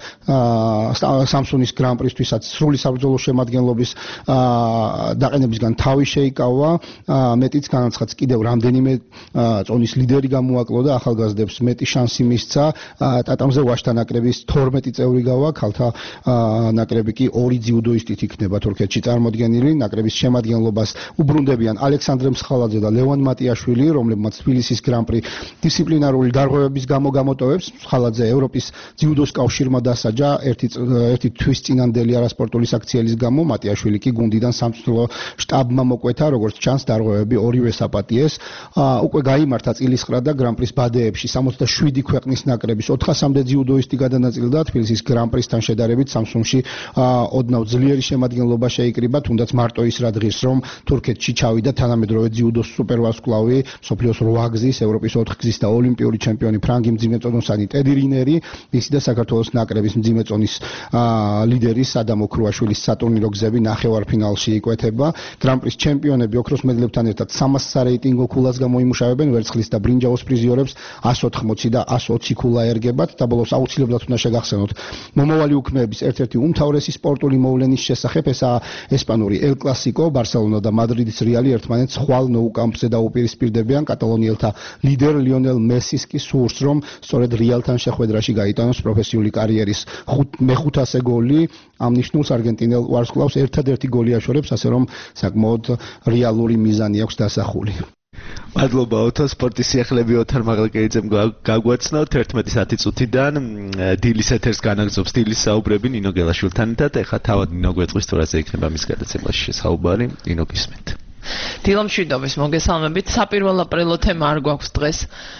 სამსუნის გრან-პრისთვისაც სრული საბრძოლო შემადგენლობის დაყენებისგან თავი შეიკავა მეტიც განაცხადს კიდევ რამდენიმე წონის ლიდერი გამოაკლო და ახალგაზრდებს მეტი შანსი მისცა ტატამზე ვაშთა ნაკრების თორმეტი წევრი გავა ქალთა ნაკრები კი ორი ძიუდოისტით იქნება თურქეთში წარმოდგენილი ნაკრების შემადგენლობას უბრუნდებიან ალექსანდრე მსხალაძე და ლევან მატიაშვილი, რომლებმაც თბილისის გრან-პრი დისციპლინარული დარღვევების გამო გამოტოვებს. ხალაძე ევროპის ძიუდოს კავშირმა დასაჯა ერთი ერთი თვის წინანდელი არასპორტული საქციელის გამო, მატიაშვილი კი გუნდიდან სამწვრთნელო შტაბმა მოკვეთა, როგორც ჩანს, დარღვევები ორივე საპატიეს. უკვე გაიმართა წილისყრა და გრან-პრის ბადეებში სამოცდაშვიდი ქვეყნის ნაკრების ოთხასამდე ძიუდოისტი გადანაწილდა. თბილისის გრან-პრისთან შედარებით სამსუნში ოდნავ ძლიერი შემადგენლობა შეიკრიბა, თუნდაც მარტო ის რა დღის რომ თურქეთში ჩავიდა თანამედროვე ძიუდოს სუპერვარსკვლავი, მსოფლიოს რვა გზის, ევროპის ოთხ გზის და ოლიმპიური ჩემპიონი ფრანგი მძიმეწონოსანი ტედი რინერი, ისი და საქართველოს ნაკრების მძიმეწონის ლიდერი სადამ ოქრუაშვილის სატურნირო გზები ნახევარფინალში იკვეთება. გრან-პრის ჩემპიონები ოქროს მედლებთან ერთად სამას სარეიტინგო ქულას გამოიმუშავებენ, ვერცხლის და ბრინჯაოს პრიზიორებს εκατს ოთხმოცი და εκατს ოცი ქულა ერგებათ და ბოლოს აუცილებლად უნდა შეგახსენოთ მომავალი უქმეების ერთ-ერთი უმთავრესი სპორტული მოვლენის შესახებ, ესაა ესპანური ელ კლასიკო, ბარსელონა და მადრიდის რეალი ერთმანეთს ხვალ ნოუკამპზე დაუპირისპირდებიან. კატალონიელთა ლიდერ ლიონელ მესის კი სურს, რომ სწორედ რეალთან შეხვედრაში გაიტანოს პროფესიული კარიერის მეხუთასე გოლი. ამ ნიშნულს არგენტინელ ვარსკვლავს ერთადერთი გოლი აშორებს, ასე რომ საკმაოდ რეალური მიზანი აქვს დასახული. მადლობა ოთო სპორტის სიახლეები ოთარ მაღლაკეიძემ გაგვაცნოთ ერთმეტი საათი წუთიდან დილის ეთერს განაგზობს დილის საუბრები ნინო გელაშვილთან ერთად. ეხლა თავად ნინო გვეწყვის თუ რაზე იქნება მის გადაცემაში საუბარი. ნინო გისმენთ. დილამშვიდობის მოგესალმებით. საპირველო აპრილო თემა არ გვაქვს დღეს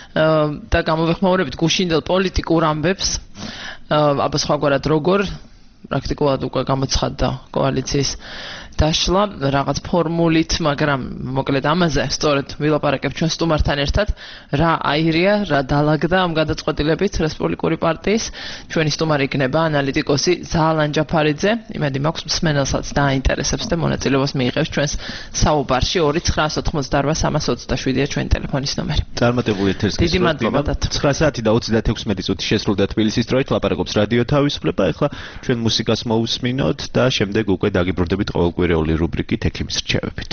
და გამოვეხმაურებით გუშინდელ პოლიტიკურ ამბებს. აბა სხვაგვარად როგორ პრაქტიკულად უკვე გამოცხადდა კოალიციის დაშლა რაღაც ფორმულით, მაგრამ მოკლედ ამაზე სწორედ ვილაპარაკებ ჩვენ სტუმართან ერთად, რა აირია, რა დაალაგდა ამ გადაწყვეტილებით რესპუბლიკური პარტიის. ჩვენი სტუმარი იქნება ანალიტიკოსი ზაალან ჯაფარიძე. იმედი მაქვს მსმენელსაც დააინტერესებს და მონაწილეობას მიიღებს ჩვენს საუბარში. ორი ცხრაას ოთხმოცდარბა სამას ოცდაშვიდია ჩვენი ტელეფონის ნომერი. წარმატებული ეთერის დიდი მადლობა დათო. ცხრა საათი და ოცდაექვსი წუთი შესრულდა თბილისის დროით, ლაპარაკობს რადიო თავისუფლება. ეხლა ჩვენ მუსიკას მოусმინოთ და შემდეგ უკვე დაგიბრუნდებით ყოველკვირეული რუბრიკით ექიმის რჩევებით.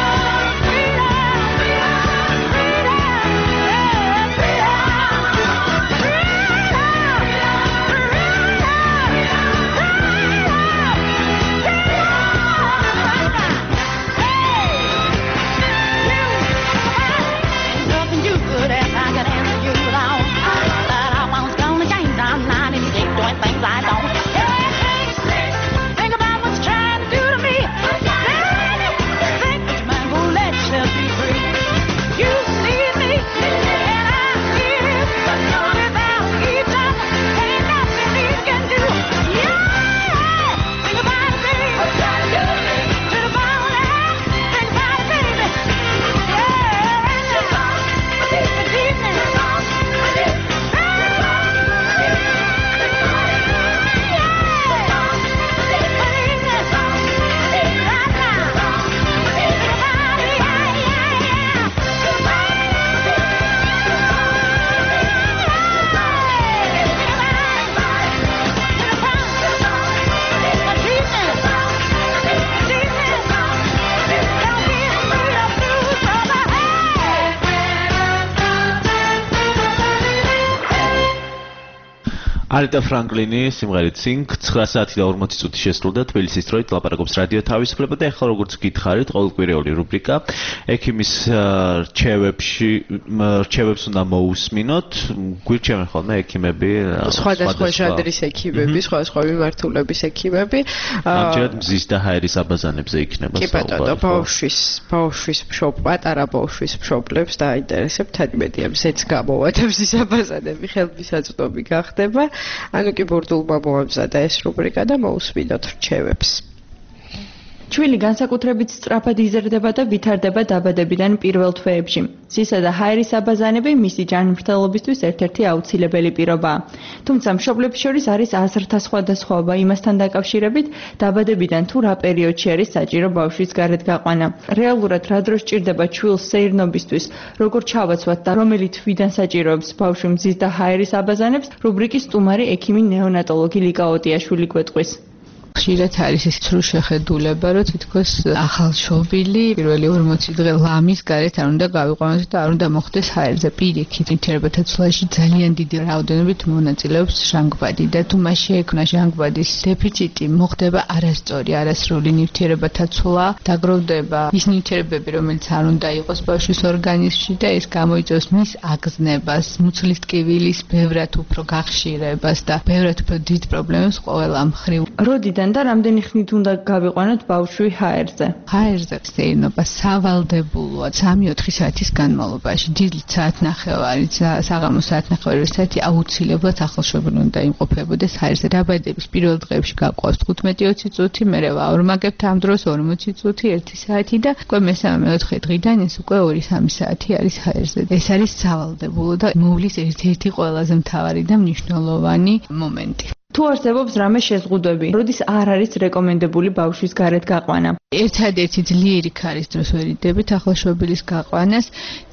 Freedom, freedom, freedom. არიტა ფრანკლინი სიმღერით Sing ცხრა საათი და ორმოცი წუთი შესრულდა თბილისის დროით ლაპარაკობს რადიო თავისუფლება და ახლა როგორც გითხარით ყოველკვირეული რუბრიკა ექიმის რჩევებში რჩევებს უნდა მოусმინოთ გვირჩევენ ხოლმე ექიმები სხვადასხვა ჟანრის ექიმები სხვადასხვა მიმართულების ექიმები ამჯერად მზის და ჰაერის აბაზანებზე იქნება კი ბატონო ბავშვის ბავშვის მშობ პატარა ბავშვის მშობლებს დაინტერესებთ ადმედია მზეც გამოვა და მზის აბაზანები ხელმისაწვდომი გახდება ანუ კი ბურდულმა მოამზადა ეს რუბრიკა და მოусმინოთ რჩევებს. ჩვილი განსაკუთრებით სწრაფად იზრდება და ვითარდება დაბადებიდან პირველ თვეებში. მზისა და ჰაერის აბაზანები მისი ჯანმრთელობისთვის ერთ-ერთი აუცილებელი პირობაა. თუმცა მშობლებს შორის არის აზრთა სხვადასხვაობა იმასთან დაკავშირებით, დაბადებიდან თუ რა პერიოდში არის საჭირო ბავშვის გარეთ გაყვანა. რეალურად რა დროს ჭირდება ჩვილს სეირნობისთვის, როგორ ჩავაცვათ და რომელი თვიდან საჭიროებს ბავშვი მზის და ჰაერის აბაზანებს, რუბრიკის სტუმარი ექიმი ნეონატოლოგი ლიკა ოტიაშვილი გვეტყვის. ხშირად არის ის სრულ შეხედულება, რომ თითქოს ახალშობილი პირველი ორმოცი დღე ლამის გარეთ არ უნდა გავიყვანოს და არ უნდა მოხდეს ჰაერზე პირიქით. ნივთიერებათა ცვლაში ძალიან დიდი რაოდენობით მონაწილეობს ჟანგბადი და თუ მას შეექმნა ჟანგბადის დეფიციტი, მოხდება არასწორი, არასრული ნივთიერებათა ცვლა, დაგროვდება ის ნივთიერებები, რომელიც არ უნდა იყოს ბავშვის ორგანიზმში და ეს გამოიწვევს მის აგზნებას, მუცლის ტკივილის ბევრად უფრო გახშირებას და ბევრად უფრო დიდ პრობლემებს ყველა მხრივ. როდიდან და რამდენი ხნით უნდა გავიყვანოთ ბავშვი ჰაერზე? ჰაერზე სეირნობა სავალდებულოა სამი-ოთხი საათის განმავლობაში. დილით საათნახევარი, საღამოს საათნახევარი საათი აუცილებლად ახალშობილი უნდა იმყოფებოდეს ჰაერზე. დაბადების პირველ დღეებში გაყვავს თხუთმეტი-ოცი წუთი, მერე ვაორმაგებთ ამ დროს ორმოცი წუთი, ერთი საათი და უკვე მესამე-მეოთხე დღიდან ეს უკვე ორი-სამი საათი არის ჰაერზე. ეს არის სავალდებულო და მოვლის ერთ-ერთი ყველაზე მთავარი და მნიშვნელოვანი მომენტი. თუ არსებობს რამე შეზღუდვები, როდის არ არის რეკომენდებული ბავშვის გარეთ გაყვანა? ერთადერთი ძლიერი ქარის დროს ვერიდებით ახალშობილის გაყვანას.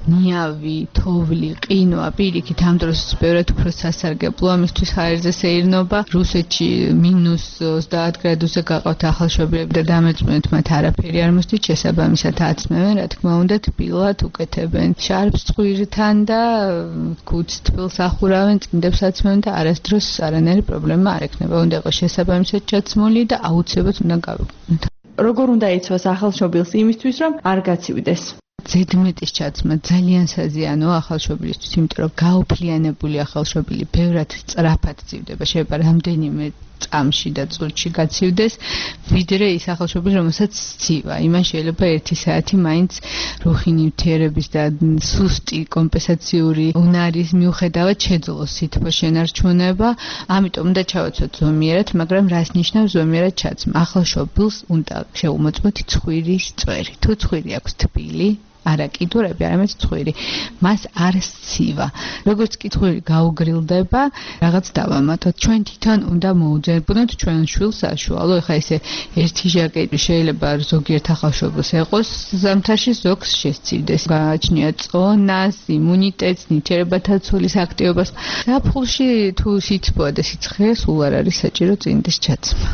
ნიავი, თოვლი, ყინვა, პირიქით ამ დროს ბევრად უფრო სასარგებლოა მისთვის ჰაერზე სეირნობა. რუსეთში მინუს ოცდაათ გრადუსზე გაყავთ ახალშობილები და დამეწმუნეთ მათ არაფერი არ მოსდით, შესაბამისად აცმევენ, რა თქმა უნდა, თბილად უკეთებენ შარფს წყვილთან და ქუდს თბილს ახურავენ, წინდებს აცმევენ და არასდროს არანაირი პრობლემა არ ექნება. უნდა იყოს შესაბამისად ჩაცმული და აუცილებლად უნდა გავიყვანოთ. როგორ უნდა იცვას ახალშობილს იმისთვის, რომ არ გაცივდეს? ზედმეტის ჩაცმა ძალიან საზიანოა ახალშობილისთვის, იმიტომ რომ გაოფლიანებული ახალშობილი ბევრად სწრაფად ცივდება, შეიძლება რამდენიმე წამში და წუთში გაცივდეს, ვიდრე ის ახალშობილი, რომელსაც სცივა. იმან შეიძლება ერთი საათი მაინც რუხი ნივთიერების და სუსტი კომპენსაციური უნარის მიუხედავად შეძლოს სითბოს შენარჩუნება, ამიტომ უნდა ჩავაცვათ ზომიერად, მაგრამ რას ნიშნავს ზომიერად ჩაცმა? ახალშობილს უნდა შეუმოწმოთ ცხვირის წვერი. თუ ცხვირი აქვს თბილი, არა კიდურები, არამედ ცხვირი. მას არ სცივა. როგორც კი ცხვირი გაუგრილდება, რაღაც დავამატოთ. ჩვენ თვითონ უნდა მოუძებნოთ ჩვენ შვილს საშუალო. ეხლა ესე ერთი ჟაკეტი შეიძლება ზოგიერთ ახალშობილს ეყოს ზამთარში, ზოგს შესცივდეს. გააჩნია წონას, იმუნიტეტს, ნივთიერებათა ცვლის აქტივობას. ზაფხულში თუ სითბოა და სიცხეა, სულ არ არის საჭირო წინდის ჩაცმა.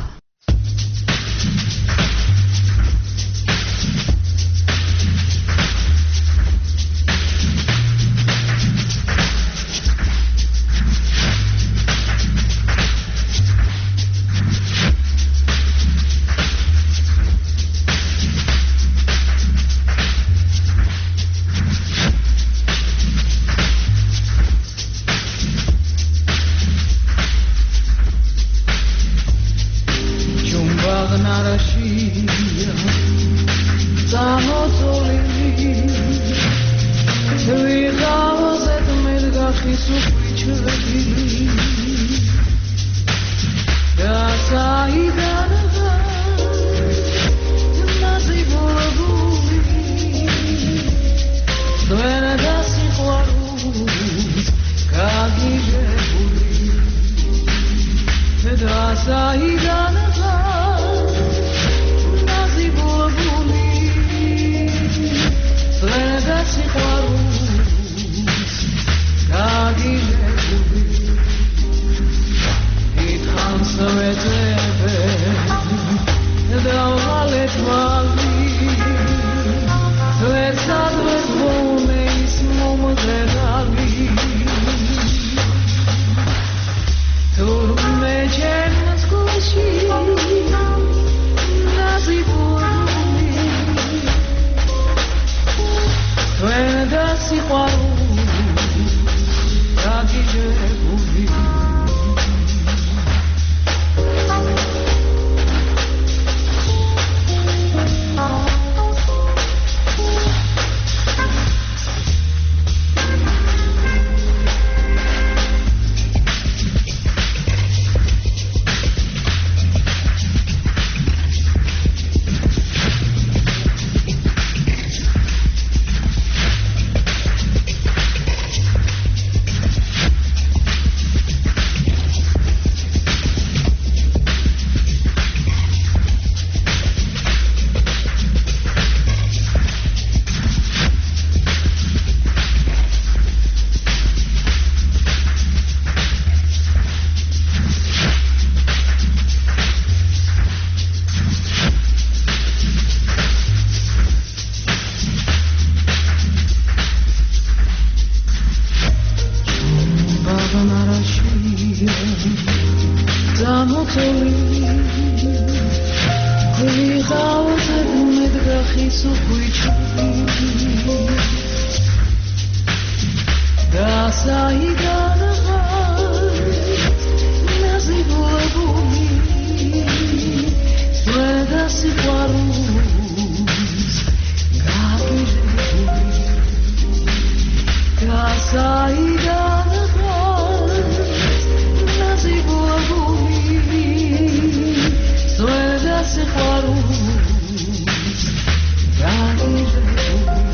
To Zamotoli Without a medgachis ukhwichu Das aidana Nazibulabumi Sweda siqvarus Gagirebuli Das aidana Nazibulabumi Sweda siqvarus Gagirebuli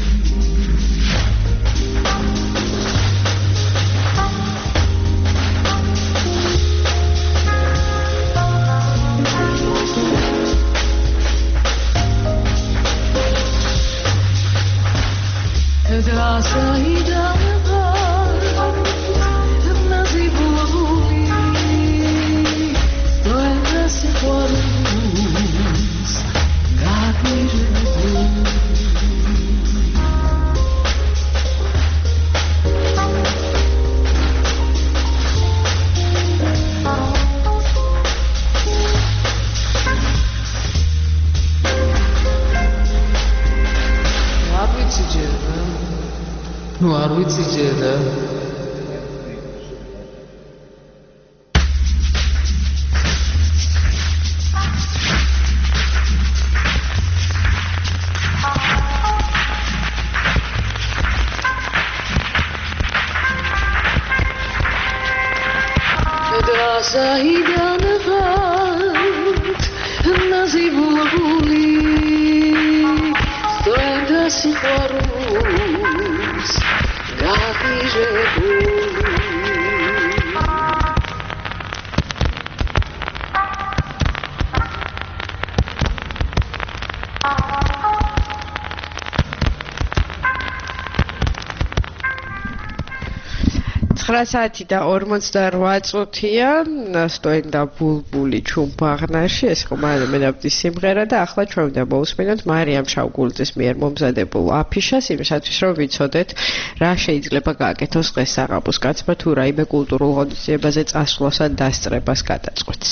Nu ar ვიცი ჯერა Sahidan ghat nazibuli stoenda siqvarus gagirebuli ცხრა საათი და ორმოცდაოთხ წუთია სტოენდა ბულბული ჩუმბაღნაში ეს იყო მანამდე სიმღერა და ახლა ჩვენ უნდა მოусმინოთ მარიამ შავგულძის მიერ მომზადებულ აფიშას იმისათვის რომ ვიცოდეთ რა შეიძლება გააკეთოს დღეს საღამოს კაცმა თუ რაიმე კულტურულ ღონისძიებაზე წასვლას ან დასწრებას გადაწყვეტს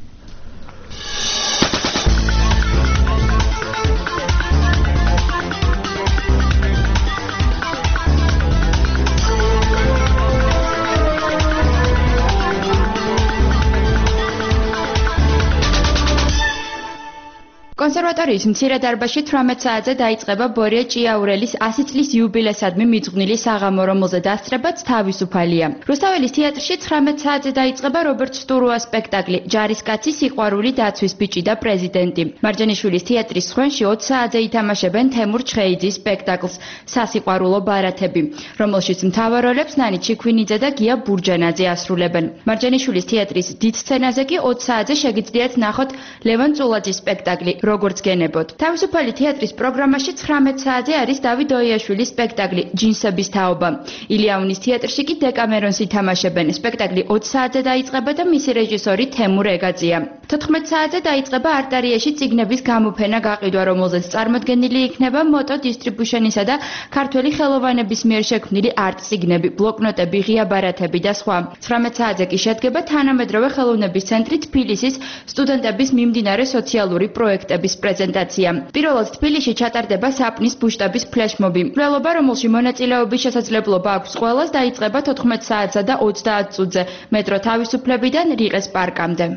კონსერვატორიის მცირე დარბაზში თვრამეტ საათზე დაიწყება ბორია ჭიაურელის ასი წლის იუბილესადმი მიძღვნილი საღამო, რომელზე დასწრებაც თავისუფალია. რუსთაველის თეატრში ცხრამეტ საათზე დაიწყება რობერტ სტურუას სპექტაკლი ჯარისკაცი, სიყვარული, დაცვის ბიჭი და პრეზიდენტი. მარჯანიშვილის თეატრის სხვენში ოც საათზე ითამაშებენ თემურ ჩხეიძის სპექტაკლს სასიყვარულო ბარათები, რომელშიც მთავარ როლებს ნანი ჩიქვინიძე და გია ბურჯანაძე ასრულებენ. მარჯანიშვილის თეატრის დიდ სცენაზე კი ოც საათზე შეგიძლიათ ნახოთ ლევან წულაძის სპექტაკლი როგორც გენებოთ. თავისუფალი თეატრის პროგრამაში ცხრამეტ საათზე არის დავით ოიაშვილის სპექტაკლი ჯინსების თაობა. ილიაუნის თეატრში კი დეკამერონს ითამაშებენ. სპექტაკლი ოც საათზე დაიწყება და მისი რეჟისორი თემურ ეგაძია. თოთხმეტ საათზე დაიწყება არტარიაში წიგნების გამოფენა გაყიდვა, რომელზეც წარმოდგენილი იქნება მოტო დისტრიბუშენისა და ქართველი ხელოვანების მიერ შექმნილი არტ-წიგნები, ბლოკნოტები, ღია ბარათები და სხვა. ცხრამეტ საათზე კი შედგება თანამედროვე ხელოვნების ცენტრი თბილისის სტუდენტების მიმდინარე სოციალური პროექტები პრეზენტაცია. პირველად თბილისში ჩატარდება საპნის ბუშტების ფლეშმობი. მკვლელობა, რომელში მონაწილეობის შესაძლებლობა აქვს ყველას, დაიწყება თოთხმეტ საათსა და ოცდაათ წუთზე მეტრო თავისუფლებიდან რიყეს პარკამდე.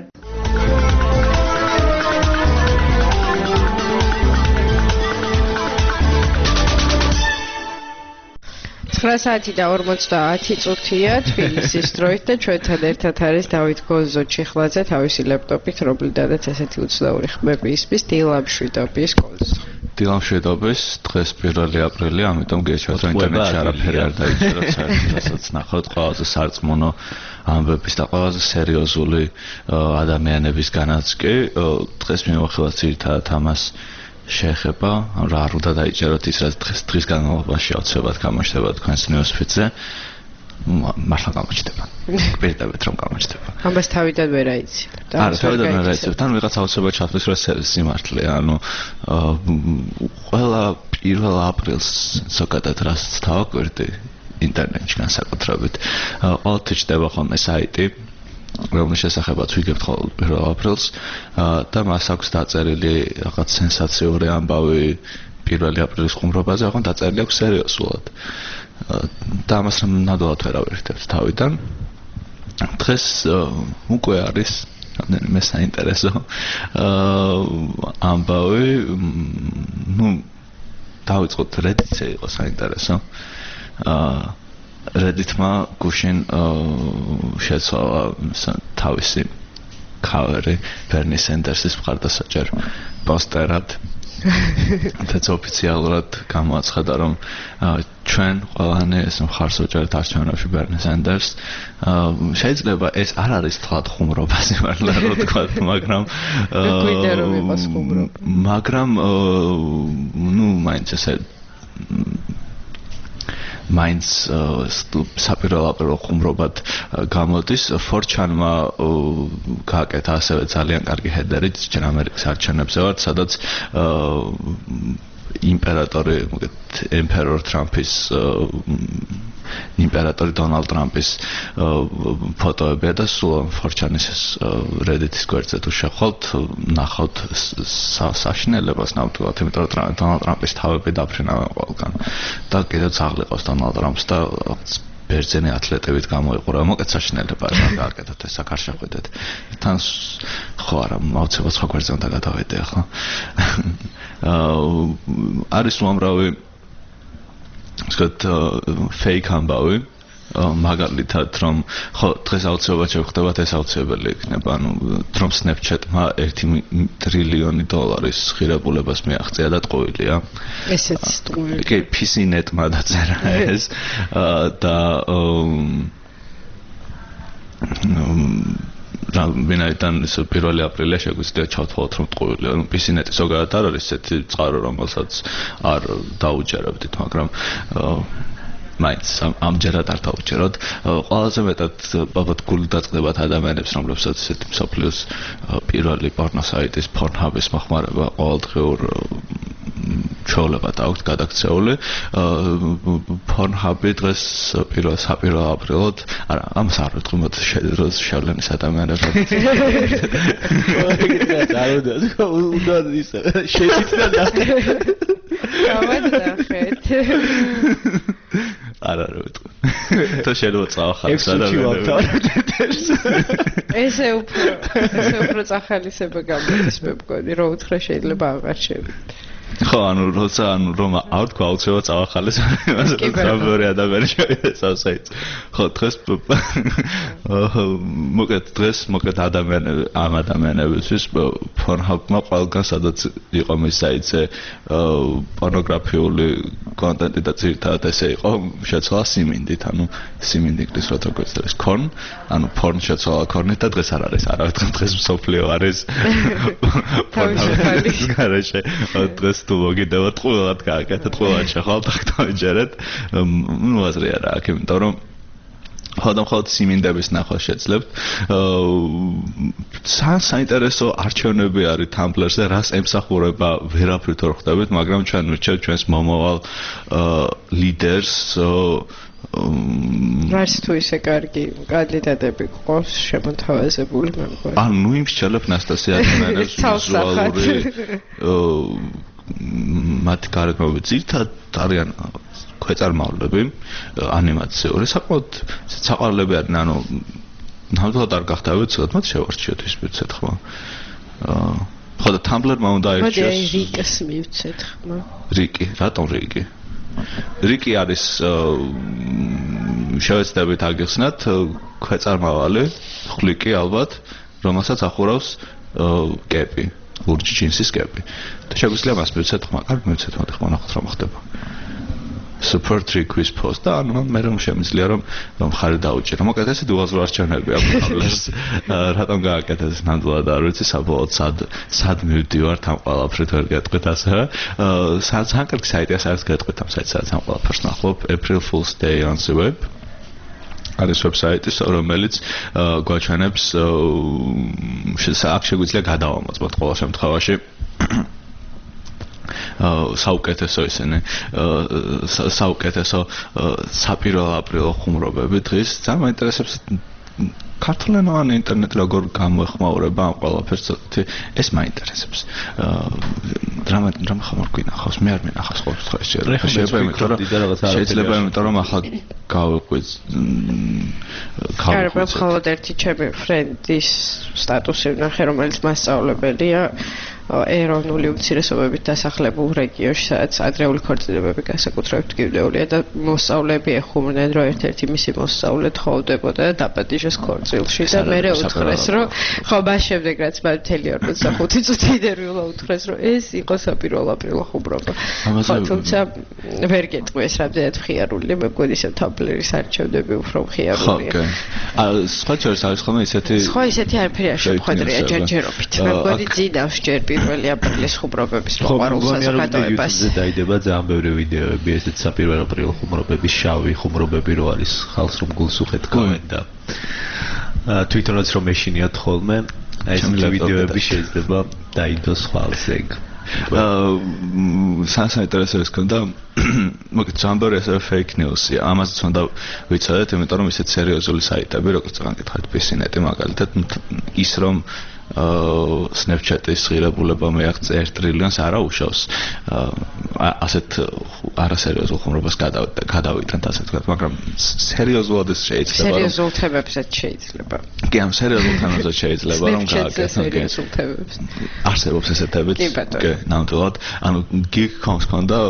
ცხრა საათი და ორმოცდაათი წუთია თბილისის დროით და ჩვენთან ერთად არის დავით გონზო ჩიხლაძე თავისი ლეპტოპით, რომლიდანაც ესეთი უცნაური ხმები ისმის დილამშვიდობის გონზო. დილამშვიდობის, დღეს პირველი აპრილი, ამიტომ გეჩვენოთ რომ ინტერნეტში არაფერი არ დაიჭიროთ საერთოდ, რასაც ნახოთ ყველაზე სარწმუნო ამბების და ყველაზე სერიოზული ადამიანებისგანაც კი დღეს მიმოხილოთ ძირითადად ამას შეეხება, რა არ უნდა დაიჭეროთ ის, რაც დღეს დღის განმავლობაში აუცილებლად გამოჩნდება თქვენს ნიუსფიდზე. მართლა გამოჩნდება. გვერდებით რომ გამოჩნდება. ამას თავიდან ვერ აიცილებთ. არა, თავიდან ვერ აიცილებთ. ან ვიღაც აუცილებლად ჩათვლის რომ სიმართლეა, ანუ ყველა პირველ აპრილს ზოგადად რასაც თავაკვირდი ინტერნეტში განსაკუთრებით. ყოველთვის ჩდება ხოლმე საიტი რომლის შესახებაც ვიგებთ ხოლმე პირველ აპრილს და მას აქვს დაწერილი რაღაც სენსაციური ამბავი პირველი აპრილის ხუმრობაზე, აღარ დაწერილი აქვს სერიოზულად. და ამას ნამდვილად ვერ ავერთებთ თავიდან. დღეს უკვე არის მე საინტერესო ამბავი, ну დავიწყოთ Reddit-ზე იყო საინტერესო. აა Reddit-მა გუშინ შეცვალა თავისი cover-ი Bernie Sanders-ის მხარდასაჭერ პოსტერად. თაც ოფიციალურად გამოაცხადა, რომ ჩვენ ყველანი ეს მხარს ვუჭერთ არჩევნებში Bernie Sanders. შეიძლება ეს არ არის თვალ ხუმრობაზე მართლა რო თქვა, მაგრამ გვინდა რომ იყოს ხუმრობა. მაგრამ ну მაინც ესე მაინც საპირველაპირო ხუმრობად გამოდის. four chan-მა გააკეთა ასევე ძალიან კარგი ჰედერი ჩვენ ამერიკის არჩევნებზე ვართ, სადაც იმპერატორი, მოგეთ Emperor Trump-ის იმპერატორი Donald Trump-ის ფოტოებია და სულ four chan-ის Reddit-ის გვერდზე თუ შეხვალთ, ნახავთ საშინელებას ნამდვილად, იმიტომ რომ Donald Trump-ის თავები დაფრინა ყველგან და კიდევ ძაღლი ყავს Donald Trump-ს და ბერძენი ათლეტებით გამოიყურება. მოკეთ საშინელებაა რა გააკეთოთ ეს აქ არ შეხვედეთ. თან ხო არა, აუცილებლად სხვა გვერდზე უნდა გადავიდე ახლა. არის უამრავი ვთქვათ fake ამბავი, მაგალითად რომ ხო დღეს აუცილებლად შევხვდებათ ეს აუცილებელი იქნება, ანუ რომ Snapchat-მა ერთი ტრილიონი დოლარის ღირებულებას მიაღწია და ტყუილია. ესეც ტყუილი. კი, P C net-მა დაწერა ეს და რა ვინაიდან ეს პირველი აპრილია შეგვიძლია ჩავთვალოთ რომ ტყუილია. P C net-ი ზოგადად არ არის ესეთი წყარო, რომელსაც არ დაუჯერებდით, მაგრამ მაინც ამჯერად არ დავუჯეროთ. ყველაზე მეტად ალბათ გული დაწყდებათ ადამიანებს, რომლებსაც ესეთი მსოფლიოს პირველი პორნო საიტის Pornhub-ის მოხმარება ყოველდღიურ ჩვეულებად აქვთ გადაქცეული. Pornhub-ი დღეს პირველ საპირველო აპრილად, არა, ამას არ ვიტყვი, მოდი შევლენის ადამიანებს. არ უნდა, უნდა ისე შეიძლება და გამოდახეთ. არ არ ვიტყვი. თუ შეიძლება წავახალოს ადამიანებს. ესე უფრო, ესე უფრო წახალისება გამოდის მე მგონი, რომ უთხრა შეიძლება აღარ შევიდე. ხო, ანუ როცა ანუ რომ არ თქვა აუცილებლად წავახალეს იმას რომ ტრამბორი ადამიანი შევიდეს საიტს. ხო, დღეს მოკეთ დღეს მოკეთ ადამიანები ამ ადამიანებისთვის Pornhub-მა ყველგან სადაც იყო მის საიტზე პორნოგრაფიული კონტენტი და ძირითადად ესე იყო შეცვალა სიმინდით, ანუ სიმინდით როცა გვეცდებს corn, ანუ porn შეცვალა corn-ით და დღეს არ არის არავითარ დღეს მსოფლიო არის Pornhub-ის გარეშე დღეს თუ მოგიდება ტყუილად გააკეთეთ, ტყუილად შეხვალთ აქ დავიჯერეთ. ნუ აზრი არა აქ, იმიტომ რომ ხოდამხოდ სიმინდების ნახვა შეძლებთ. ძალიან საინტერესო არჩევნები არის Tumblr-ზე, რას ემსახურება ვერაფრით არ ხვდებით, მაგრამ ჩვენ ვირჩევთ ჩვენს მომავალ ლიდერს. რაც თუ ისე კარგი კანდიდატები ყავს შემოთავაზებული მე მგონი. ანუ იმ შეძლებ ნასტასია ადამიანებს ვიზუალური მათ გარკვეული ძირთად არიან ქვეწარმავლები, ანიმაციური, საკმაოდ საყვარლები არიან, ანუ ნამდვილად არ გახდავით, ცოტა მათ შევარჩიოთ ის მივცეთ ხმა. ხო და Tumblr-მა უნდა აირჩიოს. მოდი რიკს მივცეთ ხმა. რიკი, რატომ რიკი? რიკი არის შევეცდებით აგიხსნათ ქვეწარმავალი, ხვლიკი ალბათ, რომელსაც ახურავს კეპი, ლურჯი ჯინსის კეპი. და შეგვიძლია მას მივცეთ ხმა, კარგი მივცეთ, მოდი ხმა ნახოთ რა მოხდება. Super request post და ანუ მე რომ შემიძლია რომ მხარი დაუჭირო. მოკეთ ესეთი უაზრო არჩევნები აქვს. რატომ გააკეთეს ნამდვილად არ ვიცი, საბოლოოდ სად სად მივდივართ ამ ყველაფრით ვერ გეტყვით ასევე. ძალიან კარგი საიტია, სადაც გეტყვით ამ საიტს, სადაც ამ ყველაფერს ნახულობ. April Fool's Day on the web. არის ვებსაიტი, რომელიც გვაჩვენებს აქ შეგვიძლია გადავამოწმოთ ყოველ შემთხვევაში საუკეთესო ისინი საუკეთესო საპირველო აპრილო ხუმრობები დღის ძალიან მაინტერესებს ქართულენოვანი ინტერნეტი როგორ გამოეხმაურება ამ ყველაფერს ცოტათი ეს მაინტერესებს. დრამა დრამა ხომ არ გვინახავს, მე არ მინახავს ყოველ შემთხვევაში. შეიძლება იმიტომ რომ შეიძლება იმიტომ რომ ახლა გავიყვით კარგად მხოლოდ ერთი ჩემი ფრენდის სტატუსი ვნახე, რომელიც მასწავლებელია ეროვნული უმცირესობებით დასახლებულ რეგიონში, სადაც ადრეული ქორწინებები განსაკუთრებით მტკივნეულია და მოსწავლეები ეხუმნენ, რომ ერთ-ერთი მისი მოსწავლე თხოვდებოდა და დაპატიჟეს ქორწილში და მერე უთხრეს, რომ ხო, მას შემდეგ რაც მან მთელი ორმოცდახუთი წუთი ინტერვიულა უთხრეს, რომ ეს იყო საპირველო აპრილო ხუმრობა. ხო, თუმცა ვერ გეტყვი ეს რამდენად მხიარული, მე მგონი ისე თამბლერის არჩევნები უფრო მხიარულია. ხო, კი. სხვა შორის არის ხოლმე ისეთი სხვა ისეთი არაფერი არ შეხვედრია ჯერჯერობით. მე მგონი ძინავს ჯერ პირველი აპრილის ხუმრობების მოყვარულსაც გადაებას. YouTube-ზე დაიდება ძალიან ბევრი ვიდეოები, ესეც საპირველო აპრილის ხუმრობების, შავი ხუმრობები რო არის, ხალხს რომ გულს უხეთქავენ და თვითონაც რომ ეშინიათ ხოლმე, ეს ვიდეოები შეიძლება დაიდოს ხვალზე. აა საინტერესო ის ქონდა მოგეთ ჯამბარი ეს fake news-ია. ამასაც უნდა ვიცოდეთ, იმიტომ რომ ისეთ სერიოზული საიტები, როგორც გაკითხეთ პისინეტი მაგალითად, ის რომ აა Snapchat-ის ღირებულება მეაღწია ერთ ტრილიონს არა უშავს. აა ასეთ არასერიოზულ ხუმრობას გადავიტანთ, ასე ვთქვათ, მაგრამ სერიოზულად ეს შეიძლება. სერიოზულ თემებსაც შეიძლება. კი, ამ სერიოზულ თემებსაც შეიძლება რომ გააკეთოს. სერიოზულ თემებს. არსებობს ესეთებიც. კი, ნამდვილად. ანუ gig coms ქონდა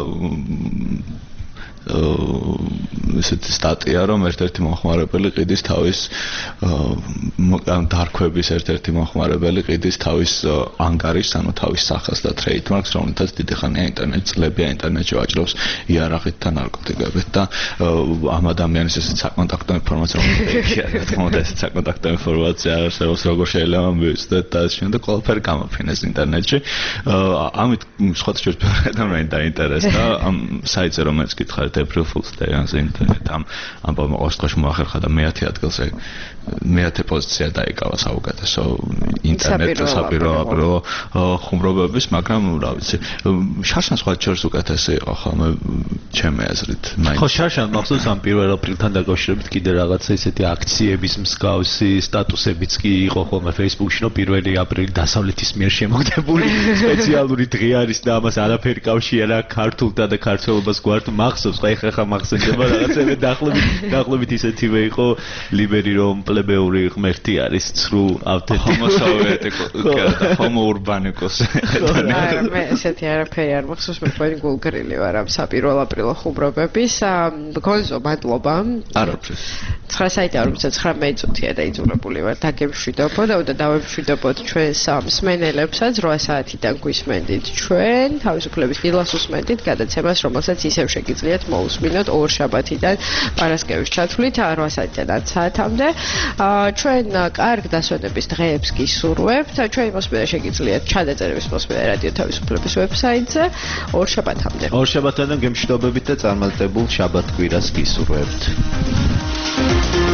ესეთი სტატია, რომ ერთ-ერთი მომხმარებელი ყიდის თავის ან დარქვების ერთ-ერთი მომხმარებელი ყიდის თავის ანგარიშს, ანუ თავის სახელს და ტრეიდმარკს, რომელთაც დიდი ხანია ინტერნეტ წლებია ინტერნეტში ვაჭრობს იარაღით და ნარკოტიკებით და ამ ადამიანის ესეთ საკონტაქტო ინფორმაცია, რომელიც რა თქმა უნდა ესეთ საკონტაქტო ინფორმაცია არსებობს, როგორ შეიძლება მივიცდეთ და ეს შემდეგ ყველაფერი გამოფინეს ინტერნეტში. ამით სხვა შორის ბევრი ადამიანი დაინტერესდა ამ საიტზე, რომელიც გითხარით April Fool's Day on the internet. ამ ამბავმა ყოველთვის მოახერხა და მეათე ადგილზე მეათე პოზიცია დაიკავა საუკეთესო ინტერნეტ საპირო აპრილო ხუმრობების, მაგრამ რა ვიცი, შარშან სხვა შორის უკეთესი იყო ხოლმე ჩემი აზრით. ხო, შარშან მახსოვს ამ პირველ აპრილთან დაკავშირებით კიდე რაღაცა ისეთი აქციების მსგავსი სტატუსებიც კი იყო ხოლმე Facebook-ში, რომ პირველი აპრილი დასავლეთის მიერ შემოგდებული სპეციალური დღე არის და ამას არაფერი კავშირი არა ქართულთან და ქართველობას გვართ მახსოვს, ხო ეხლა ხა მახსენდება რაღაცები დაახლოებით დაახლოებით ისეთივე იყო ლიბერი რომ პლებეური ღმერთი არის ცრუ ავთენტი ჰომოსოვიეტიკო და ჰომოურბანიკოს არა მე ესეთი არაფერი არ მახსოვს მე თქვენი გულგრილი ვარ ამ საპირველო აპრილო ხუმრობების გონზო მადლობა არაფერს ცხრა საიტი არუცა ცხრამეტი წუთია დაიძულებული ვარ დაგემშვიდობო და უნდა დავემშვიდობოთ ჩვენს მსმენელებსაც რვა საათიდან გვისმენდით ჩვენ თავისუფლების დილას უსმენდით გადაცემას რომელსაც ისევ შეგიძლიათ მოусმინოთ ორ შაბათიდან პარასკევის ჩათვლით რვა საათიდან ათ საათამდე ჩვენ კარგ დასვენების დღეებს გისურვებთ ჩვენი მოსმენა შეგიძლიათ ჩადაწერების მოსმენა რადიო თავისუფლების ვებსაიტზე ორ შაბათამდე ორ შაბათიდან გემშვიდობებით და წარმატებულ შაბათ კვირას გისურვებთ